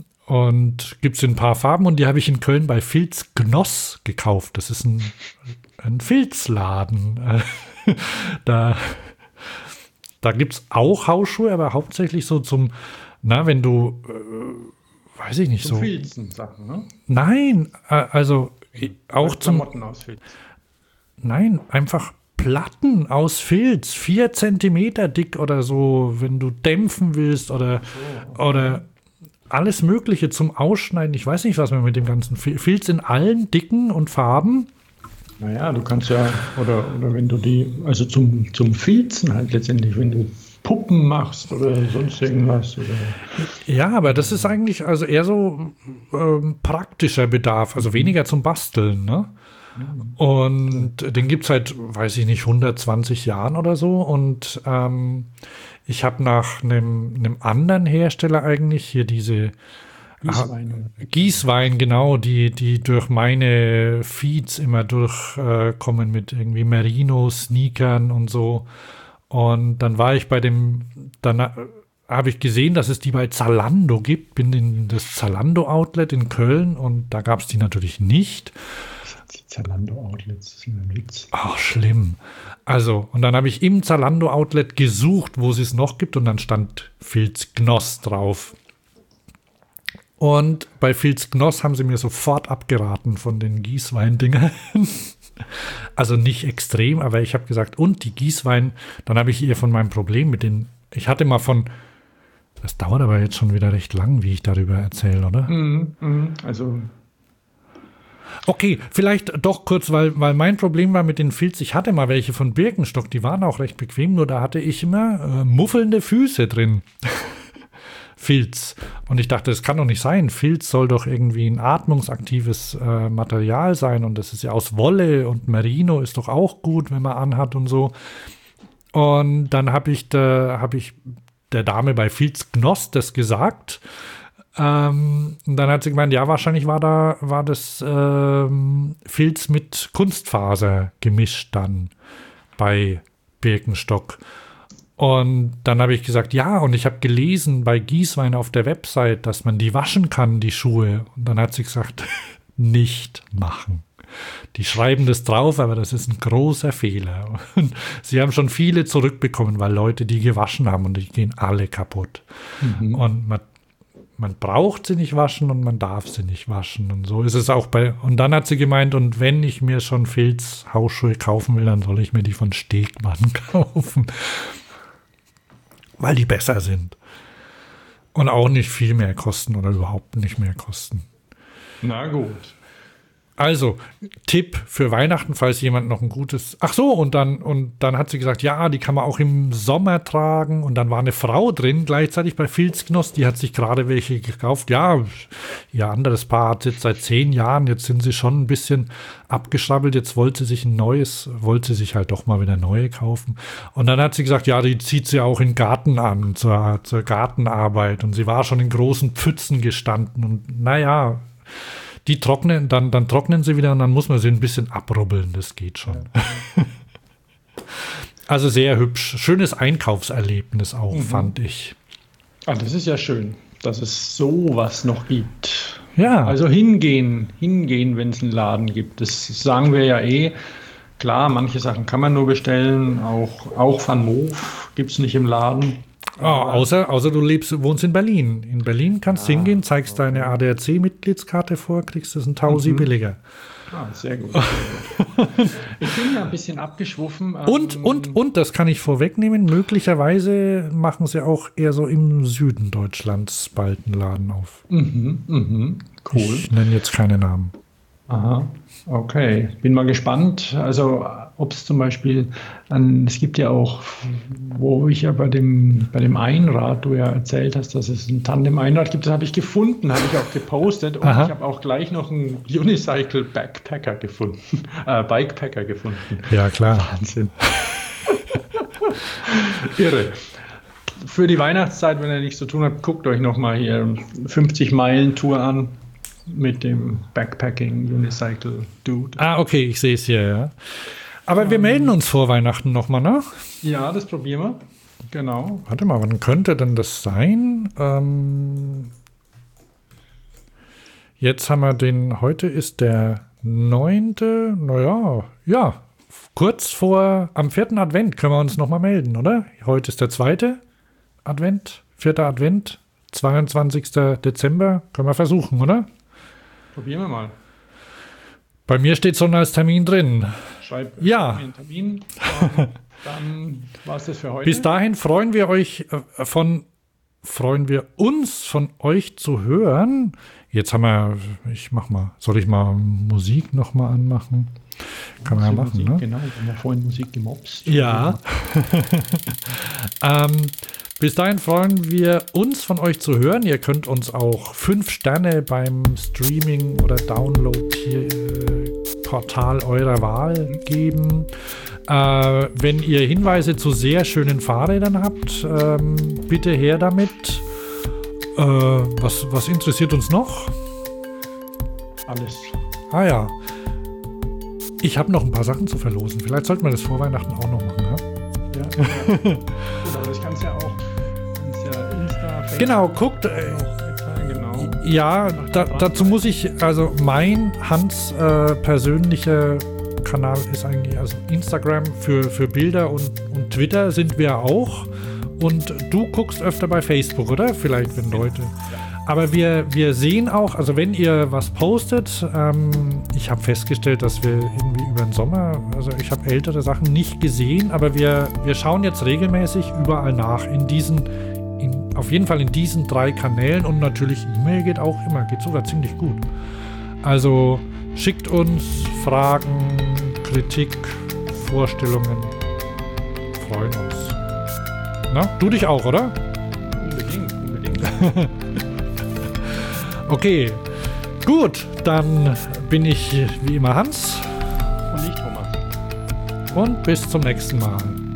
Und gibt es in ein paar Farben, und die habe ich in Köln bei Filz Gnoss gekauft. Das ist ein einen Filzladen. Da gibt es auch Hausschuhe, aber hauptsächlich so wenn du, weiß ich nicht, Zum so. Filzen Sachen, ne? Nein, also auch zum. Klamotten aus Filz. Nein, einfach Platten aus Filz, 4 Zentimeter dick oder so, wenn du dämpfen willst oder alles Mögliche zum Ausschneiden. Ich weiß nicht, was man mit dem ganzen Filz in allen Dicken und Farben. Naja, du kannst ja, oder wenn du also zum Filzen halt letztendlich, wenn du Puppen machst oder sonst irgendwas. Oder. Ja, aber das ist eigentlich also eher so praktischer Bedarf, also weniger zum Basteln, ne? Und den gibt es seit, weiß ich nicht, 120 Jahren oder so. Und ich habe nach einem anderen Hersteller eigentlich hier diese Gießwein, genau, die durch meine Feeds immer durchkommen mit irgendwie Merino-Sneakern und so. Und dann war ich dann habe ich gesehen, dass es die bei Zalando gibt, bin in das Zalando-Outlet in Köln und da gab es die natürlich nicht. Die Zalando-Outlets, das ist ein Witz. Ach, schlimm. Also, und dann habe ich im Zalando-Outlet gesucht, wo es noch gibt und dann stand Filzgnoss drauf. Und bei Filzgnoss haben sie mir sofort abgeraten von den Gießwein-Dingern. Also nicht extrem, aber ich habe gesagt, und die Gießwein, dann habe ich ihr von meinem Problem ich hatte mal das dauert aber jetzt schon wieder recht lang, wie ich darüber erzähle, oder? Also okay, vielleicht doch kurz, weil mein Problem war mit den Filz, ich hatte mal welche von Birkenstock, die waren auch recht bequem, nur da hatte ich immer muffelnde Füße drin. Filz. Und ich dachte, das kann doch nicht sein. Filz soll doch irgendwie ein atmungsaktives Material sein und das ist ja aus Wolle und Merino ist doch auch gut, wenn man anhat und so. Und dann habe ich der Dame bei Filzgnoss das gesagt. Und dann hat sie gemeint, ja, wahrscheinlich war das Filz mit Kunstfaser gemischt dann bei Birkenstock. Und dann habe ich gesagt, ja, und ich habe gelesen bei Gießwein auf der Website, dass man die waschen kann, die Schuhe. Und dann hat sie gesagt, nicht machen. Die schreiben das drauf, aber das ist ein großer Fehler. Und sie haben schon viele zurückbekommen, weil Leute die gewaschen haben und die gehen alle kaputt. Und man braucht sie nicht waschen und man darf sie nicht waschen. Und so ist es auch und dann hat sie gemeint, und wenn ich mir schon Filz-Hausschuhe kaufen will, dann soll ich mir die von Stegmann kaufen. Weil die besser sind. Und auch nicht viel mehr kosten oder überhaupt nicht mehr kosten. Na gut. Also, Tipp für Weihnachten, falls jemand noch ein gutes. Ach so, und dann hat sie gesagt, ja, die kann man auch im Sommer tragen. Und dann war eine Frau drin, gleichzeitig bei Filzgnoss, die hat sich gerade welche gekauft. Ja, ihr anderes Paar hat jetzt seit 10 Jahren, jetzt sind sie schon ein bisschen abgeschrabbelt. Jetzt wollte sie sich halt doch mal wieder neue kaufen. Und dann hat sie gesagt, ja, die zieht sie auch in Garten an, zur Gartenarbeit. Und sie war schon in großen Pfützen gestanden. Und naja, die trocknen, dann trocknen sie wieder und dann muss man sie ein bisschen abrubbeln, das geht schon. Ja. Also sehr hübsch. Schönes Einkaufserlebnis auch, fand ich. Ah, das ist ja schön, dass es sowas noch gibt. Ja. Also hingehen, wenn es einen Laden gibt. Das sagen wir ja eh. Klar, manche Sachen kann man nur bestellen, auch Van Moof gibt es nicht im Laden. Oh, außer du wohnst in Berlin. In Berlin kannst du hingehen, zeigst deine ADAC-Mitgliedskarte vor, kriegst es ein Tausi billiger. Ah, sehr gut. Ich bin ja ein bisschen abgeschwuffen. Und, das kann ich vorwegnehmen, möglicherweise machen sie auch eher so im Süden Deutschlands bald einen Laden auf. Cool. Ich nenne jetzt keine Namen. Aha, okay. Bin mal gespannt. Also, ob es zum Beispiel, es gibt ja auch, wo ich ja bei dem Einrad, du ja erzählt hast, dass es ein Tandem-Einrad gibt, das habe ich gefunden, habe ich auch gepostet und Aha. Ich habe auch gleich noch einen Unicycle Bikepacker gefunden. Ja, klar. Wahnsinn. Irre. Für die Weihnachtszeit, wenn ihr nichts zu tun habt, guckt euch nochmal hier 50-Meilen-Tour an. Mit dem Backpacking Unicycle Dude. Ah, okay, ich sehe es hier, ja. Aber wir melden uns vor Weihnachten nochmal, ne? Ja, das probieren wir. Genau. Warte mal, wann könnte denn das sein? Jetzt haben wir heute ist der 9. Naja, ja. Kurz vor, am 4. Advent können wir uns nochmal melden, oder? Heute ist der 2. Advent, 4. Advent, 22. Dezember. Können wir versuchen, oder? Probieren wir mal. Bei mir steht so als Termin drin. Schreib mir einen Termin. Dann war es das für heute. Bis dahin freuen wir uns von euch zu hören. Jetzt haben wir, soll ich mal Musik nochmal anmachen? Kann man ja machen, Musik, ne? Genau, wir haben ja vorhin Musik gemobst. Ja. Bis dahin freuen wir uns von euch zu hören. Ihr könnt uns auch 5 Sterne beim Streaming- oder Download-Portal eurer Wahl geben. Wenn ihr Hinweise zu sehr schönen Fahrrädern habt, bitte her damit. Was interessiert uns noch? Alles. Ah ja. Ich habe noch ein paar Sachen zu verlosen. Vielleicht sollten wir das vor Weihnachten auch noch machen, ja? Ja. Gut, aber das kannst ja auch Insta, Facebook. Genau, guckt. Genau. Ja, dazu muss ich, also mein Hans persönlicher Kanal ist eigentlich, also Instagram für Bilder und Twitter sind wir auch. Und du guckst öfter bei Facebook, oder? Vielleicht, wenn Leute. Aber wir sehen auch, also wenn ihr was postet, ich habe festgestellt, dass wir irgendwie über den Sommer, also ich habe ältere Sachen nicht gesehen, aber wir schauen jetzt regelmäßig überall nach, auf jeden Fall in diesen 3 Kanälen, und natürlich E-Mail geht auch immer, geht sogar ziemlich gut. Also schickt uns Fragen, Kritik, Vorstellungen, freuen uns. Na, du dich auch, oder? Unbedingt. Okay, gut, dann bin ich wie immer Hans. Und ich, Thomas. Und bis zum nächsten Mal.